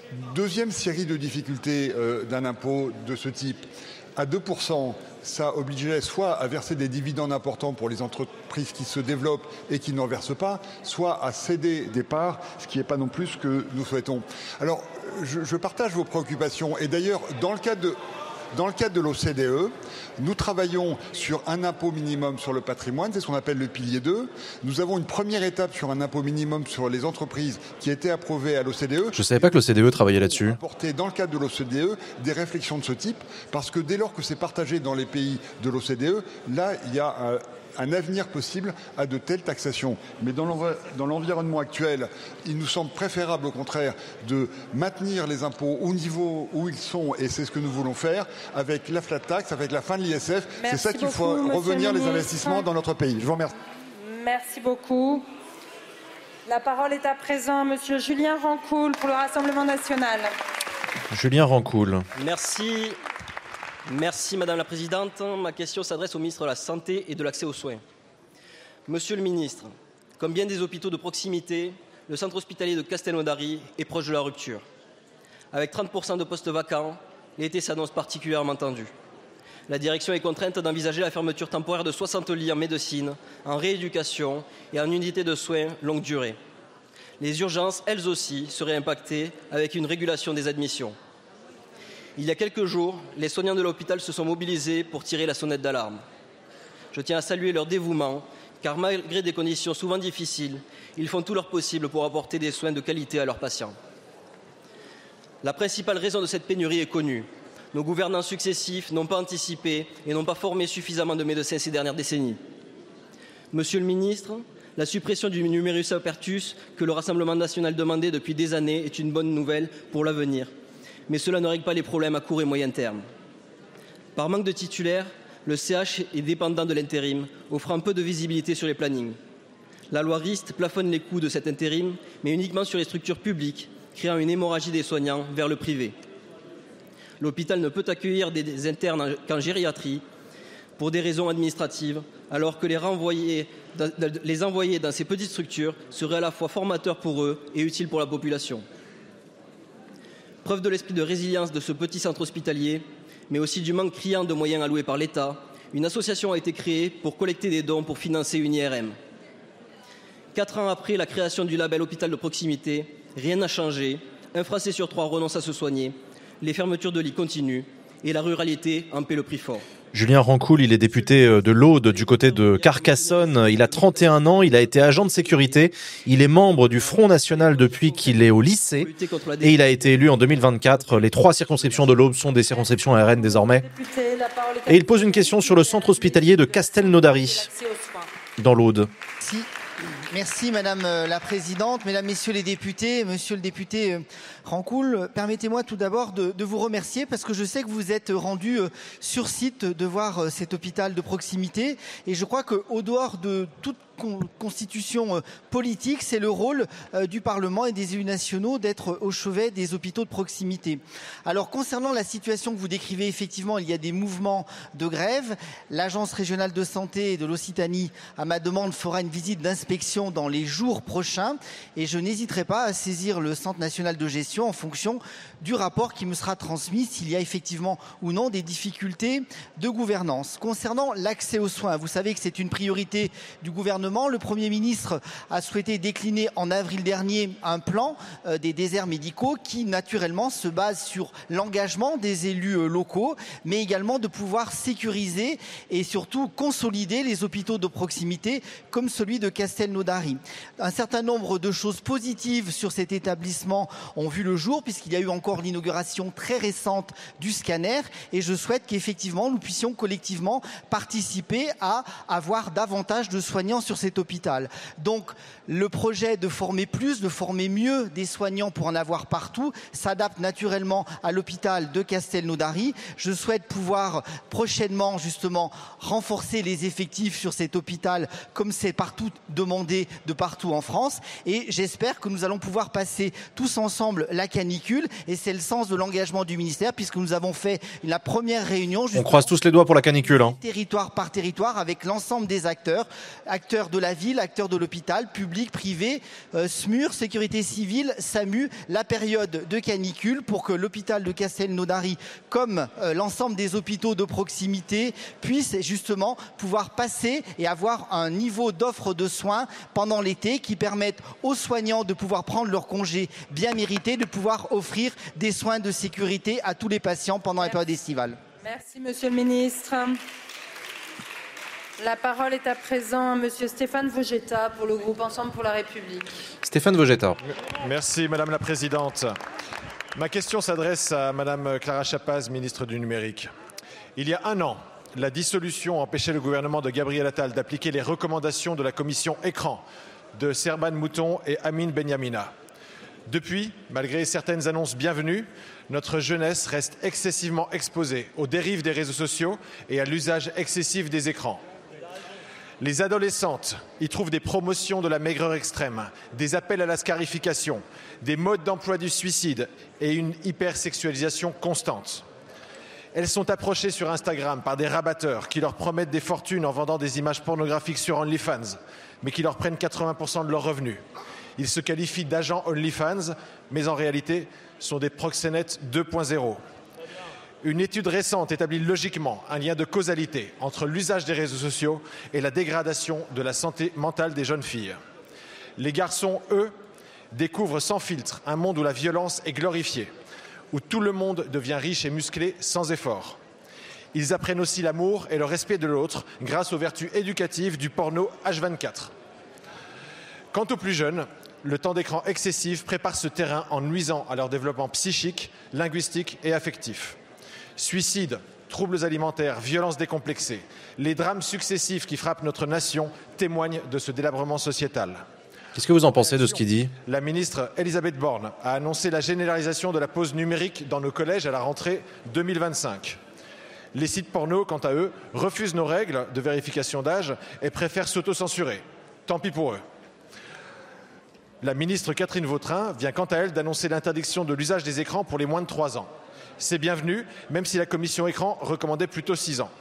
Speaker 13: Deuxième série de difficultés d'un impôt de ce type. À 2%, ça obligeait soit à verser des dividendes importants pour les entreprises qui se développent et qui n'en versent pas, soit à céder des parts, ce qui n'est pas non plus ce que nous souhaitons. Alors, je partage vos préoccupations. Et d'ailleurs, dans le cadre de l'OCDE, nous travaillons sur un impôt minimum sur le patrimoine, c'est ce qu'on appelle le pilier 2. Nous avons une première étape sur un impôt minimum sur les entreprises qui a été approuvée à l'OCDE.
Speaker 1: Je ne savais pas que l'OCDE travaillait là-dessus.
Speaker 13: Apporter dans le cadre de l'OCDE des réflexions de ce type, parce que dès lors que c'est partagé dans les pays de l'OCDE, là, il y a un avenir possible à de telles taxations. Mais dans l'environnement actuel, il nous semble préférable au contraire de maintenir les impôts au niveau où ils sont, et c'est ce que nous voulons faire, avec la flat tax, avec la fin de l'ISF. C'est ça qu'il faut revenir les investissements dans notre pays. Je vous remercie.
Speaker 2: Merci beaucoup. La parole est à présent à monsieur Julien Rancoul pour le Rassemblement national.
Speaker 1: Julien Rancoul.
Speaker 21: Merci Madame la Présidente. Ma question s'adresse au ministre de la Santé et de l'Accès aux soins. Monsieur le ministre, comme bien des hôpitaux de proximité, le centre hospitalier de Castelnaudary est proche de la rupture. Avec 30% de postes vacants, l'été s'annonce particulièrement tendu. La direction est contrainte d'envisager la fermeture temporaire de 60 lits en médecine, en rééducation et en unité de soins longue durée. Les urgences, elles aussi, seraient impactées avec une régulation des admissions. Il y a quelques jours, les soignants de l'hôpital se sont mobilisés pour tirer la sonnette d'alarme. Je tiens à saluer leur dévouement, car malgré des conditions souvent difficiles, ils font tout leur possible pour apporter des soins de qualité à leurs patients. La principale raison de cette pénurie est connue. Nos gouvernants successifs n'ont pas anticipé et n'ont pas formé suffisamment de médecins ces dernières décennies. Monsieur le ministre, la suppression du numerus apertus que le Rassemblement national demandait depuis des années est une bonne nouvelle pour l'avenir. Mais cela ne règle pas les problèmes à court et moyen terme. Par manque de titulaires, le CH est dépendant de l'intérim, offrant peu de visibilité sur les plannings. La loi Rist plafonne les coûts de cet intérim, mais uniquement sur les structures publiques, créant une hémorragie des soignants vers le privé. L'hôpital ne peut accueillir des internes qu'en gériatrie pour des raisons administratives, alors que les envoyer dans ces petites structures serait à la fois formateur pour eux et utile pour la population. Preuve de l'esprit de résilience de ce petit centre hospitalier, mais aussi du manque criant de moyens alloués par l'État, une association a été créée pour collecter des dons pour financer une IRM. 4 ans après la création du label hôpital de proximité, rien n'a changé, un Français sur 3 renonce à se soigner, les fermetures de lits continuent et la ruralité en paie le prix fort.
Speaker 1: Julien Rancoul, il est député de l'Aude du côté de Carcassonne. Il a 31 ans, il a été agent de sécurité. Il est membre du Front National depuis qu'il est au lycée. Et il a été élu en 2024. Les 3 circonscriptions de l'Aube sont des circonscriptions RN désormais. Et il pose une question sur le centre hospitalier de Castelnaudary, dans l'Aude.
Speaker 22: Merci Madame la Présidente, Mesdames, Messieurs les députés, Monsieur le député Rancoul, permettez-moi tout d'abord de vous remercier parce que je sais que vous êtes rendu sur site de voir cet hôpital de proximité et je crois qu'au dehors de toute constitution politique, c'est le rôle du Parlement et des élus nationaux d'être au chevet des hôpitaux de proximité. Alors concernant la situation que vous décrivez, effectivement, il y a des mouvements de grève. L'Agence régionale de santé de l'Occitanie, à ma demande, fera une visite d'inspection dans les jours prochains et je n'hésiterai pas à saisir le Centre national de gestion en fonction du rapport qui me sera transmis s'il y a effectivement ou non des difficultés de gouvernance. Concernant l'accès aux soins, vous savez que c'est une priorité du gouvernement. Le Premier ministre a souhaité décliner en avril dernier un plan des déserts médicaux qui naturellement se base sur l'engagement des élus locaux, mais également de pouvoir sécuriser et surtout consolider les hôpitaux de proximité comme celui de Castelnaudary. Un certain nombre de choses positives sur cet établissement ont vu le jour puisqu'il y a eu encore l'inauguration très récente du scanner et je souhaite qu'effectivement nous puissions collectivement participer à avoir davantage de soignants sur cet hôpital. Donc le projet de former plus, de former mieux des soignants pour en avoir partout s'adapte naturellement à l'hôpital de Castelnaudary. Je souhaite pouvoir prochainement justement renforcer les effectifs sur cet hôpital comme c'est partout demandé inondés de partout en France. Et j'espère que nous allons pouvoir passer tous ensemble la canicule. Et c'est le sens de l'engagement du ministère, puisque nous avons fait la première réunion.
Speaker 1: On croise tous les doigts pour la canicule. Hein.
Speaker 22: Territoire par territoire, avec l'ensemble des acteurs de la ville, acteurs de l'hôpital, public, privé, SMUR, sécurité civile, SAMU, la période de canicule pour que l'hôpital de Castelnaudary, comme l'ensemble des hôpitaux de proximité, puissent justement pouvoir passer et avoir un niveau d'offre de soins pendant l'été qui permette aux soignants de pouvoir prendre leur congé bien mérité, de pouvoir offrir des soins de sécurité à tous les patients pendant la période estivale.
Speaker 2: Merci, Monsieur le Ministre. La parole est à présent à Monsieur Stéphane Vogetta pour le groupe Ensemble pour la République.
Speaker 1: Stéphane Vogetta.
Speaker 3: Merci Madame la Présidente. Ma question s'adresse à Madame Clara Chapaz, ministre du Numérique. Il y a un an, la dissolution empêchait le gouvernement de Gabriel Attal d'appliquer les recommandations de la commission Écran de Serban Mouton et Amine Benyamina. Depuis, malgré certaines annonces bienvenues, notre jeunesse reste excessivement exposée aux dérives des réseaux sociaux et à l'usage excessif des écrans. Les adolescentes y trouvent des promotions de la maigreur extrême, des appels à la scarification, des modes d'emploi du suicide et une hypersexualisation constante. Elles sont approchées sur Instagram par des rabatteurs qui leur promettent des fortunes en vendant des images pornographiques sur OnlyFans, mais qui leur prennent 80% de leurs revenus. Ils se qualifient d'agents OnlyFans, mais en réalité sont des proxénètes 2.0. Une étude récente établit logiquement un lien de causalité entre l'usage des réseaux sociaux et la dégradation de la santé mentale des jeunes filles. Les garçons, eux, découvrent sans filtre un monde où la violence est glorifiée, où tout le monde devient riche et musclé sans effort. Ils apprennent aussi l'amour et le respect de l'autre grâce aux vertus éducatives du porno H24. Quant aux plus jeunes, le temps d'écran excessif prépare ce terrain en nuisant à leur développement psychique, linguistique et affectif. Suicides, troubles alimentaires, violences décomplexées, les drames successifs qui frappent notre nation témoignent de ce délabrement sociétal.
Speaker 1: Qu'est-ce que vous en pensez de ce qu'il dit ?
Speaker 3: La ministre Elisabeth Borne a annoncé la généralisation de la pause numérique dans nos collèges à la rentrée 2025. Les sites porno, quant à eux, refusent nos règles de vérification d'âge et préfèrent s'autocensurer. Tant pis pour eux. La ministre Catherine Vautrin vient quant à elle d'annoncer l'interdiction de l'usage des écrans pour les moins de 3 ans. C'est bienvenu, même si la commission Écran recommandait plutôt 6 ans.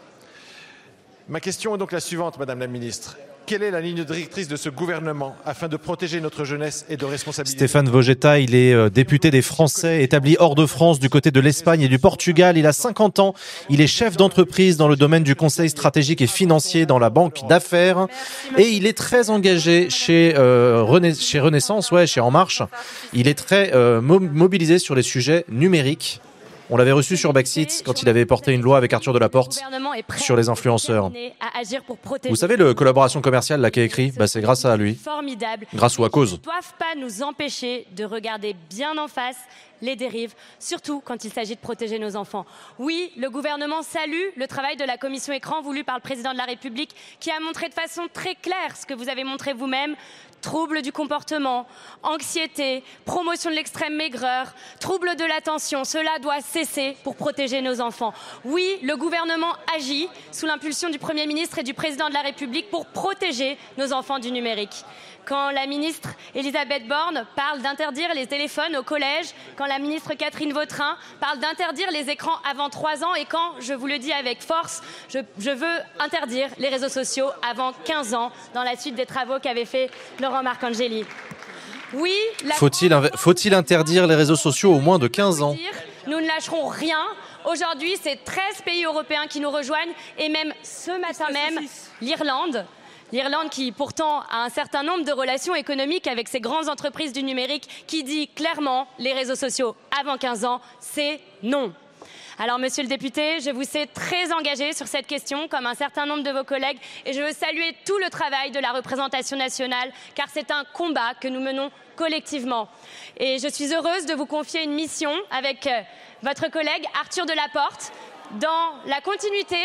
Speaker 3: Ma question est donc la suivante, Madame la Ministre. Quelle est la ligne directrice de ce gouvernement afin de protéger notre jeunesse et de responsabiliser...
Speaker 1: Stéphane Vogetta, il est député des Français, établi hors de France du côté de l'Espagne et du Portugal. Il a 50 ans, il est chef d'entreprise dans le domaine du conseil stratégique et financier dans la banque d'affaires. Et il est très engagé chez Renaissance, chez En Marche. Il est très mobilisé sur les sujets numériques. On l'avait reçu sur Backseat quand il avait porté une loi avec Arthur Delaporte sur les influenceurs. Vous savez, le collaboration commerciale là qui est écrit, c'est grâce à lui.
Speaker 4: Formidable.
Speaker 1: Grâce ou à cause.
Speaker 4: Ils ne doivent pas nous empêcher de regarder bien en face les dérives, surtout quand il s'agit de protéger nos enfants. Oui, le gouvernement salue le travail de la commission Écran voulu par le président de la République qui a montré de façon très claire ce que vous avez montré vous-même. Troubles du comportement, anxiété, promotion de l'extrême maigreur, troubles de l'attention, cela doit cesser pour protéger nos enfants. Oui, le gouvernement agit sous l'impulsion du Premier ministre et du Président de la République pour protéger nos enfants du numérique. Quand la ministre Elisabeth Borne parle d'interdire les téléphones au collège, quand la ministre Catherine Vautrin parle d'interdire les écrans avant 3 ans et quand, je vous le dis avec force, je veux interdire les réseaux sociaux avant 15 ans dans la suite des travaux qu'avait fait Laurent Marcangeli. Oui,
Speaker 1: faut-il interdire les réseaux sociaux au moins de 15 ans ?
Speaker 4: Nous ne lâcherons rien. Aujourd'hui, c'est 13 pays européens qui nous rejoignent et même ce matin même, l'Irlande qui pourtant a un certain nombre de relations économiques avec ces grandes entreprises du numérique, qui dit clairement les réseaux sociaux avant 15 ans, c'est non. Alors, monsieur le député, je vous sais très engagé sur cette question, comme un certain nombre de vos collègues, et je veux saluer tout le travail de la représentation nationale, car c'est un combat que nous menons collectivement. Et je suis heureuse de vous confier une mission avec votre collègue Arthur Delaporte, dans la continuité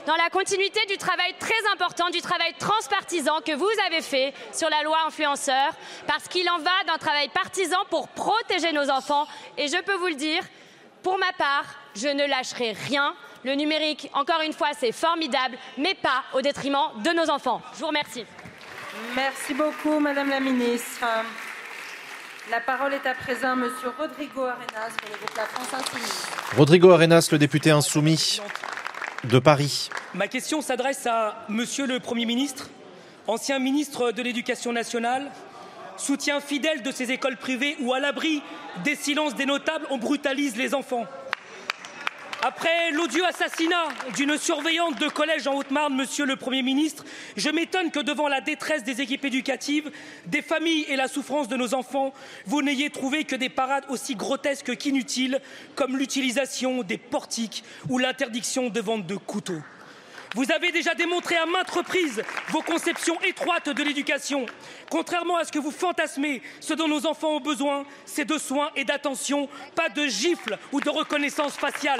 Speaker 4: du travail très important, du travail transpartisan que vous avez fait sur la loi influenceur, parce qu'il en va d'un travail partisan pour protéger nos enfants. Et je peux vous le dire, pour ma part, je ne lâcherai rien. Le numérique, encore une fois, c'est formidable, mais pas au détriment de nos enfants. Je vous remercie.
Speaker 2: Merci beaucoup, Madame la Ministre. La parole est à présent à Monsieur Rodrigo Arenas pour le groupe La France Insoumise.
Speaker 1: Rodrigo Arenas, le député insoumis de Paris.
Speaker 5: Ma question s'adresse à Monsieur le Premier ministre, ancien ministre de l'Éducation nationale, soutien fidèle de ces écoles privées où, à l'abri des silences des notables, on brutalise les enfants. Après l'odieux assassinat d'une surveillante de collège en Haute-Marne, Monsieur le Premier ministre, je m'étonne que devant la détresse des équipes éducatives, des familles et la souffrance de nos enfants, vous n'ayez trouvé que des parades aussi grotesques qu'inutiles, comme l'utilisation des portiques ou l'interdiction de vente de couteaux. Vous avez déjà démontré à maintes reprises vos conceptions étroites de l'éducation. Contrairement à ce que vous fantasmez, ce dont nos enfants ont besoin, c'est de soins et d'attention, pas de gifles ou de reconnaissance faciale.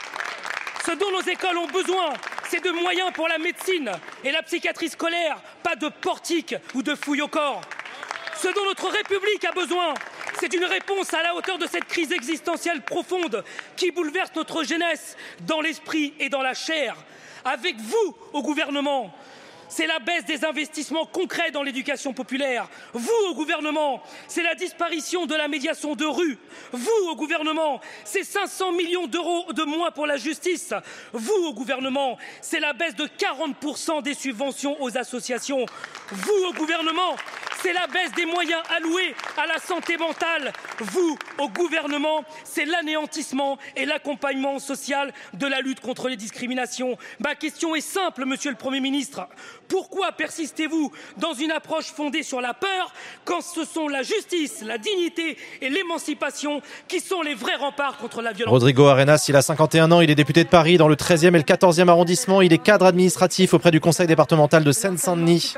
Speaker 5: Ce dont nos écoles ont besoin, c'est de moyens pour la médecine et la psychiatrie scolaire, pas de portiques ou de fouilles au corps. Ce dont notre République a besoin, c'est une réponse à la hauteur de cette crise existentielle profonde qui bouleverse notre jeunesse dans l'esprit et dans la chair. Avec vous au gouvernement, c'est la baisse des investissements concrets dans l'éducation populaire. Vous au gouvernement, c'est la disparition de la médiation de rue. Vous au gouvernement, c'est 500 millions d'euros de moins pour la justice. Vous au gouvernement, c'est la baisse de 40% des subventions aux associations. Vous au gouvernement, c'est la baisse des moyens alloués à la santé mentale. Vous, au gouvernement, c'est l'anéantissement et l'accompagnement social de la lutte contre les discriminations. Ma question est simple, Monsieur le Premier ministre. Pourquoi persistez-vous dans une approche fondée sur la peur quand ce sont la justice, la dignité et l'émancipation qui sont les vrais remparts contre la violence?
Speaker 1: Rodrigo Arenas, il a 51 ans, il est député de Paris dans le 13e et le 14e arrondissement. Il est cadre administratif auprès du conseil départemental de Seine-Saint-Denis.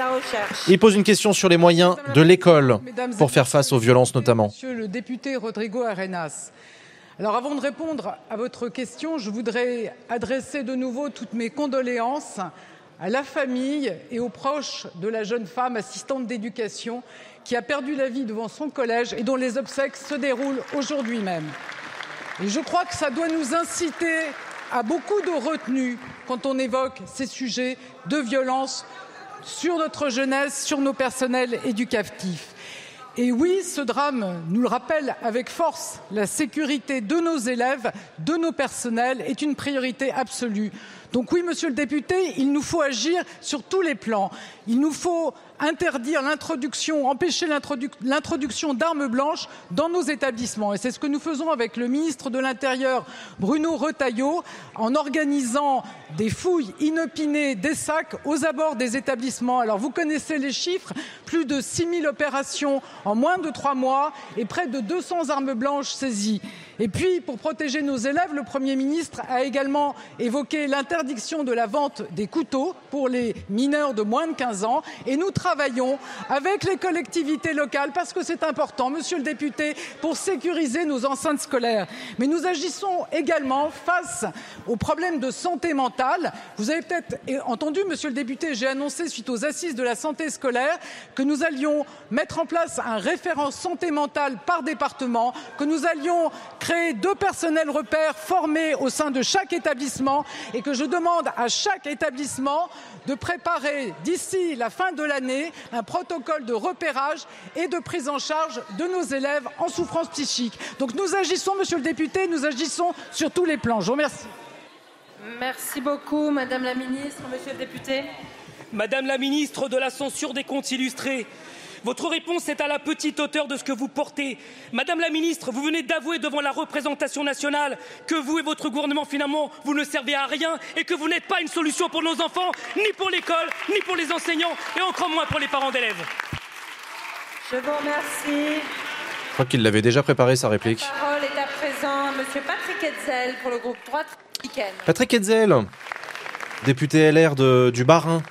Speaker 1: Il pose une question sur les moyens de l'école pour faire face aux violences notamment.
Speaker 6: Monsieur le député Rodrigo Arenas, alors avant de répondre à votre question, je voudrais adresser de nouveau toutes mes condoléances à la famille et aux proches de la jeune femme assistante d'éducation qui a perdu la vie devant son collège et dont les obsèques se déroulent aujourd'hui même. Et je crois que ça doit nous inciter à beaucoup de retenue quand on évoque ces sujets de violence sur notre jeunesse, sur nos personnels éducatifs. Et oui, ce drame nous le rappelle avec force. La sécurité de nos élèves, de nos personnels est une priorité absolue. Donc oui, monsieur le député, il nous faut agir sur tous les plans. Il nous faut interdire l'introduction, empêcher l'introduction d'armes blanches dans nos établissements. Et c'est ce que nous faisons avec le ministre de l'Intérieur, Bruno Retailleau, en organisant des fouilles inopinées des sacs aux abords des établissements. Alors vous connaissez les chiffres, plus de 6 000 opérations en moins de 3 mois et près de 200 armes blanches saisies. Et puis, pour protéger nos élèves, le Premier ministre a également évoqué l'interdiction de la vente des couteaux pour les mineurs de moins de 15 ans. Et nous travaillons avec les collectivités locales, parce que c'est important, monsieur le député, pour sécuriser nos enceintes scolaires. Mais nous agissons également face aux problèmes de santé mentale. Vous avez peut-être entendu, monsieur le député, j'ai annoncé, suite aux assises de la santé scolaire, que nous allions mettre en place un référent santé mentale par département, que nous allions créer 2 personnels repères formés au sein de chaque établissement et que je demande à chaque établissement de préparer d'ici la fin de l'année un protocole de repérage et de prise en charge de nos élèves en souffrance psychique. Donc nous agissons, monsieur le député, nous agissons sur tous les plans. Je vous remercie.
Speaker 2: Merci beaucoup, Madame la Ministre. Monsieur le député.
Speaker 5: Madame la Ministre de la Censure des comptes illustrés, votre réponse est à la petite hauteur de ce que vous portez. Madame la Ministre, vous venez d'avouer devant la représentation nationale que vous et votre gouvernement, finalement, vous ne servez à rien et que vous n'êtes pas une solution pour nos enfants, ni pour l'école, ni pour les enseignants et encore moins pour les parents d'élèves.
Speaker 2: Je vous remercie.
Speaker 1: Je crois qu'il l'avait déjà préparé, sa réplique.
Speaker 2: La parole est à présent à Monsieur Patrick Hetzel pour le groupe Droite républicaine.
Speaker 1: Patrick Hetzel, député LR du Bas-Rhin.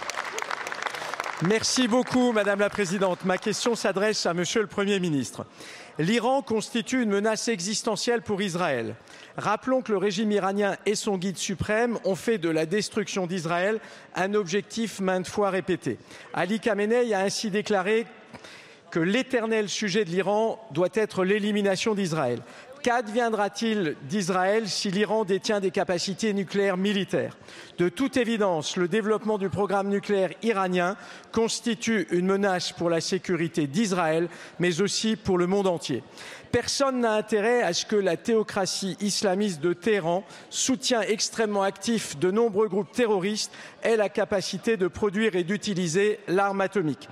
Speaker 23: Merci beaucoup, Madame la Présidente. Ma question s'adresse à Monsieur le Premier ministre. L'Iran constitue une menace existentielle pour Israël. Rappelons que le régime iranien et son guide suprême ont fait de la destruction d'Israël un objectif maintes fois répété. Ali Khamenei a ainsi déclaré que l'éternel sujet de l'Iran doit être l'élimination d'Israël. Qu'adviendra-t-il d'Israël si l'Iran détient des capacités nucléaires militaires? De toute évidence, le développement du programme nucléaire iranien constitue une menace pour la sécurité d'Israël, mais aussi pour le monde entier. Personne n'a intérêt à ce que la théocratie islamiste de Téhéran, soutien extrêmement actif de nombreux groupes terroristes, ait la capacité de produire et d'utiliser l'arme atomique.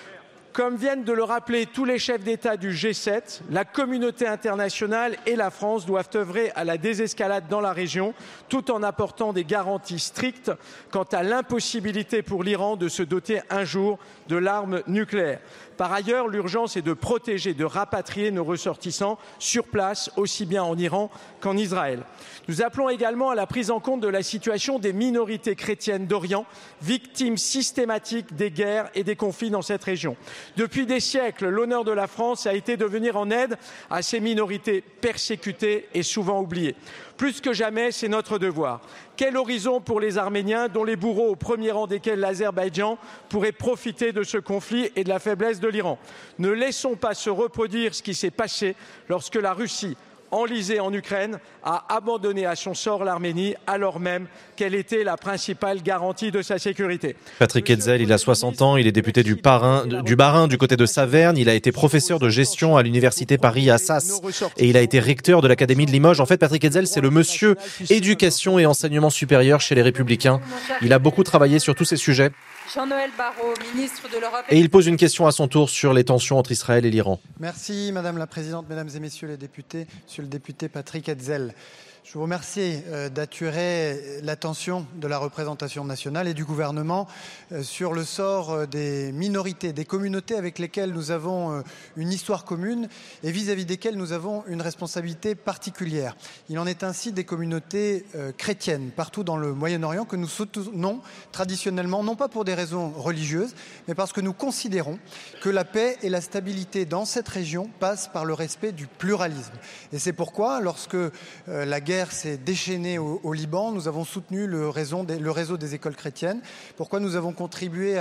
Speaker 23: Comme viennent de le rappeler tous les chefs d'État du G7, la communauté internationale et la France doivent œuvrer à la désescalade dans la région, tout en apportant des garanties strictes quant à l'impossibilité pour l'Iran de se doter un jour de l'arme nucléaire. Par ailleurs, l'urgence est de protéger, de rapatrier nos ressortissants sur place, aussi bien en Iran qu'en Israël. Nous appelons également à la prise en compte de la situation des minorités chrétiennes d'Orient, victimes systématiques des guerres et des conflits dans cette région. Depuis des siècles, l'honneur de la France a été de venir en aide à ces minorités persécutées et souvent oubliées. Plus que jamais, c'est notre devoir. Quel horizon pour les Arméniens, dont les bourreaux, au premier rang desquels l'Azerbaïdjan, pourraient profiter de ce conflit et de la faiblesse de l'Iran? Ne laissons pas se reproduire ce qui s'est passé lorsque la Russie, enlisée en Ukraine, a abandonné à son sort l'Arménie, alors même qu'elle était la principale garantie de sa sécurité.
Speaker 1: Patrick Hetzel, il a 60 ans, il est député du Bas-Rhin du côté de Saverne, il a été professeur de gestion à l'université Paris-Assas et il a été recteur de l'Académie de Limoges. En fait, Patrick Hetzel, c'est le monsieur éducation et enseignement supérieur chez les Républicains. Il a beaucoup travaillé sur tous ces sujets.
Speaker 2: Jean-Noël Barrot, ministre de l'Europe.
Speaker 1: Et il pose une question à son tour sur les tensions entre Israël et l'Iran.
Speaker 8: Merci Madame la Présidente, Mesdames et Messieurs les députés, Monsieur le député Patrick Hetzel. Je vous remercie d'attirer l'attention de la représentation nationale et du gouvernement sur le sort des minorités, des communautés avec lesquelles nous avons une histoire commune et vis-à-vis desquelles nous avons une responsabilité particulière. Il en est ainsi des communautés chrétiennes partout dans le Moyen-Orient que nous soutenons traditionnellement, non pas pour des raisons religieuses, mais parce que nous considérons que la paix et la stabilité dans cette région passent par le respect du pluralisme. Et c'est pourquoi, lorsque la guerre s'est déchaînée au Liban, nous avons soutenu le réseau des écoles chrétiennes. Pourquoi nous avons contribué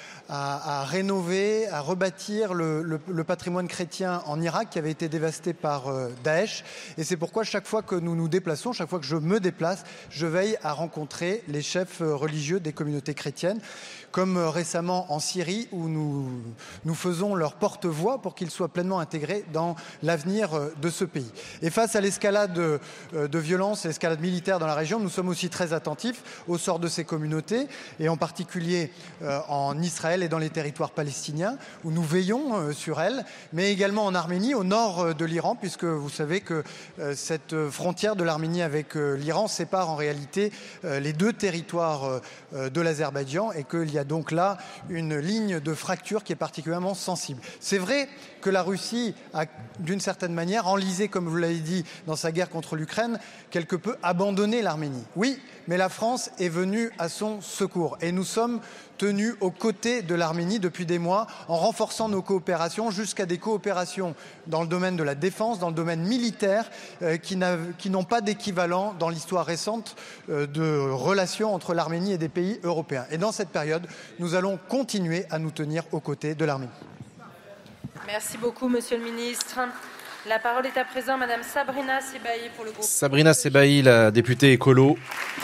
Speaker 8: à rénover, à rebâtir le patrimoine chrétien en Irak qui avait été dévasté par Daesh. Et c'est pourquoi chaque fois que nous nous déplaçons, chaque fois que je me déplace, je veille à rencontrer les chefs religieux des communautés chrétiennes, comme récemment en Syrie où nous faisons leur porte-voix pour qu'ils soient pleinement intégrés dans l'avenir de ce pays. Et face à l'escalade de violence, l'escalade militaire dans la région, nous sommes aussi très attentifs au sort de ces communautés et en particulier en Israël et dans les territoires palestiniens où nous veillons sur elles, mais également en Arménie, au nord de l'Iran, puisque vous savez que cette frontière de l'Arménie avec l'Iran sépare en réalité les deux territoires de l'Azerbaïdjan et qu'il y a donc là une ligne de fracture qui est particulièrement sensible. C'est vrai que la Russie a, d'une certaine manière, enlisé, comme vous l'avez dit, dans sa guerre contre l'Ukraine, quelque peu abandonné l'Arménie. Oui, mais la France est venue à son secours et nous sommes tenus aux côtés de l'Arménie depuis des mois en renforçant nos coopérations jusqu'à des coopérations dans le domaine de la défense, dans le domaine militaire qui n'ont pas d'équivalent dans l'histoire récente de relations entre l'Arménie et des pays européens. Et dans cette période, nous allons continuer à nous tenir aux côtés de l'Arménie.
Speaker 2: Merci beaucoup, Monsieur le Ministre. La parole est à présent Madame Sabrina Sebaï pour le groupe.
Speaker 1: Sabrina Sebaï, la députée écolo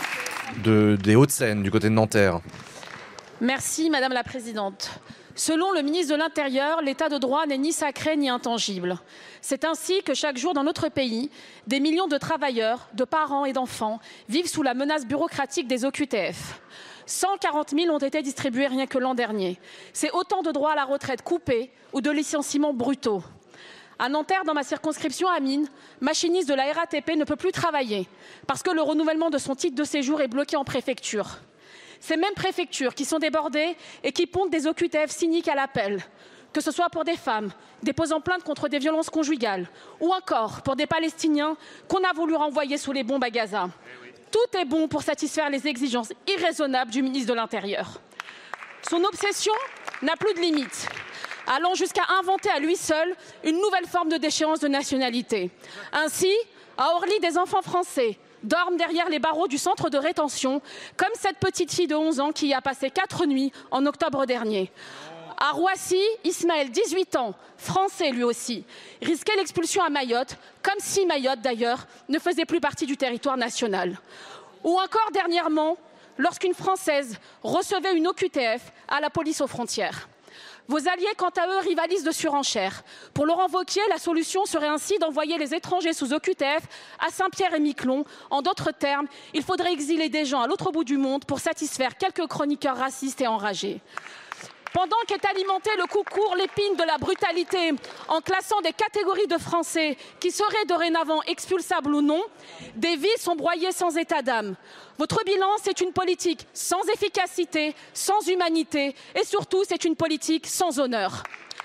Speaker 1: des Hauts-de-Seine, du côté de Nanterre.
Speaker 7: Merci Madame la Présidente. Selon le ministre de l'Intérieur, l'état de droit n'est ni sacré ni intangible. C'est ainsi que chaque jour dans notre pays, des millions de travailleurs, de parents et d'enfants vivent sous la menace bureaucratique des OQTF. 140 000 ont été distribués rien que l'an dernier. C'est autant de droits à la retraite coupés ou de licenciements brutaux. À Nanterre, dans ma circonscription, Amine, machiniste de la RATP, ne peut plus travailler parce que le renouvellement de son titre de séjour est bloqué en préfecture. Ces mêmes préfectures qui sont débordées et qui pondent des OQTF cyniques à l'appel, que ce soit pour des femmes déposant plainte contre des violences conjugales ou encore pour des Palestiniens qu'on a voulu renvoyer sous les bombes à Gaza. Tout est bon pour satisfaire les exigences irraisonnables du ministre de l'Intérieur. Son obsession n'a plus de limite, allant jusqu'à inventer à lui seul une nouvelle forme de déchéance de nationalité. Ainsi, à Orly, des enfants français dorment derrière les barreaux du centre de rétention, comme cette petite fille de 11 ans qui y a passé 4 nuits en octobre dernier. À Roissy, Ismaël, 18 ans, français lui aussi, risquait l'expulsion à Mayotte, comme si Mayotte d'ailleurs ne faisait plus partie du territoire national. Ou encore dernièrement, lorsqu'une Française recevait une OQTF à la police aux frontières. Vos alliés, quant à eux, rivalisent de surenchère. Pour Laurent Wauquiez, la solution serait ainsi d'envoyer les étrangers sous OQTF à Saint-Pierre-et-Miquelon. En d'autres termes, il faudrait exiler des gens à l'autre bout du monde pour satisfaire quelques chroniqueurs racistes et enragés. Pendant qu'est alimenté le concours l'épine de la brutalité en classant des catégories de Français qui seraient dorénavant expulsables ou non, des vies sont broyées sans état d'âme. Votre bilan, c'est une politique sans efficacité, sans humanité et surtout, c'est une politique sans honneur.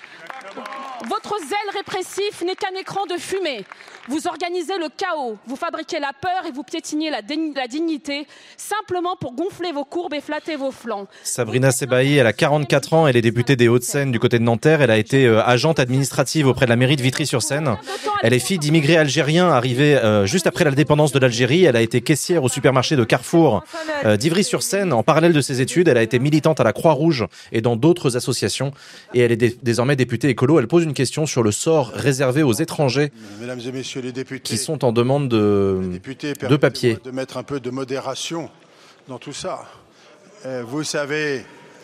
Speaker 7: Votre zèle répressif n'est qu'un écran de fumée. Vous organisez le chaos, vous fabriquez la peur et vous piétinez la dignité, simplement pour gonfler vos courbes et flatter vos flancs.
Speaker 1: Sabrina Sebahi, elle a 44 ans, elle est députée des Hauts-de-Seine du côté de Nanterre. Elle a été agente administrative auprès de la mairie de Vitry-sur-Seine. Elle est fille d'immigrés algériens arrivés juste après l'indépendance de l'Algérie. Elle a été caissière au supermarché de Carrefour d'Ivry-sur-Seine. En parallèle de ses études, elle a été militante à la Croix-Rouge et dans d'autres associations. Et elle est désormais députée écolo. Elle pose une question sur le sort réservé aux étrangers.
Speaker 9: Mesdames et messieurs les députés,
Speaker 1: qui sont en demande de papier.
Speaker 9: De mettre un peu de modération dans tout ça. Vous savez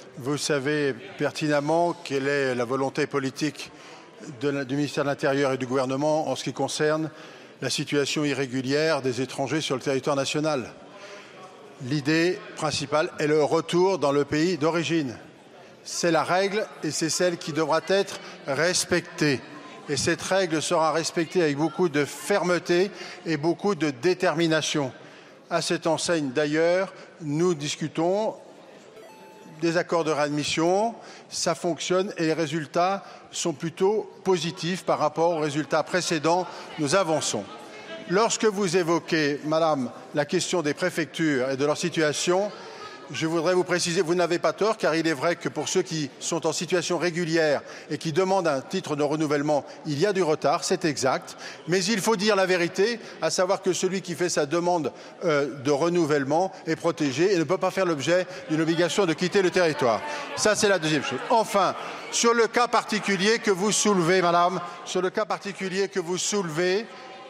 Speaker 9: pertinemment quelle est la volonté politique du ministère de l'Intérieur et du gouvernement en ce qui concerne la situation irrégulière des étrangers sur le territoire national. L'idée principale est le retour dans le pays d'origine. C'est la règle et c'est celle qui devra être respectée. Et cette règle sera respectée avec beaucoup de fermeté et beaucoup de détermination. À cette enseigne, d'ailleurs, nous discutons des accords de réadmission, ça fonctionne et les résultats sont plutôt positifs par rapport aux résultats précédents. Nous avançons. Lorsque vous évoquez, Madame, la question des préfectures et de leur situation, je voudrais vous préciser, vous n'avez pas tort, car il est vrai que pour ceux qui sont en situation régulière et qui demandent un titre de renouvellement, il y a du retard, c'est exact. Mais il faut dire la vérité, à savoir que celui qui fait sa demande de renouvellement est protégé et ne peut pas faire l'objet d'une obligation de quitter le territoire. Ça, c'est la deuxième chose. Enfin, sur le cas particulier que vous soulevez, Madame, sur le cas particulier que vous soulevez,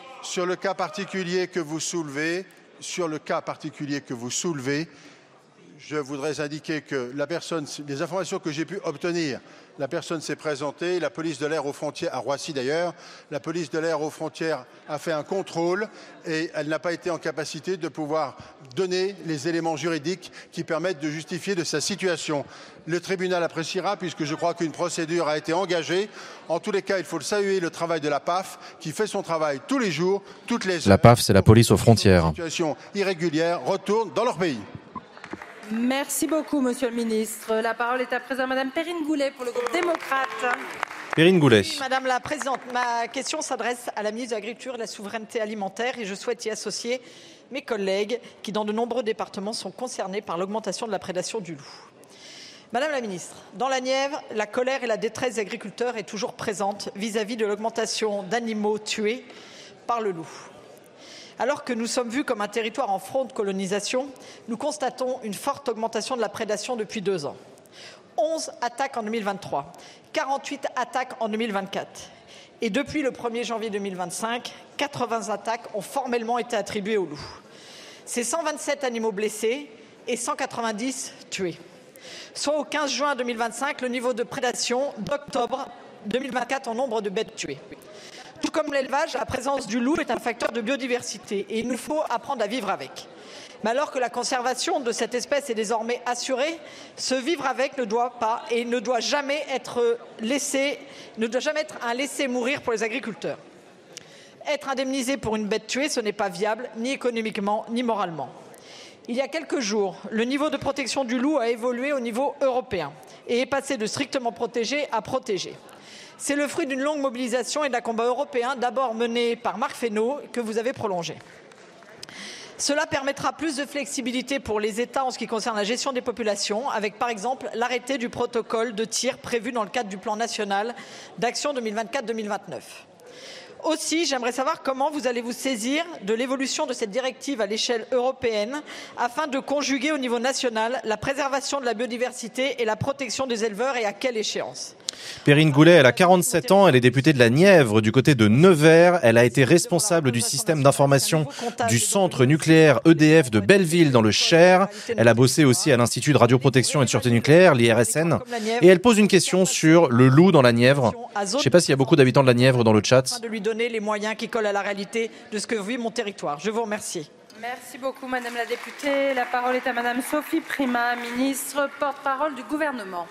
Speaker 9: je voudrais indiquer que la personne, les informations que j'ai pu obtenir, la personne s'est présentée, la police de l'air aux frontières, à Roissy d'ailleurs, la police de l'air aux frontières a fait un contrôle et elle n'a pas été en capacité de pouvoir donner les éléments juridiques qui permettent de justifier de sa situation. Le tribunal appréciera puisque je crois qu'une procédure a été engagée. En tous les cas, il faut saluer le travail de la PAF qui fait son travail tous les jours, toutes les heures.
Speaker 1: La PAF, c'est la police aux frontières.
Speaker 9: Les situations irrégulières retournent dans leur pays.
Speaker 2: Merci beaucoup, Monsieur le Ministre. La parole est à présent à Madame Perrine Goulet pour le groupe démocrate.
Speaker 1: Perrine Goulet.
Speaker 10: Oui, Madame la Présidente, ma question s'adresse à la ministre de l'Agriculture et de la Souveraineté alimentaire et je souhaite y associer mes collègues qui, dans de nombreux départements, sont concernés par l'augmentation de la prédation du loup. Madame la Ministre, dans la Nièvre, la colère et la détresse des agriculteurs est toujours présente vis-à-vis de l'augmentation d'animaux tués par le loup. Alors que nous sommes vus comme un territoire en front de colonisation, nous constatons une forte augmentation de la prédation depuis 2 ans. 11 attaques en 2023, 48 attaques en 2024. Et depuis le 1er janvier 2025, 80 attaques ont formellement été attribuées au loup. C'est 127 animaux blessés et 190 tués. Soit au 15 juin 2025, le niveau de prédation d'octobre 2024 en nombre de bêtes tuées. Tout comme l'élevage, la présence du loup est un facteur de biodiversité et il nous faut apprendre à vivre avec. Mais alors que la conservation de cette espèce est désormais assurée, ce vivre avec ne doit pas et ne doit jamais être un laisser mourir pour les agriculteurs. Être indemnisé pour une bête tuée, ce n'est pas viable, ni économiquement, ni moralement. Il y a quelques jours, le niveau de protection du loup a évolué au niveau européen et est passé de strictement protégé à protégé. C'est le fruit d'une longue mobilisation et d'un combat européen, d'abord mené par Marc Fesneau, que vous avez prolongé. Cela permettra plus de flexibilité pour les États en ce qui concerne la gestion des populations, avec par exemple l'arrêté du protocole de tir prévu dans le cadre du plan national d'action 2024-2029. Aussi, j'aimerais savoir comment vous allez vous saisir de l'évolution de cette directive à l'échelle européenne afin de conjuguer au niveau national la préservation de la biodiversité et la protection des éleveurs et à quelle échéance?
Speaker 1: Perrine Goulet, elle a 47 ans, elle est députée de la Nièvre du côté de Nevers. Elle a été responsable du système d'information du centre nucléaire EDF de Belleville dans le Cher. Elle a bossé aussi à l'Institut de radioprotection et de sûreté nucléaire, l'IRSN. Et elle pose une question sur le loup dans la Nièvre. Je ne sais pas s'il y a beaucoup d'habitants de la Nièvre dans le chat.
Speaker 10: De lui donner les moyens qui collent à la réalité de ce que vit mon territoire. Je vous remercie.
Speaker 2: Merci beaucoup, Madame la députée. La parole est à Madame Sophie Primas, ministre porte-parole du gouvernement.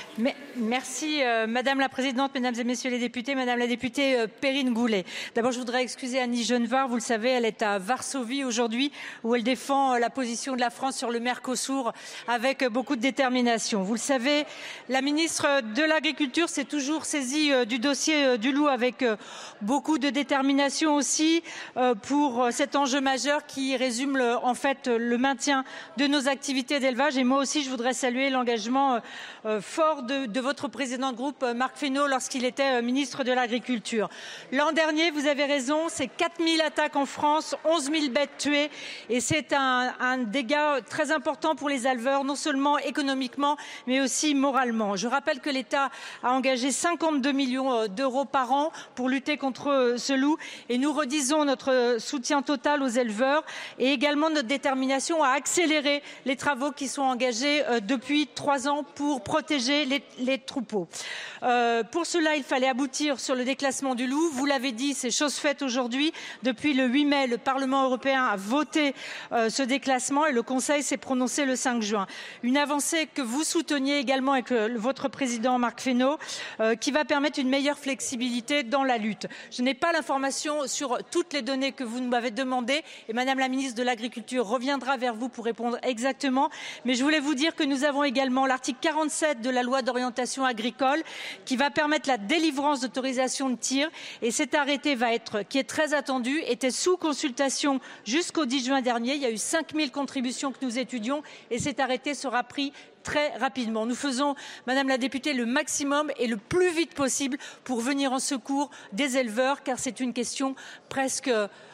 Speaker 11: Merci Madame la Présidente, Mesdames et Messieurs les députés, Madame la députée Perrine Goulet. D'abord, je voudrais excuser Annie Genevard. Vous le savez, elle est à Varsovie aujourd'hui, où elle défend la position de la France sur le Mercosur avec beaucoup de détermination. Vous le savez, la ministre de l'Agriculture s'est toujours saisie du dossier du loup avec beaucoup de détermination aussi pour cet enjeu majeur qui résume en fait le maintien de nos activités d'élevage. Et moi aussi, je voudrais saluer l'engagement fort de votre président de groupe, Marc Fesneau, lorsqu'il était ministre de l'Agriculture. L'an dernier, vous avez raison, c'est 4000 attaques en France, 11 000 bêtes tuées, et c'est un dégât très important pour les éleveurs, non seulement économiquement, mais aussi moralement. Je rappelle que l'État a engagé 52 millions d'euros par an pour lutter contre ce loup, et nous redisons notre soutien total aux éleveurs, et également notre détermination à accélérer les travaux qui sont engagés depuis 3 ans pour protéger les troupeaux. Pour cela, il fallait aboutir sur le déclassement du loup. Vous l'avez dit, c'est chose faite aujourd'hui. Depuis le 8 mai, le Parlement européen a voté ce déclassement et le Conseil s'est prononcé le 5 juin. Une avancée que vous souteniez également avec votre président Marc Fesneau, qui va permettre une meilleure flexibilité dans la lutte. Je n'ai pas l'information sur toutes les données que vous m'avez demandées et Madame la ministre de l'Agriculture reviendra vers vous pour répondre exactement. Mais je voulais vous dire que nous avons également l'article 47 de la loi d'orientation agricole qui va permettre la délivrance d'autorisation de tir et cet arrêté qui est très attendu, était sous consultation jusqu'au 10 juin dernier. Il y a eu 5000 contributions que nous étudions et cet arrêté sera pris très rapidement. Nous faisons, Madame la députée, le maximum et le plus vite possible pour venir en secours des éleveurs car c'est une question presque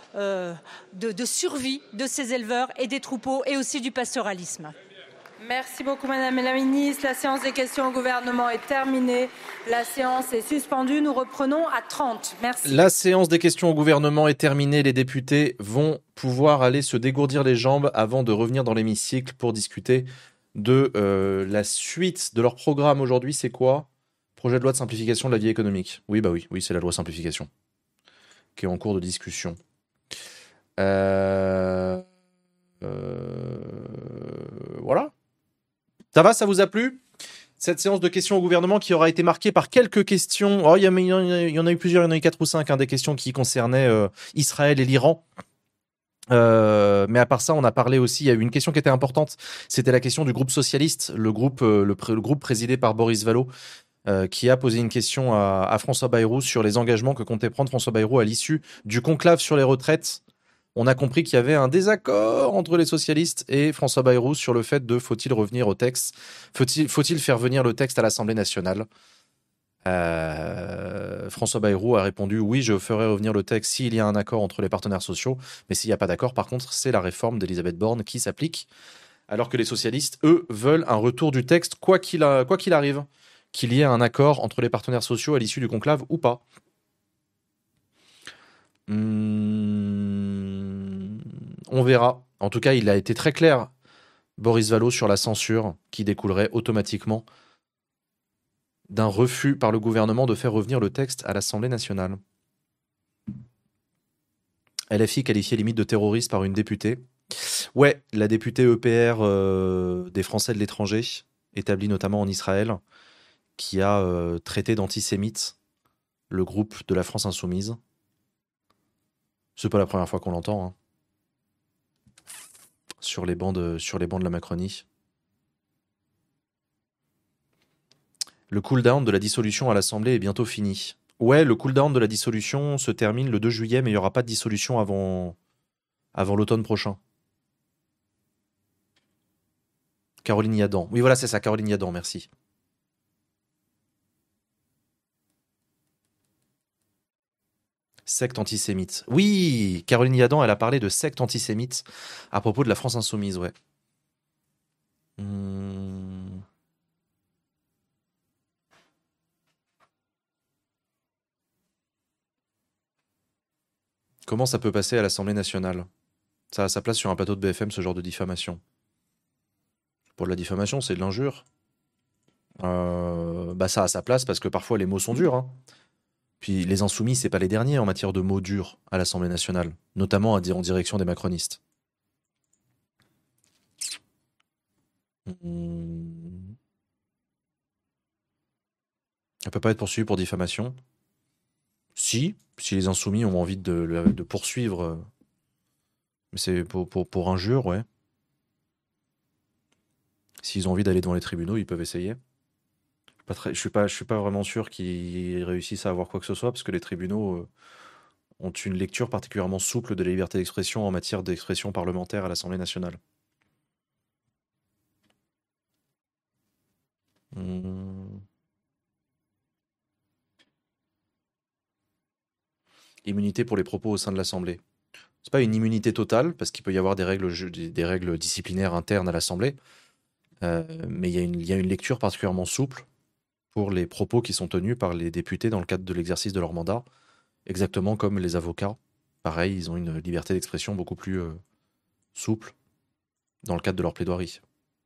Speaker 11: de survie de ces éleveurs et des troupeaux et aussi du pastoralisme.
Speaker 2: Merci beaucoup, Madame la Ministre. La séance des questions au gouvernement est terminée. La séance est suspendue. Nous reprenons à 30. Merci.
Speaker 1: La séance des questions au gouvernement est terminée. Les députés vont pouvoir aller se dégourdir les jambes avant de revenir dans l'hémicycle pour discuter de la suite de leur programme aujourd'hui. C'est quoi? Projet de loi de simplification de la vie économique. Oui, c'est la loi simplification qui est en cours de discussion. Voilà. Ça va, ça vous a plu? Cette séance de questions au gouvernement qui aura été marquée par quelques questions. Oh, il y en a eu plusieurs, il y en a eu 4 ou 5, des questions qui concernaient Israël et l'Iran. Mais à part ça, on a parlé aussi, il y a eu une question qui était importante, c'était la question du groupe socialiste, le groupe présidé par Boris Vallaud, qui a posé une question à François Bayrou sur les engagements que comptait prendre François Bayrou à l'issue du conclave sur les retraites. On a compris qu'il y avait un désaccord entre les socialistes et François Bayrou sur le fait de faut-il revenir au texte, faut-il faire venir le texte à l'Assemblée nationale. François Bayrou a répondu oui, je ferai revenir le texte s'il y a un accord entre les partenaires sociaux, mais s'il n'y a pas d'accord, par contre, c'est la réforme d'Elisabeth Borne qui s'applique, alors que les socialistes, eux, veulent un retour du texte quoi qu'il arrive, qu'il y ait un accord entre les partenaires sociaux à l'issue du conclave ou pas. On verra. En tout cas, il a été très clair, Boris Vallaud, sur la censure qui découlerait automatiquement d'un refus par le gouvernement de faire revenir le texte à l'Assemblée nationale. LFI qualifié limite de terroriste par une députée. Ouais, la députée EPR des Français de l'étranger, établie notamment en Israël, qui a traité d'antisémite le groupe de la France Insoumise. C'est pas la première fois qu'on l'entend, hein. Sur les bancs de la Macronie. Le cool-down de la dissolution à l'Assemblée est bientôt fini. Ouais, le cool-down de la dissolution se termine le 2 juillet, mais il n'y aura pas de dissolution avant l'automne prochain. Caroline Yadan. Oui, voilà, c'est ça, Caroline Yadan, merci. Secte antisémite. Oui, Caroline Yadan, elle a parlé de secte antisémite à propos de la France insoumise, ouais. Comment ça peut passer à l'Assemblée nationale? Ça a sa place sur un plateau de BFM, ce genre de diffamation. Pour de la diffamation, c'est de l'injure. Bah ça a sa place parce que parfois les mots sont durs. Hein. Puis les insoumis, c'est pas les derniers en matière de mots durs à l'Assemblée nationale, notamment en direction des macronistes. Elle peut pas être poursuivie pour diffamation. Si les insoumis ont envie de poursuivre, mais c'est pour injure, ouais. S'ils ont envie d'aller devant les tribunaux, ils peuvent essayer. Je suis pas vraiment sûr qu'ils réussissent à avoir quoi que ce soit, parce que les tribunaux ont une lecture particulièrement souple de la liberté d'expression en matière d'expression parlementaire à l'Assemblée nationale. Immunité pour les propos au sein de l'Assemblée. C'est pas une immunité totale, parce qu'il peut y avoir des règles disciplinaires internes à l'Assemblée, mais il y a une lecture particulièrement souple pour les propos qui sont tenus par les députés dans le cadre de l'exercice de leur mandat, exactement comme les avocats. Pareil, ils ont une liberté d'expression beaucoup plus souple dans le cadre de leur plaidoirie.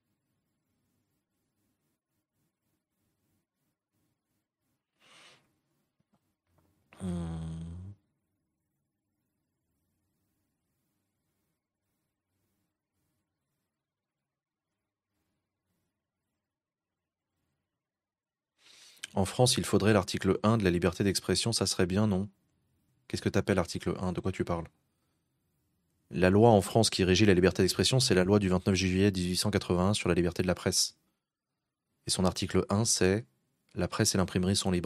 Speaker 1: En France, il faudrait l'article 1 de la liberté d'expression, ça serait bien, non? Qu'est-ce que tu appelles l'article 1? De quoi tu parles? La loi en France qui régit la liberté d'expression, c'est la loi du 29 juillet 1881 sur la liberté de la presse. Et son article 1, c'est « La presse et l'imprimerie sont libres ».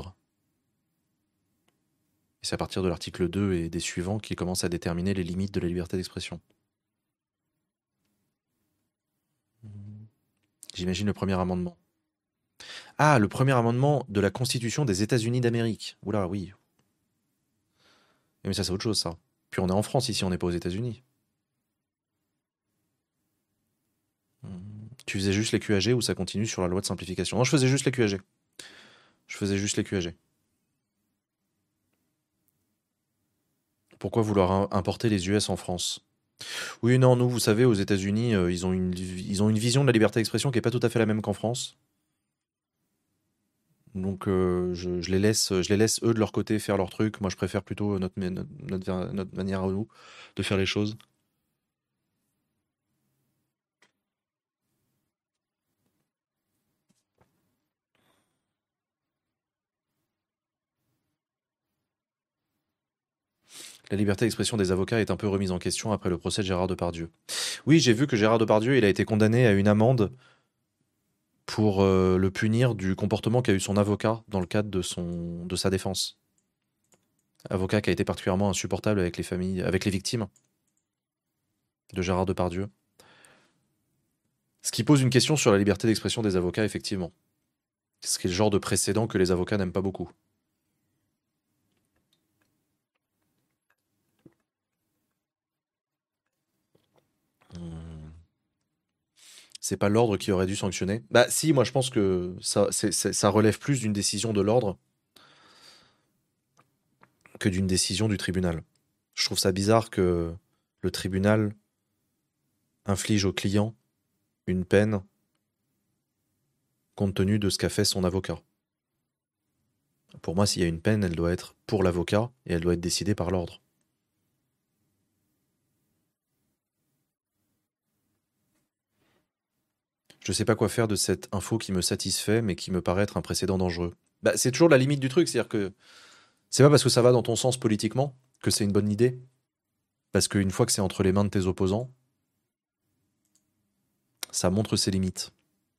Speaker 1: Et c'est à partir de l'article 2 et des suivants qu'il commence à déterminer les limites de la liberté d'expression. J'imagine le premier amendement. Ah, le premier amendement de la Constitution des États-Unis d'Amérique. Oula, oui. Mais ça, c'est autre chose, ça. Puis on est en France, ici, on n'est pas aux États-Unis. Tu faisais juste les QAG ou ça continue sur la loi de simplification? Non, je faisais juste les QAG. Pourquoi vouloir importer les US en France? Oui, non, nous, vous savez, aux États-Unis, ils ont une vision de la liberté d'expression qui n'est pas tout à fait la même qu'en France. Donc je les laisse eux de leur côté faire leur truc. Moi je préfère plutôt notre manière à nous de faire les choses. La liberté d'expression des avocats est un peu remise en question après le procès de Gérard Depardieu. Oui, j'ai vu que Gérard Depardieu, il a été condamné à une amende pour le punir du comportement qu'a eu son avocat dans le cadre de sa défense. Avocat qui a été particulièrement insupportable avec les familles, avec les victimes de Gérard Depardieu. Ce qui pose une question sur la liberté d'expression des avocats, effectivement. Ce qui est le genre de précédent que les avocats n'aiment pas beaucoup. C'est pas l'ordre qui aurait dû sanctionner? Bah si, moi je pense que ça relève plus d'une décision de l'ordre que d'une décision du tribunal. Je trouve ça bizarre que le tribunal inflige au client une peine compte tenu de ce qu'a fait son avocat. Pour moi, s'il y a une peine, elle doit être pour l'avocat et elle doit être décidée par l'ordre. Je sais pas quoi faire de cette info qui me satisfait, mais qui me paraît être un précédent dangereux. Bah, c'est toujours la limite du truc, c'est-à-dire que c'est pas parce que ça va dans ton sens politiquement que c'est une bonne idée. Parce qu'une fois que c'est entre les mains de tes opposants, ça montre ses limites.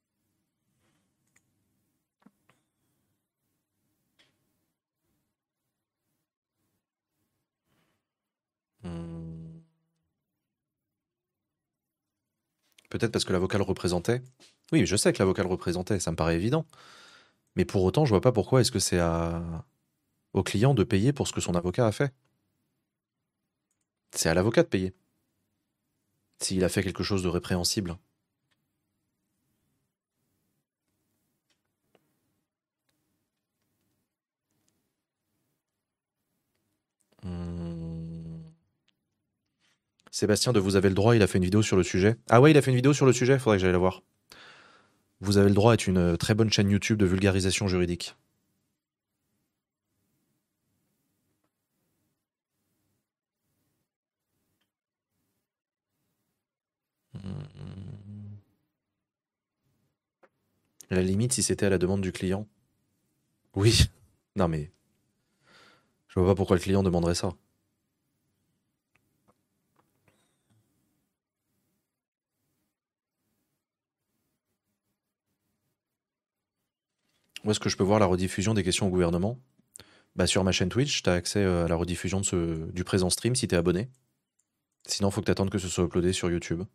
Speaker 1: Peut-être parce que l'avocat le représentait. Oui, je sais que l'avocat le représentait, ça me paraît évident. Mais pour autant, je vois pas pourquoi est-ce que c'est au client de payer pour ce que son avocat a fait. C'est à l'avocat de payer. S'il a fait quelque chose de répréhensible. Sébastien de Vous avez le droit, il a fait une vidéo sur le sujet. Ah ouais, il a fait une vidéo sur le sujet, faudrait que j'aille la voir. Vous avez le droit est une très bonne chaîne YouTube de vulgarisation juridique. À la limite, si c'était à la demande du client. Oui. Non mais... Je vois pas pourquoi le client demanderait ça. Où est-ce que je peux voir la rediffusion des questions au gouvernement? Bah sur ma chaîne Twitch, tu as accès à la rediffusion du présent stream si tu es abonné. Sinon, faut que tu attendes que ce soit uploadé sur YouTube.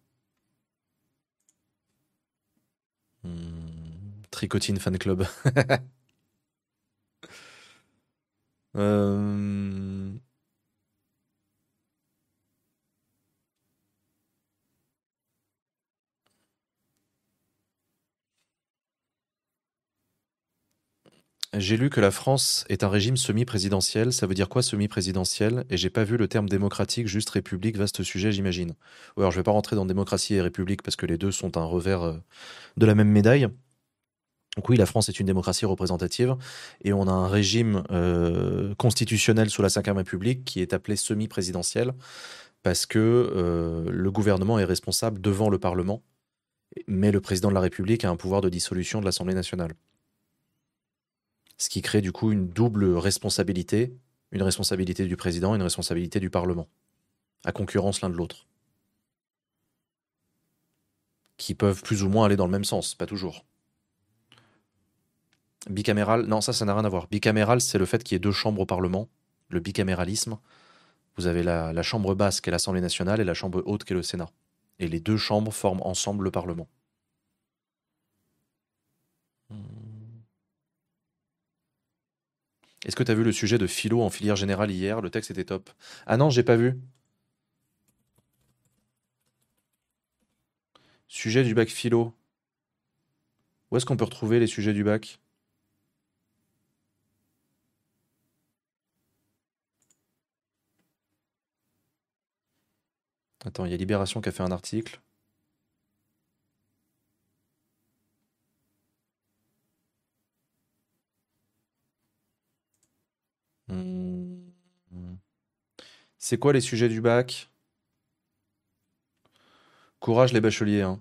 Speaker 1: Tricotine Fan Club. J'ai lu que la France est un régime semi-présidentiel. Ça veut dire quoi semi-présidentiel? Et j'ai pas vu le terme démocratique, juste république, vaste sujet, j'imagine. Ou alors je vais pas rentrer dans démocratie et république parce que les deux sont un revers de la même médaille. Donc oui, la France est une démocratie représentative et on a un régime constitutionnel sous la Ve République qui est appelé semi-présidentiel parce que le gouvernement est responsable devant le Parlement, mais le président de la République a un pouvoir de dissolution de l'Assemblée nationale. Ce qui crée du coup une double responsabilité, une responsabilité du président et une responsabilité du Parlement, à concurrence l'un de l'autre, qui peuvent plus ou moins aller dans le même sens, pas toujours. Bicaméral, non, ça n'a rien à voir. Bicaméral, c'est le fait qu'il y ait deux chambres au Parlement, le bicaméralisme. Vous avez la chambre basse qui est l'Assemblée nationale et la chambre haute qui est le Sénat. Et les deux chambres forment ensemble le Parlement. Est-ce que tu as vu le sujet de philo en filière générale hier? Le texte était top. Ah non, j'ai pas vu. Sujet du bac philo. Où est-ce qu'on peut retrouver les sujets du bac? Attends, il y a Libération qui a fait un article. C'est quoi les sujets du bac? Courage les bacheliers, hein.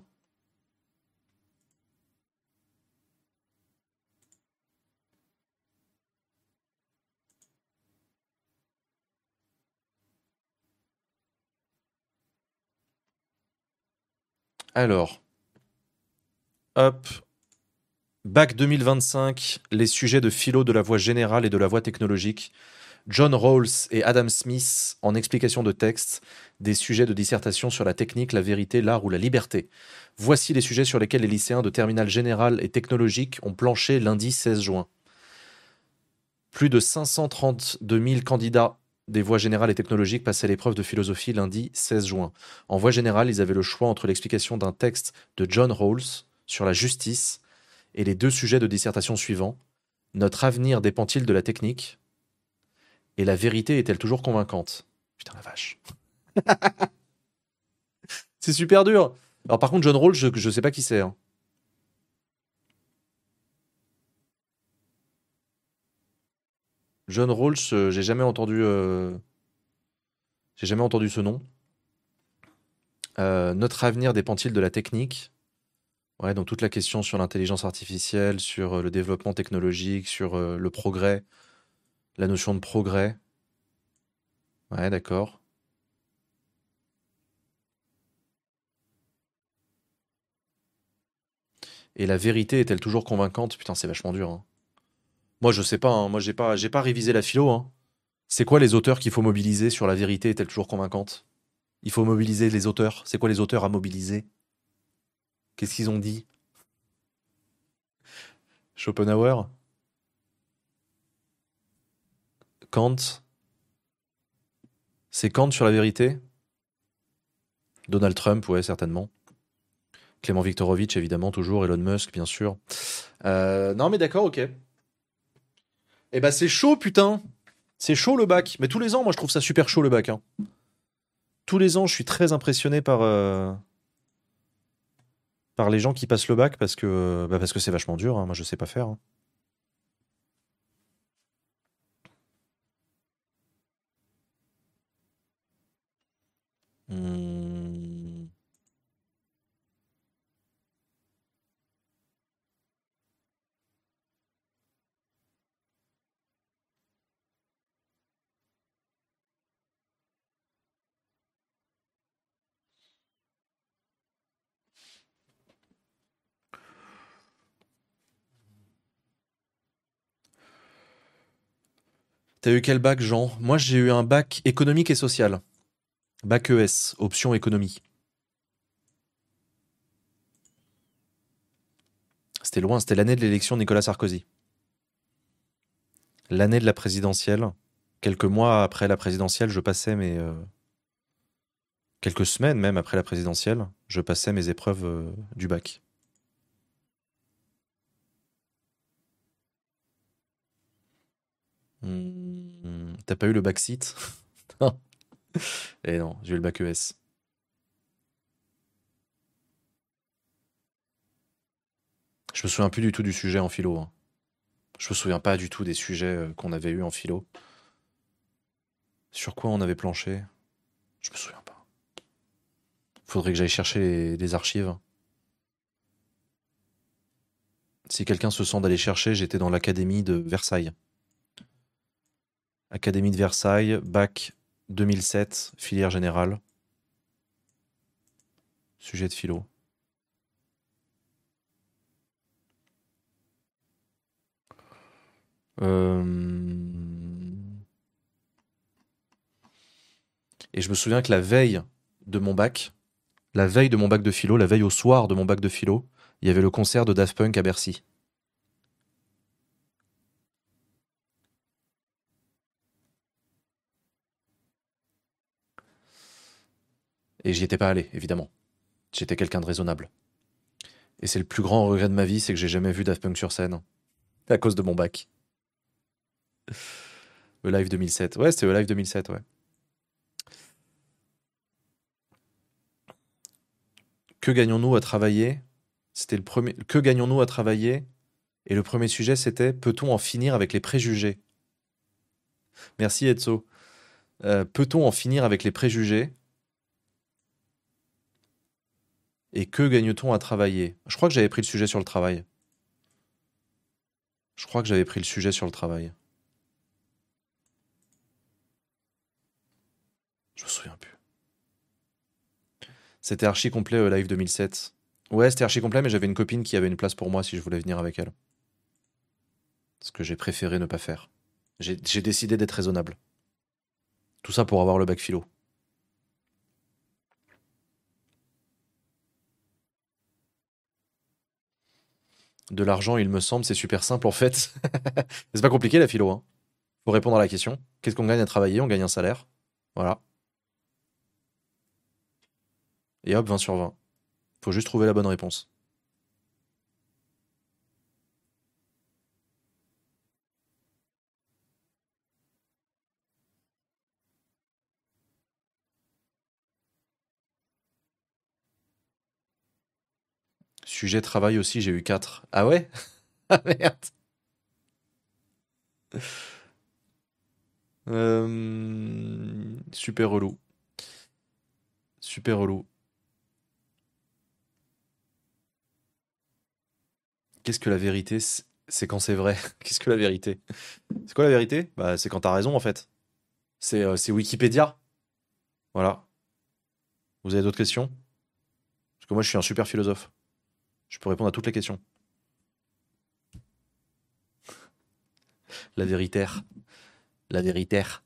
Speaker 1: Alors, hop, bac 2025, les sujets de philo de la voie générale et de la voie technologique. John Rawls et Adam Smith en explication de texte des sujets de dissertation sur la technique, la vérité, l'art ou la liberté. Voici les sujets sur lesquels les lycéens de terminale générale et technologique ont planché lundi 16 juin. Plus de 532 000 candidats des voies générales et technologiques passaient l'épreuve de philosophie lundi 16 juin. En voie générale, ils avaient le choix entre l'explication d'un texte de John Rawls sur la justice et les deux sujets de dissertation suivants. Notre avenir dépend-il de la technique? Et la vérité est-elle toujours convaincante? Putain la vache. C'est super dur. Alors par contre, John Rawls, je sais pas qui c'est. Hein. John Rawls, j'ai jamais entendu ce nom. Notre avenir dépend-il de la technique? Ouais, donc toute la question sur l'intelligence artificielle, sur le développement technologique, sur le progrès, la notion de progrès. Ouais, d'accord. Et la vérité est-elle toujours convaincante? Putain, c'est vachement dur. Hein. Moi, je sais pas. Hein. Moi, j'ai pas révisé la philo. Hein. C'est quoi les auteurs qu'il faut mobiliser sur la vérité est-elle toujours convaincante? Il faut mobiliser les auteurs. C'est quoi les auteurs à mobiliser? Qu'est-ce qu'ils ont dit? Schopenhauer? Kant? C'est Kant sur la vérité? Donald Trump, ouais, certainement. Clément Viktorovitch, évidemment, toujours. Elon Musk, bien sûr. Non, mais d'accord, ok. Eh ben, c'est chaud, putain. C'est chaud, le bac. Mais tous les ans, moi, je trouve ça super chaud, le bac. Hein. Tous les ans, je suis très impressionné par les gens qui passent le bac parce que c'est vachement dur. Hein. Moi, je sais pas faire. Hein. T'as eu quel bac, Jean? Moi, j'ai eu un bac économique et social. Bac ES, option économie. C'était loin, c'était l'année de l'élection de Nicolas Sarkozy. L'année de la présidentielle. Quelques mois après la présidentielle, je passais mes... quelques semaines même après la présidentielle, je passais mes épreuves du bac. T'as pas eu le bac site? Non. Eh non, j'ai eu le bac ES. Je me souviens plus du tout du sujet en philo. Hein. Je me souviens pas du tout des sujets qu'on avait eu en philo. Sur quoi on avait planché? Je me souviens pas. Faudrait que j'aille chercher les archives. Si quelqu'un se sent d'aller chercher, j'étais dans l'académie de Versailles. Académie de Versailles, bac 2007, filière générale. Sujet de philo. Et je me souviens que la veille de mon bac de philo, la veille au soir de mon bac de philo, il y avait le concert de Daft Punk à Bercy. Et j'y étais pas allé, évidemment. J'étais quelqu'un de raisonnable. Et c'est le plus grand regret de ma vie, c'est que j'ai jamais vu Daft Punk sur scène. À cause de mon bac. Le live 2007. Ouais, c'était le live 2007, ouais. Que gagnons-nous à travailler? C'était le premier. Que gagnons-nous à travailler? Et le premier sujet, c'était peut-on en finir avec les préjugés? Merci Etso. Peut-on en finir avec les préjugés? Et que gagne-t-on à travailler? Je crois que j'avais pris le sujet sur le travail. Je me souviens plus. C'était archi complet live 2007. Ouais, c'était archi complet, mais j'avais une copine qui avait une place pour moi si je voulais venir avec elle. Ce que j'ai préféré ne pas faire. J'ai décidé d'être raisonnable. Tout ça pour avoir le bac philo. De l'argent, il me semble, c'est super simple en fait. C'est pas compliqué la philo. Hein. Faut répondre à la question. Qu'est-ce qu'on gagne à travailler? On gagne un salaire. Voilà. Et hop, 20 sur 20. Faut juste trouver la bonne réponse. Sujet travail aussi, j'ai eu 4. Ah ouais? Ah merde. Super relou. Super relou. Qu'est-ce que la vérité? C'est quand c'est vrai. Qu'est-ce que la vérité? C'est quoi la vérité? Bah, c'est quand t'as raison en fait. C'est Wikipédia. Voilà. Vous avez d'autres questions? Parce que moi je suis un super philosophe. Je peux répondre à toutes les questions. La véritaire. La véritaire.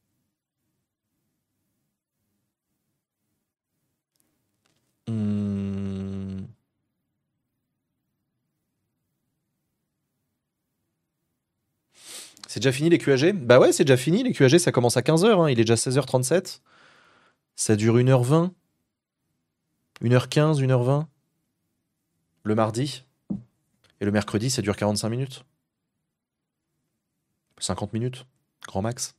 Speaker 1: C'est déjà fini les QAG? Bah ouais, c'est déjà fini. Les QAG, ça commence à 15h. Hein. Il est déjà 16h37. Ça dure 1h20. 1h15, 1h20 le mardi. Et le mercredi, ça dure 45 minutes. 50 minutes, grand max.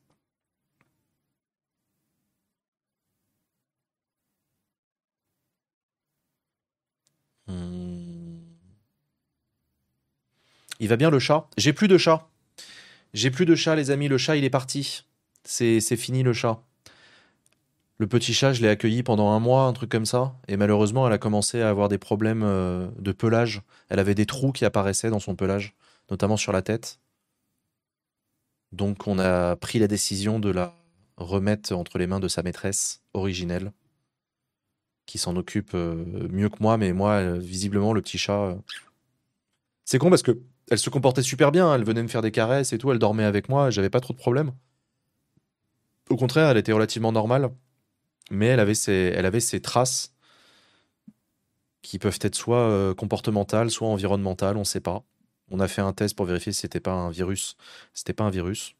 Speaker 1: Il va bien le chat? J'ai plus de chat. J'ai plus de chat, les amis. Le chat, il est parti. C'est fini, le chat. Le petit chat, je l'ai accueilli pendant 1 mois, un truc comme ça. Et malheureusement, elle a commencé à avoir des problèmes de pelage. Elle avait des trous qui apparaissaient dans son pelage, notamment sur la tête. Donc, on a pris la décision de la remettre entre les mains de sa maîtresse originelle, qui s'en occupe mieux que moi. Mais moi, visiblement, le petit chat... C'est con parce que elle se comportait super bien. Elle venait me faire des caresses et tout. Elle dormait avec moi. J'avais pas trop de problèmes. Au contraire, elle était relativement normale. Mais elle avait ses traces qui peuvent être soit comportementales, soit environnementales, on ne sait pas. On a fait un test pour vérifier si c'était pas un virus. C'était pas un virus.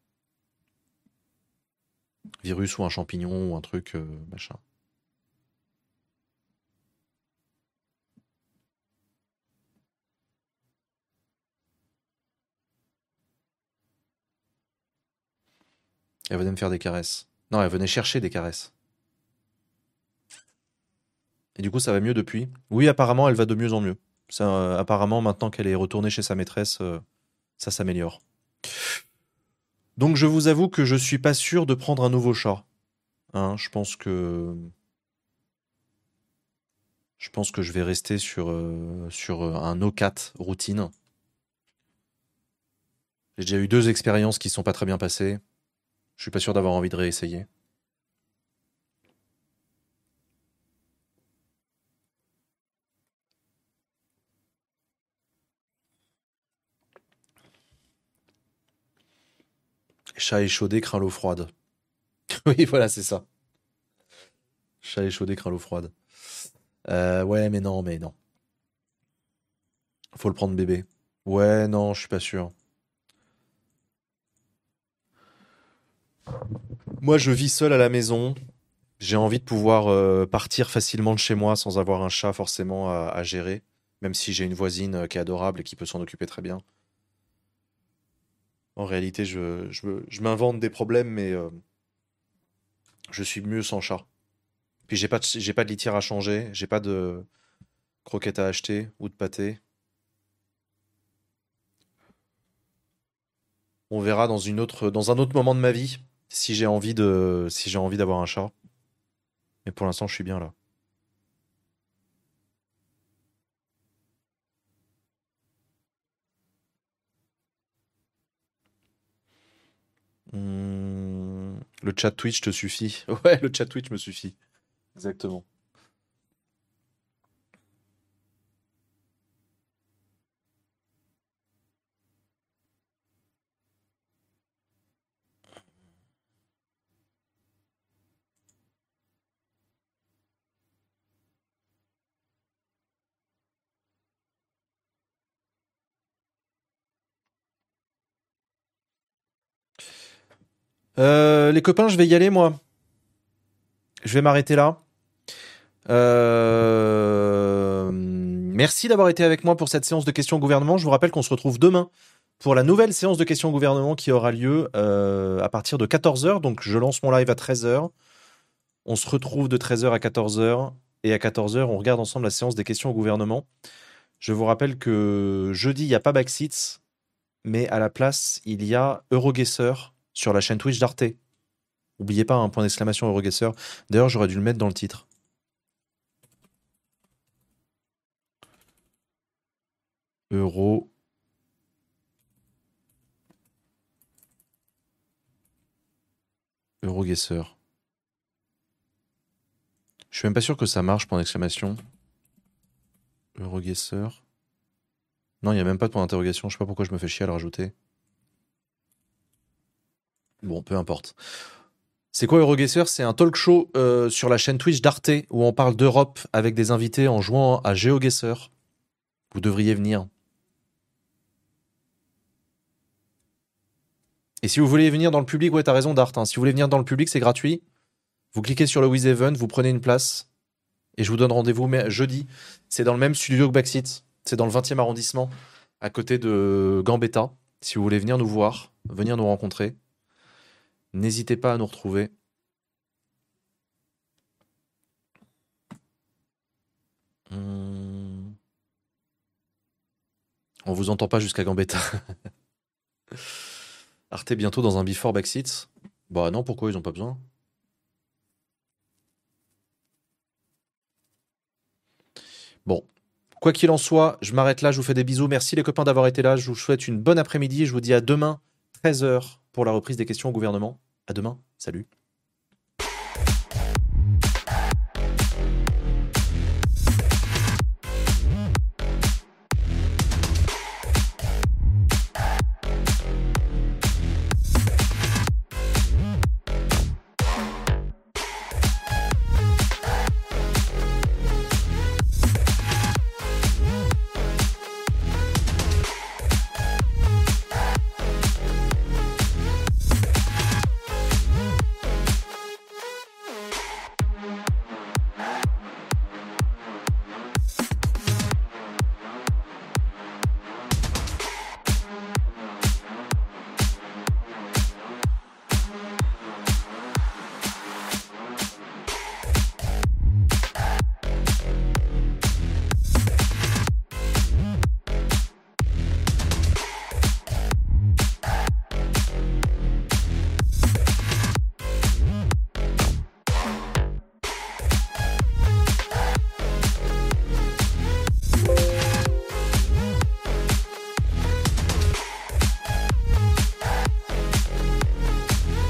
Speaker 1: Virus ou un champignon ou un truc, machin. Elle venait me faire des caresses. Non, elle venait chercher des caresses. Et du coup, ça va mieux depuis. Oui, apparemment, elle va de mieux en mieux. Ça, apparemment, maintenant qu'elle est retournée chez sa maîtresse, ça s'améliore. Donc, je vous avoue que je suis pas sûr de prendre un nouveau chat. Hein, je pense que je vais rester sur un no-cat routine. J'ai déjà eu 2 expériences qui sont pas très bien passées. Je suis pas sûr d'avoir envie de réessayer. Chat échaudé craint l'eau froide. Oui, voilà, c'est ça. Chat échaudé craint l'eau froide. Ouais, mais non. Faut le prendre bébé. Ouais, non, je suis pas sûr. Moi, je vis seul à la maison. J'ai envie de pouvoir partir facilement de chez moi sans avoir un chat forcément à gérer. Même si j'ai une voisine qui est adorable et qui peut s'en occuper très bien. En réalité, je m'invente des problèmes, mais je suis mieux sans chat. Puis j'ai pas de litière à changer, j'ai pas de croquettes à acheter ou de pâté. On verra dans un autre moment de ma vie si j'ai envie d'avoir un chat. Mais pour l'instant, je suis bien là. Le chat Twitch te suffit. Ouais, le chat Twitch me suffit. Exactement. Les copains, je vais y aller, moi. Je vais m'arrêter là. Merci d'avoir été avec moi pour cette séance de questions au gouvernement. Je vous rappelle qu'on se retrouve demain pour la nouvelle séance de questions au gouvernement qui aura lieu à partir de 14h. Donc, je lance mon live à 13h. On se retrouve de 13h à 14h. Et à 14h, on regarde ensemble la séance des questions au gouvernement. Je vous rappelle que jeudi, il n'y a pas Backseats, mais à la place, il y a Euroguesseur sur la chaîne Twitch d'Arte. N'oubliez pas, un point d'exclamation Euroguesseur. D'ailleurs, j'aurais dû le mettre dans le titre. Euroguesseur. Je suis même pas sûr que ça marche, point d'exclamation. Euroguesseur. Non, il n'y a même pas de point d'interrogation. Je sais pas pourquoi je me fais chier à le rajouter. Bon, peu importe. C'est quoi Euroguesseur? C'est un talk show sur la chaîne Twitch d'Arte où on parle d'Europe avec des invités en jouant à GeoGuessr. Vous devriez venir. Et si vous voulez venir dans le public, ouais, t'as raison, Dart. Hein. Si vous voulez venir dans le public, c'est gratuit. Vous cliquez sur le With Event, vous prenez une place. Et je vous donne rendez-vous jeudi. C'est dans le même studio que Backseat. C'est dans le 20e arrondissement, à côté de Gambetta. Si vous voulez venir nous voir, venir nous rencontrer, n'hésitez pas à nous retrouver. On vous entend pas jusqu'à Gambetta. Arte bientôt dans un Before Backseat. Bah non, pourquoi ils ont pas besoin? Bon, quoi qu'il en soit, je m'arrête là, je vous fais des bisous. Merci les copains d'avoir été là, je vous souhaite une bonne après-midi. Je vous dis à demain, 13h, pour la reprise des questions au gouvernement. À demain, salut.